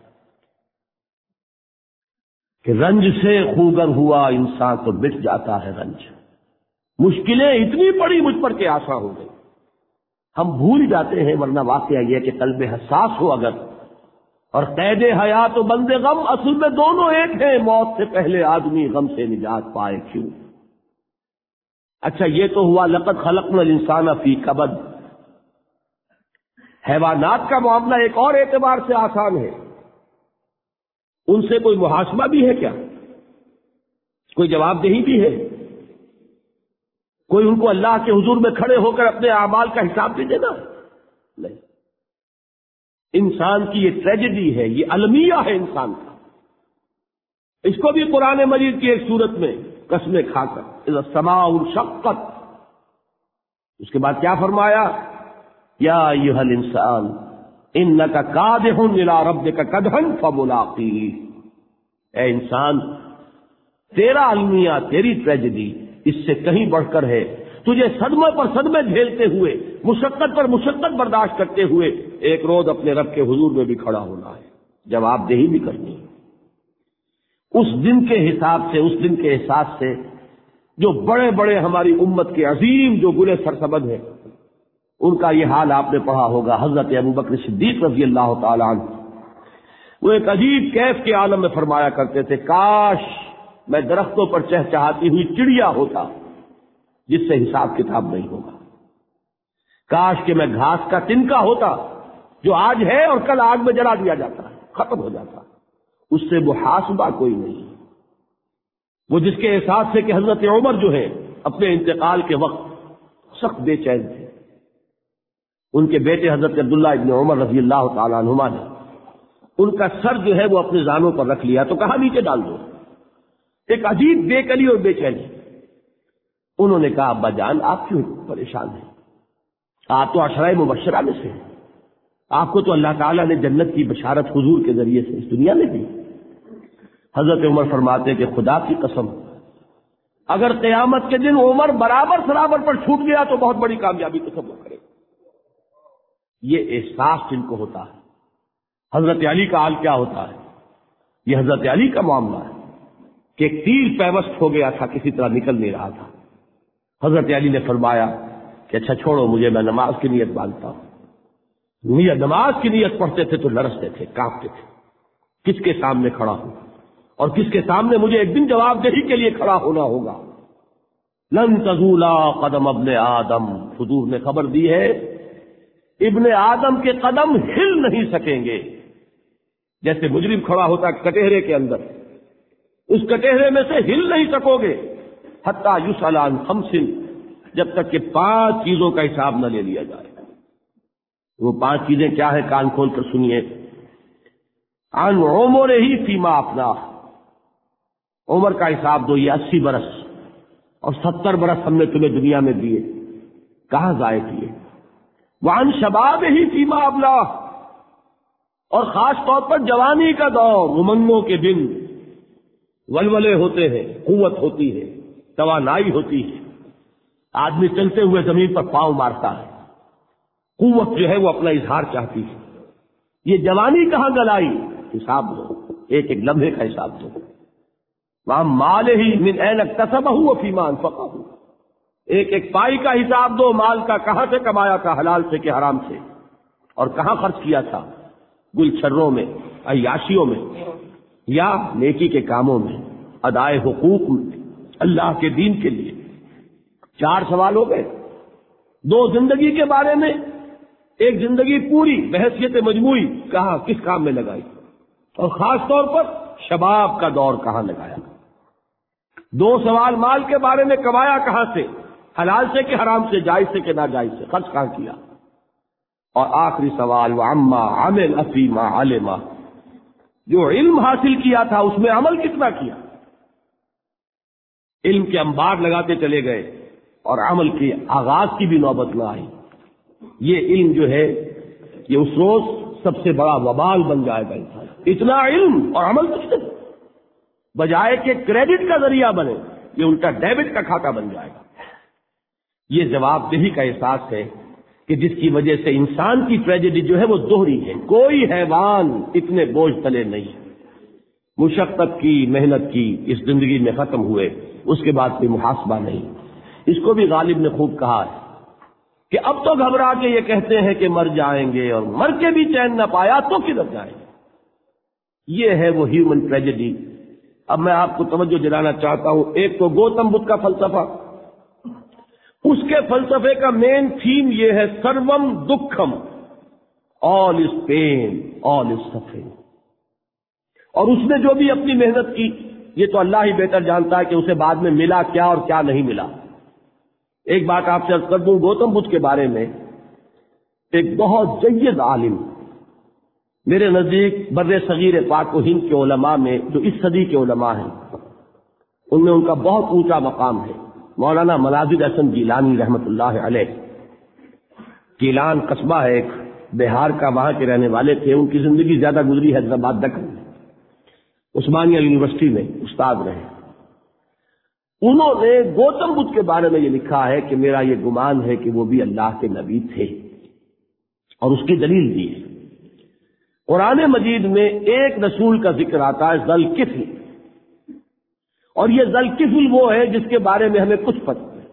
کہ رنج سے خوگر ہوا انسان تو مٹ جاتا ہے رنج. مشکلیں اتنی پڑی مجھ پر کہ آسان ہو گئی. ہم بھول جاتے ہیں، ورنہ واقعہ یہ کہ قلب حساس ہو اگر، اور قید حیات و بند غم اصل میں دونوں ایک ہیں. موت سے پہلے آدمی غم سے نجات پائے کیوں. اچھا یہ تو ہوا لقد خلقنا الانسان فی کبد. حیوانات کا معاملہ ایک اور اعتبار سے آسان ہے. ان سے کوئی محاسبہ بھی ہے کیا؟ کوئی جواب دہی بھی ہے؟ کوئی ان کو اللہ کے حضور میں کھڑے ہو کر اپنے اعمال کا حساب بھی دینا؟ نہیں. انسان کی یہ ٹریجڈی ہے، یہ المیہ ہے انسان کا. اس کو بھی قرآن مجید کی ایک سورت میں قسمیں کھا کر اذا السماء انشقت، اس کے بعد کیا فرمایا؟ یا ایھا الانسان انک کادح الی ربک کدحا فملاقیہ. اے انسان، تیرا المیہ، تیری ٹریجڈی اس سے کہیں بڑھ کر ہے. تجھے صدمے پر صدمے جھیلتے ہوئے، مشقت پر مشقت برداشت کرتے ہوئے ایک روز اپنے رب کے حضور میں بھی کھڑا ہونا ہے، جواب دہی بھی کرنی ہے. اس دن کے حساب سے، اس دن کے احساس سے جو بڑے بڑے ہماری امت کے عظیم جو گلے سرسبد ہیں، ان کا یہ حال آپ نے پڑھا ہوگا۔ حضرت ابوبکر صدیق رضی اللہ تعالی عنہ وہ ایک عجیب کیف کے عالم میں فرمایا کرتے تھے، کاش میں درختوں پر چہچہاتی ہوئی چڑیا ہوتا جس سے حساب کتاب نہیں ہوگا، کاش کہ میں گھاس کا تنکا ہوتا جو آج ہے اور کل آگ میں جلا دیا جاتا ہے، ختم ہو جاتا، اس سے محاسبہ کوئی نہیں۔ وہ جس کے احساس سے کہ حضرت عمر جو ہے اپنے انتقال کے وقت سخت بے چین تھے، ان کے بیٹے حضرت عبداللہ ابن عمر رضی اللہ تعالی عنہما نے ان کا سر جو ہے وہ اپنے زانوں پر رکھ لیا تو کہا نیچے ڈال دو۔ ایک عجیب بے کلی اور بے چینی۔ انہوں نے کہا ابا جان آپ کیوں پریشان ہیں؟ آپ تو عشرہ مبشرہ میں سے ہیں، آپ کو تو اللہ تعالیٰ نے جنت کی بشارت حضور کے ذریعے سے اس دنیا میں دی۔ حضرت عمر فرماتے ہیں کہ خدا کی قسم اگر قیامت کے دن عمر برابر سرابر پر چھوٹ گیا تو بہت بڑی کامیابی کو سبب کرے۔ یہ احساس جن کو ہوتا ہے۔ حضرت علی کا حال کیا ہوتا ہے؟ یہ حضرت علی کا معاملہ ہے کہ ایک تیر پیوست ہو گیا تھا، کسی طرح نکل نہیں رہا تھا۔ حضرت علی نے فرمایا کہ اچھا چھوڑو مجھے، میں نماز کی نیت باندھتا ہوں۔ یہ نماز کی نیت پڑھتے تھے تو لرزتے تھے، کانپتے تھے، کس کے سامنے کھڑا ہوں اور کس کے سامنے مجھے ایک دن جواب دہی کے لیے کھڑا ہونا ہوگا۔ لن تزولا قدم ابن آدم، حضور نے خبر دی ہے ابن آدم کے قدم ہل نہیں سکیں گے۔ جیسے مجرم کھڑا ہوتا ہے کٹہرے کے اندر، اس کٹہرے میں سے ہل نہیں سکو گے حتی یسأل عن خمس، جب تک کہ 5 چیزوں کا حساب نہ لے لیا جائے۔ وہ 5 چیزیں کیا ہے؟ کان کھول کر سنیے۔ عن عمرہ فیما افناہ، عمر کا حساب دو، یہ 80 برس اور 70 برس ہم نے تمہیں دنیا میں دیے، کہاں ضائع کیے؟ وعن شبابہ فیما ابلاہ، اور خاص طور پر جوانی کا دور، امنگوں کے دن، ولولے ہوتے ہیں، قوت ہوتی ہے، توانائی ہوتی ہے، آدمی چلتے ہوئے زمین پر پاؤں مارتا ہے، قوت جو ہے وہ اپنا اظہار چاہتی ہے۔ یہ جوانی کہاں گلائی؟ حساب دو، ایک ایک لمحے کا حساب دو۔ وہاں مال ہی من این اکتسبہ وفیما انفقہ، ایک ایک پائی کا حساب دو، مال کا کہاں سے کمایا تھا، حلال سے کہ حرام سے، اور کہاں خرچ کیا تھا، گل چھروں میں، عیاشیوں میں، یا نیکی کے کاموں میں، ادائے حقوق میں، اللہ کے دین کے لیے۔ 4 سوال ہو گئے، 2 زندگی کے بارے میں، ایک زندگی پوری بحیثیت مجموعی کہاں کس کام میں لگائی، اور خاص طور پر شباب کا دور کہاں لگایا۔ 2 سوال مال کے بارے میں، کمایا کہاں سے، حلال سے کہ حرام سے، جائز سے کہ ناجائز سے، خرچ کہاں کیا، اور آخری سوال وعما عمل فیما علم، جو علم حاصل کیا تھا اس میں عمل کتنا کیا۔ علم کے انبار لگاتے چلے گئے اور عمل کے آغاز کی بھی نوبت نہ آئی۔ یہ علم جو ہے یہ اس روز سب سے بڑا وبال بن جائے گا انسان۔ اتنا علم اور عمل کچھ نہیں، بجائے کہ کریڈٹ کا ذریعہ بنے یہ الٹا ڈیبٹ کا کھاتا بن جائے گا۔ یہ جواب دہی کا احساس ہے کہ جس کی وجہ سے انسان کی ٹریجڈی جو ہے وہ دوہری ہے۔ کوئی حیوان اتنے بوجھ تلے نہیں، مشقت کی، محنت کی، اس زندگی میں ختم ہوئے، اس کے بعد کوئی محاسبہ نہیں۔ اس کو بھی غالب نے خوب کہا ہے کہ اب تو گھبرا کے یہ کہتے ہیں کہ مر جائیں گے، اور مر کے بھی چین نہ پایا تو کدھر جائیں گے۔ یہ ہے وہ ہیومن ٹریجڈی۔ اب میں آپ کو توجہ دلانا چاہتا ہوں، ایک تو گوتم بدھ کا فلسفہ، اس کے فلسفے کا مین تھیم یہ ہے سروم دکھم، آل از پین، آل از سفرنگ، اور اس نے جو بھی اپنی محنت کی یہ تو اللہ ہی بہتر جانتا ہے کہ اسے بعد میں ملا کیا اور کیا نہیں ملا۔ ایک بات آپ سے عرض کر دوں، گوتم بدھ کے بارے میں ایک بہت جید عالم، میرے نزدیک بر صغیر پاک و ہند کے علماء میں جو اس صدی کے علماء ہیں ان میں ان کا بہت اونچا مقام ہے، مولانا مناظر حسن گیلانی رحمۃ اللہ علیہ۔ گیلان قصبہ ہے ایک بہار کا، وہاں کے رہنے والے تھے، ان کی زندگی زیادہ گزری حیدرآباد دکن میں، عثمانیہ یونیورسٹی میں استاد رہے۔ انہوں نے گوتم بدھ کے بارے میں یہ لکھا ہے کہ میرا یہ گمان ہے کہ وہ بھی اللہ کے نبی تھے، اور اس کی دلیل دی ہے۔ قرآن مجید میں ایک رسول کا ذکر آتا ہے ذوالکفل، اور یہ ذوالکفل وہ ہے جس کے بارے میں ہمیں کچھ پتہ ہے.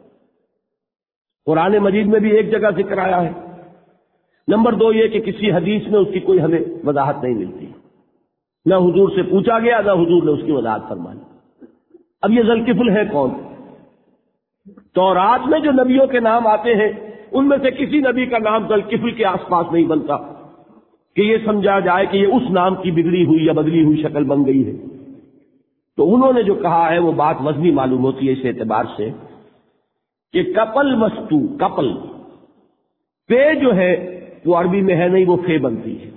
قرآن مجید میں بھی ایک جگہ ذکر آیا ہے. نمبر 2 یہ کہ کسی حدیث میں اس کی کوئی ہمیں وضاحت نہیں ملتی، نہ حضور سے پوچھا گیا نہ حضور نے اس کی وضاحت فرمائی. اب یہ ذوالکفل ہے کون؟ تورات میں جو نبیوں کے نام آتے ہیں ان میں سے کسی نبی کا نام ذوالکفل کے آس پاس نہیں بنتا کہ یہ سمجھا جائے کہ یہ اس نام کی بگڑی ہوئی یا بدلی ہوئی شکل بن گئی ہے. تو انہوں نے جو کہا ہے وہ بات وزنی معلوم ہوتی ہے اس اعتبار سے کہ کپل وستو، کپل پے جو ہے وہ عربی میں ہے نہیں، وہ فے بنتی ہے.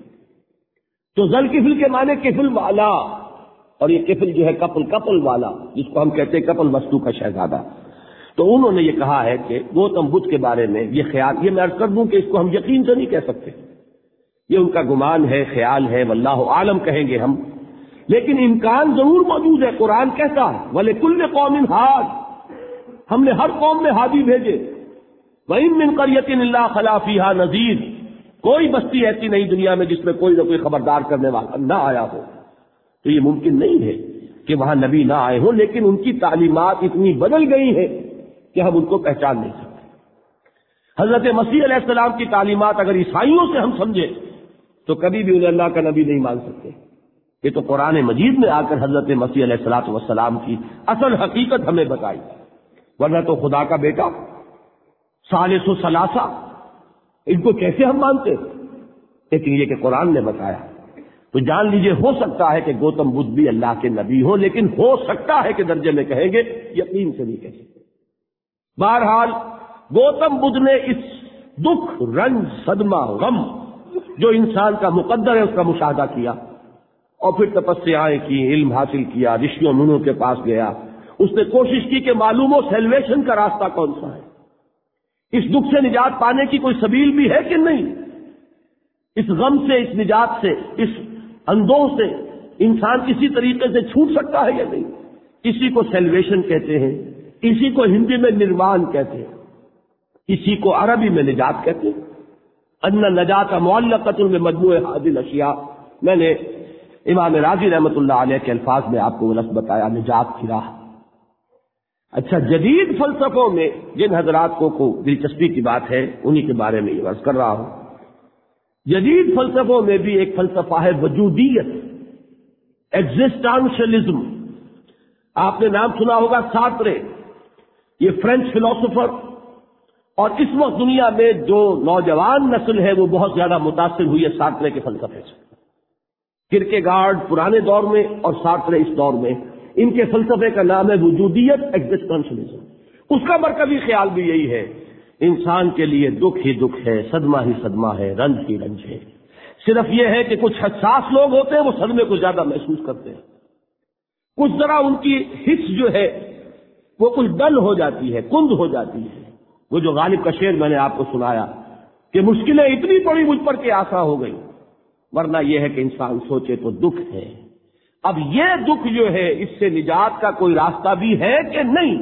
تو ذوالکفل کے معنی کفل والا، اور یہ کفل جو ہے کپل والا، جس کو ہم کہتے ہیں کپل وستو کا شہزادہ. تو انہوں نے یہ کہا ہے کہ گوتم بدھ کے بارے میں یہ خیال، یہ میں عرض کر دوں کہ اس کو ہم یقین سے نہیں کہہ سکتے، یہ ان کا گمان ہے، خیال ہے، واللہ عالم کہیں گے ہم، لیکن امکان ضرور موجود ہے. قرآن کہتا ہے وَلِكُلِّ قَوْمٍ ہاد، ہم نے ہر قوم میں ہادی بھیجے. وَإِن مِّن قَرْيَةٍ إِلَّا خَلَا فِيهَا نَذِيرٌ، کوئی بستی ایسی نہیں دنیا میں جس میں کوئی نہ کوئی خبردار کرنے والا نہ آیا ہو. تو یہ ممکن نہیں ہے کہ وہاں نبی نہ آئے ہوں، لیکن ان کی تعلیمات اتنی بدل گئی ہیں کہ ہم ان کو پہچان نہیں سکتے. حضرت مسیح علیہ السلام کی تعلیمات اگر عیسائیوں سے ہم سمجھیں تو کبھی بھی انہیں اللہ کا نبی نہیں مان سکتے. یہ تو قرآن مجید میں آ کر حضرت مسیح علیہ الصلوۃ والسلام کی اصل حقیقت ہمیں بتائی، ورنہ تو خدا کا بیٹا ثالث و ثلاثہ ان کو کیسے ہم مانتے؟ لیکن یہ کہ قرآن نے بتایا. تو جان لیجئے ہو سکتا ہے کہ گوتم بدھ بھی اللہ کے نبی ہو، لیکن ہو سکتا ہے کہ درجے میں کہیں گے، یقین سے نہیں کہہ سکتے. بہرحال گوتم بدھ نے اس دکھ، رنج، صدمہ، غم جو انسان کا مقدر ہے اس کا مشاہدہ کیا، اور پھر تپسیائیں کی، علم حاصل کیا، رشیوں منوں کے پاس گیا. اس نے کوشش کی کہ معلوم ہو سیلویشن کا راستہ کون سا ہے، اس دکھ سے نجات پانے کی کوئی سبیل بھی ہے کہ نہیں، اس غم سے، اس نجات سے، اس اندوہ سے انسان کسی طریقے سے چھوٹ سکتا ہے یا نہیں. اسی کو سیلویشن کہتے ہیں، اسی کو ہندی میں نروان کہتے ہیں، اسی کو عربی میں نجات کہتے ہیں. ان نجات معلقۃ بمجموع هذه الاشیاء. میں نے امام راضی رحمۃ اللہ علیہ کے الفاظ میں آپ کو وہ لفظ بتایا، نجات کی راہ. اچھا، جدید فلسفوں میں جن حضرات کو دلچسپی کی بات ہے انہی کے بارے میں یہ عرض کر رہا ہوں. جدید فلسفوں میں بھی ایک فلسفہ ہے وجودیت، ایگزسٹانشلزم. آپ نے نام سنا ہوگا سارترے، یہ فرینچ فلاسفر، اور اس وقت دنیا میں جو نوجوان نسل ہے وہ بہت زیادہ متاثر ہوئی ہے سارترے کے فلسفے سے. کرکیگارڈ پرانے دور میں اور سارترے اس دور میں، ان کے فلسفے کا نام ہے وجودیت، ایگزسٹانشلزم. اس کا مرکزی خیال بھی یہی ہے، انسان کے لیے دکھ ہی دکھ ہے، صدمہ ہی صدمہ ہے، رنج ہی رنج ہے. صرف یہ ہے کہ کچھ حساس لوگ ہوتے ہیں وہ صدمے کو زیادہ محسوس کرتے ہیں، کچھ ذرا ان کی حس جو ہے وہ کچھ ڈل ہو جاتی ہے، کند ہو جاتی ہے. وہ جو غالب کا شعر میں نے آپ کو سنایا کہ مشکلیں اتنی پڑی مجھ پر کہ آسا ہو گئی، ورنہ یہ ہے کہ انسان سوچے تو دکھ ہے. اب یہ دکھ جو ہے اس سے نجات کا کوئی راستہ بھی ہے کہ نہیں،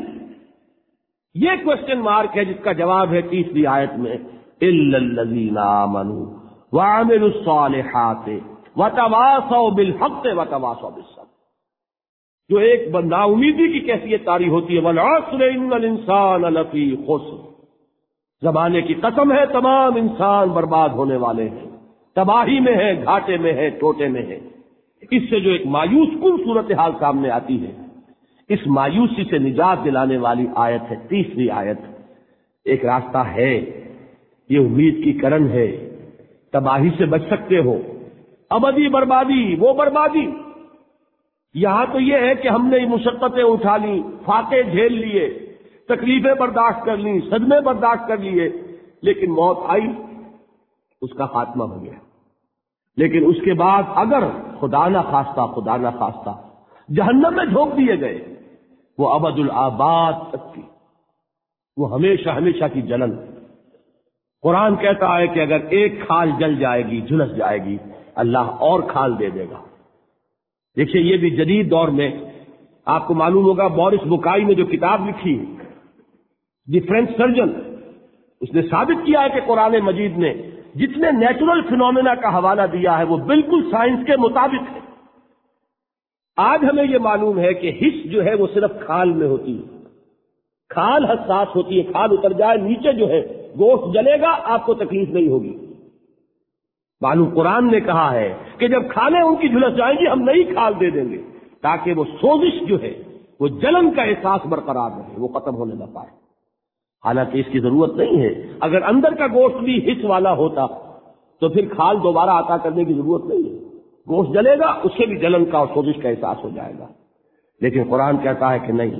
یہ کوشچن مارک ہے، جس کا جواب ہے 30ویں آیت میں الا الذین آمنوا وعملوا الصالحات وتواصوا بالحق وتواصوا بالصبر. جو ایک نا امیدی کی کیفیت طاری ہوتی ہے، والعصر ان الانسان لفی خسر، زمانے کی قسم ہے تمام انسان برباد ہونے والے ہیں، تباہی میں ہے، گھاٹے میں ہے، ٹوٹے میں ہے. اس سے جو ایک مایوس کن صورتحال سامنے آتی ہے، اس مایوسی سے نجات دلانے والی آیت ہے 30ویں آیت. ایک راستہ ہے، یہ امید کی کرن ہے، تباہی سے بچ سکتے ہو. ابدی بربادی، وہ بربادی یہاں تو یہ ہے کہ ہم نے مشقتیں اٹھا لی، فاقے جھیل لیے، تکلیفیں برداشت کر لیں، صدمے برداشت کر لیے، لیکن موت آئی، اس کا خاتمہ ہو گیا. لیکن اس کے بعد اگر خدا نہ خواستہ جہنم میں جھونک دیے گئے، وہ ابد الآباد تک کی، وہ ہمیشہ ہمیشہ کی جلن. قرآن کہتا ہے کہ اگر ایک کھال جل جائے گی، جھلس جائے گی، اللہ اور کھال دے دے گا. دیکھیے یہ بھی جدید دور میں آپ کو معلوم ہوگا، بورس بکائی نے جو کتاب لکھی دی فرینچ سرجن، اس نے ثابت کیا ہے کہ قرآن مجید نے جتنے نیچرل فینومینا کا حوالہ دیا ہے وہ بالکل سائنس کے مطابق ہے. آج ہمیں یہ معلوم ہے کہ حس جو ہے وہ صرف کھال میں ہوتی ہے، کھال حساس ہوتی ہے، کھال اتر جائے نیچے جو ہے گوشت جلے گا، آپ کو تکلیف نہیں ہوگی۔ معلوم قرآن نے کہا ہے کہ جب کھالیں ان کی جھلس جائیں گی ہم نئی کھال دے دیں گے تاکہ وہ سوزش جو ہے، وہ جلن کا احساس برقرار رہے، وہ ختم ہونے نہ پائے۔ حالانکہ اس کی ضرورت نہیں ہے، اگر اندر کا گوشت بھی حس والا ہوتا تو پھر کھال دوبارہ عطا کرنے کی ضرورت نہیں ہے، گوشت جلے گا اس سے بھی جلن کا اور سوزش کا احساس ہو جائے گا۔ لیکن قرآن کہتا ہے کہ نہیں،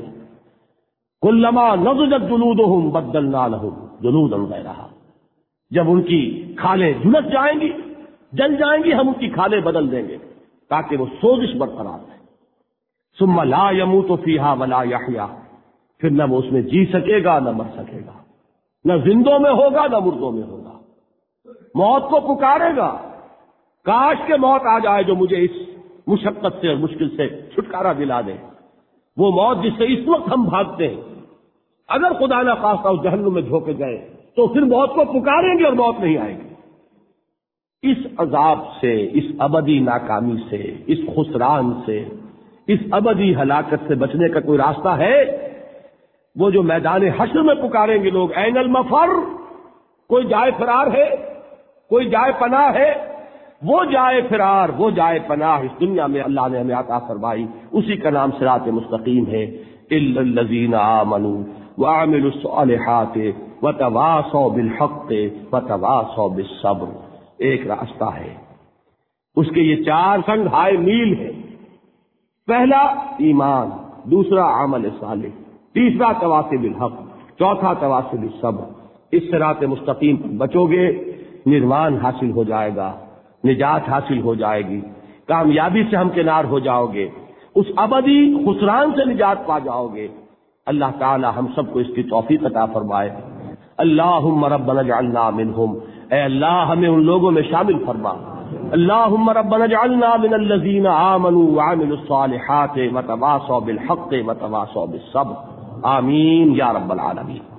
کلما نضجت جلودہم بدلنا لہم جلودا غیرہا، جب ان کی کھالیں جھلس جائیں گی، جل جائیں گی، ہم ان کی کھالیں بدل دیں گے تاکہ وہ سوزش برقرار رہے۔ ثم لا يموت فيها ولا يحيا، پھر نہ وہ اس میں جی سکے گا نہ مر سکے گا، نہ زندوں میں ہوگا نہ مردوں میں ہوگا۔ موت کو پکارے گا، کاش کہ موت آ جائے جو مجھے اس مشقت سے اور مشکل سے چھٹکارا دلا دے۔ وہ موت جس سے اس وقت ہم بھاگتے ہیں، اگر خدا نہ خواستہ اس جہنم میں جھونکے گئے تو پھر موت کو پکاریں گے اور موت نہیں آئے گی۔ اس عذاب سے، اس ابدی ناکامی سے، اس خسران سے، اس ابدی ہلاکت سے بچنے کا کوئی راستہ ہے؟ وہ جو میدان حشر میں پکاریں گے لوگ، این المفر، کوئی جائے فرار ہے، کوئی جائے پناہ ہے؟ وہ جائے فرار، وہ جائے پناہ اس دنیا میں اللہ نے ہمیں عطا فرمائی، اسی کا نام صراط مستقیم ہے۔ الا الذین آمنوا وعملوا الصالحات وتواصوا بالحق وتواصوا بالصبر، ایک راستہ ہے، اس کے یہ 4 سنگ ہائے میل ہے۔ پہلا ایمان، دوسرا عمل صالح، تیسرا تواصی بالحق، چوتھا تواصی بالصبر۔ اس صراط مستقیم پر بچو گے، نروان حاصل ہو جائے گا، نجات حاصل ہو جائے گی، کامیابی سے ہمکنار ہو جاؤ گے، اس ابدی خسران سے نجات پا جاؤ گے۔ اللہ تعالی ہم سب کو اس کی توفیق عطا فرمائے۔ اللہم ربنا اجعلنا منہم، اے اللہ ہمیں ان لوگوں میں شامل فرما۔ اللہم ربنا اجعلنا من الذین آمنوا وعملوا الصالحات وتواصوا بالحق وتواصوا بالصبر، آمین یا رب العالمین۔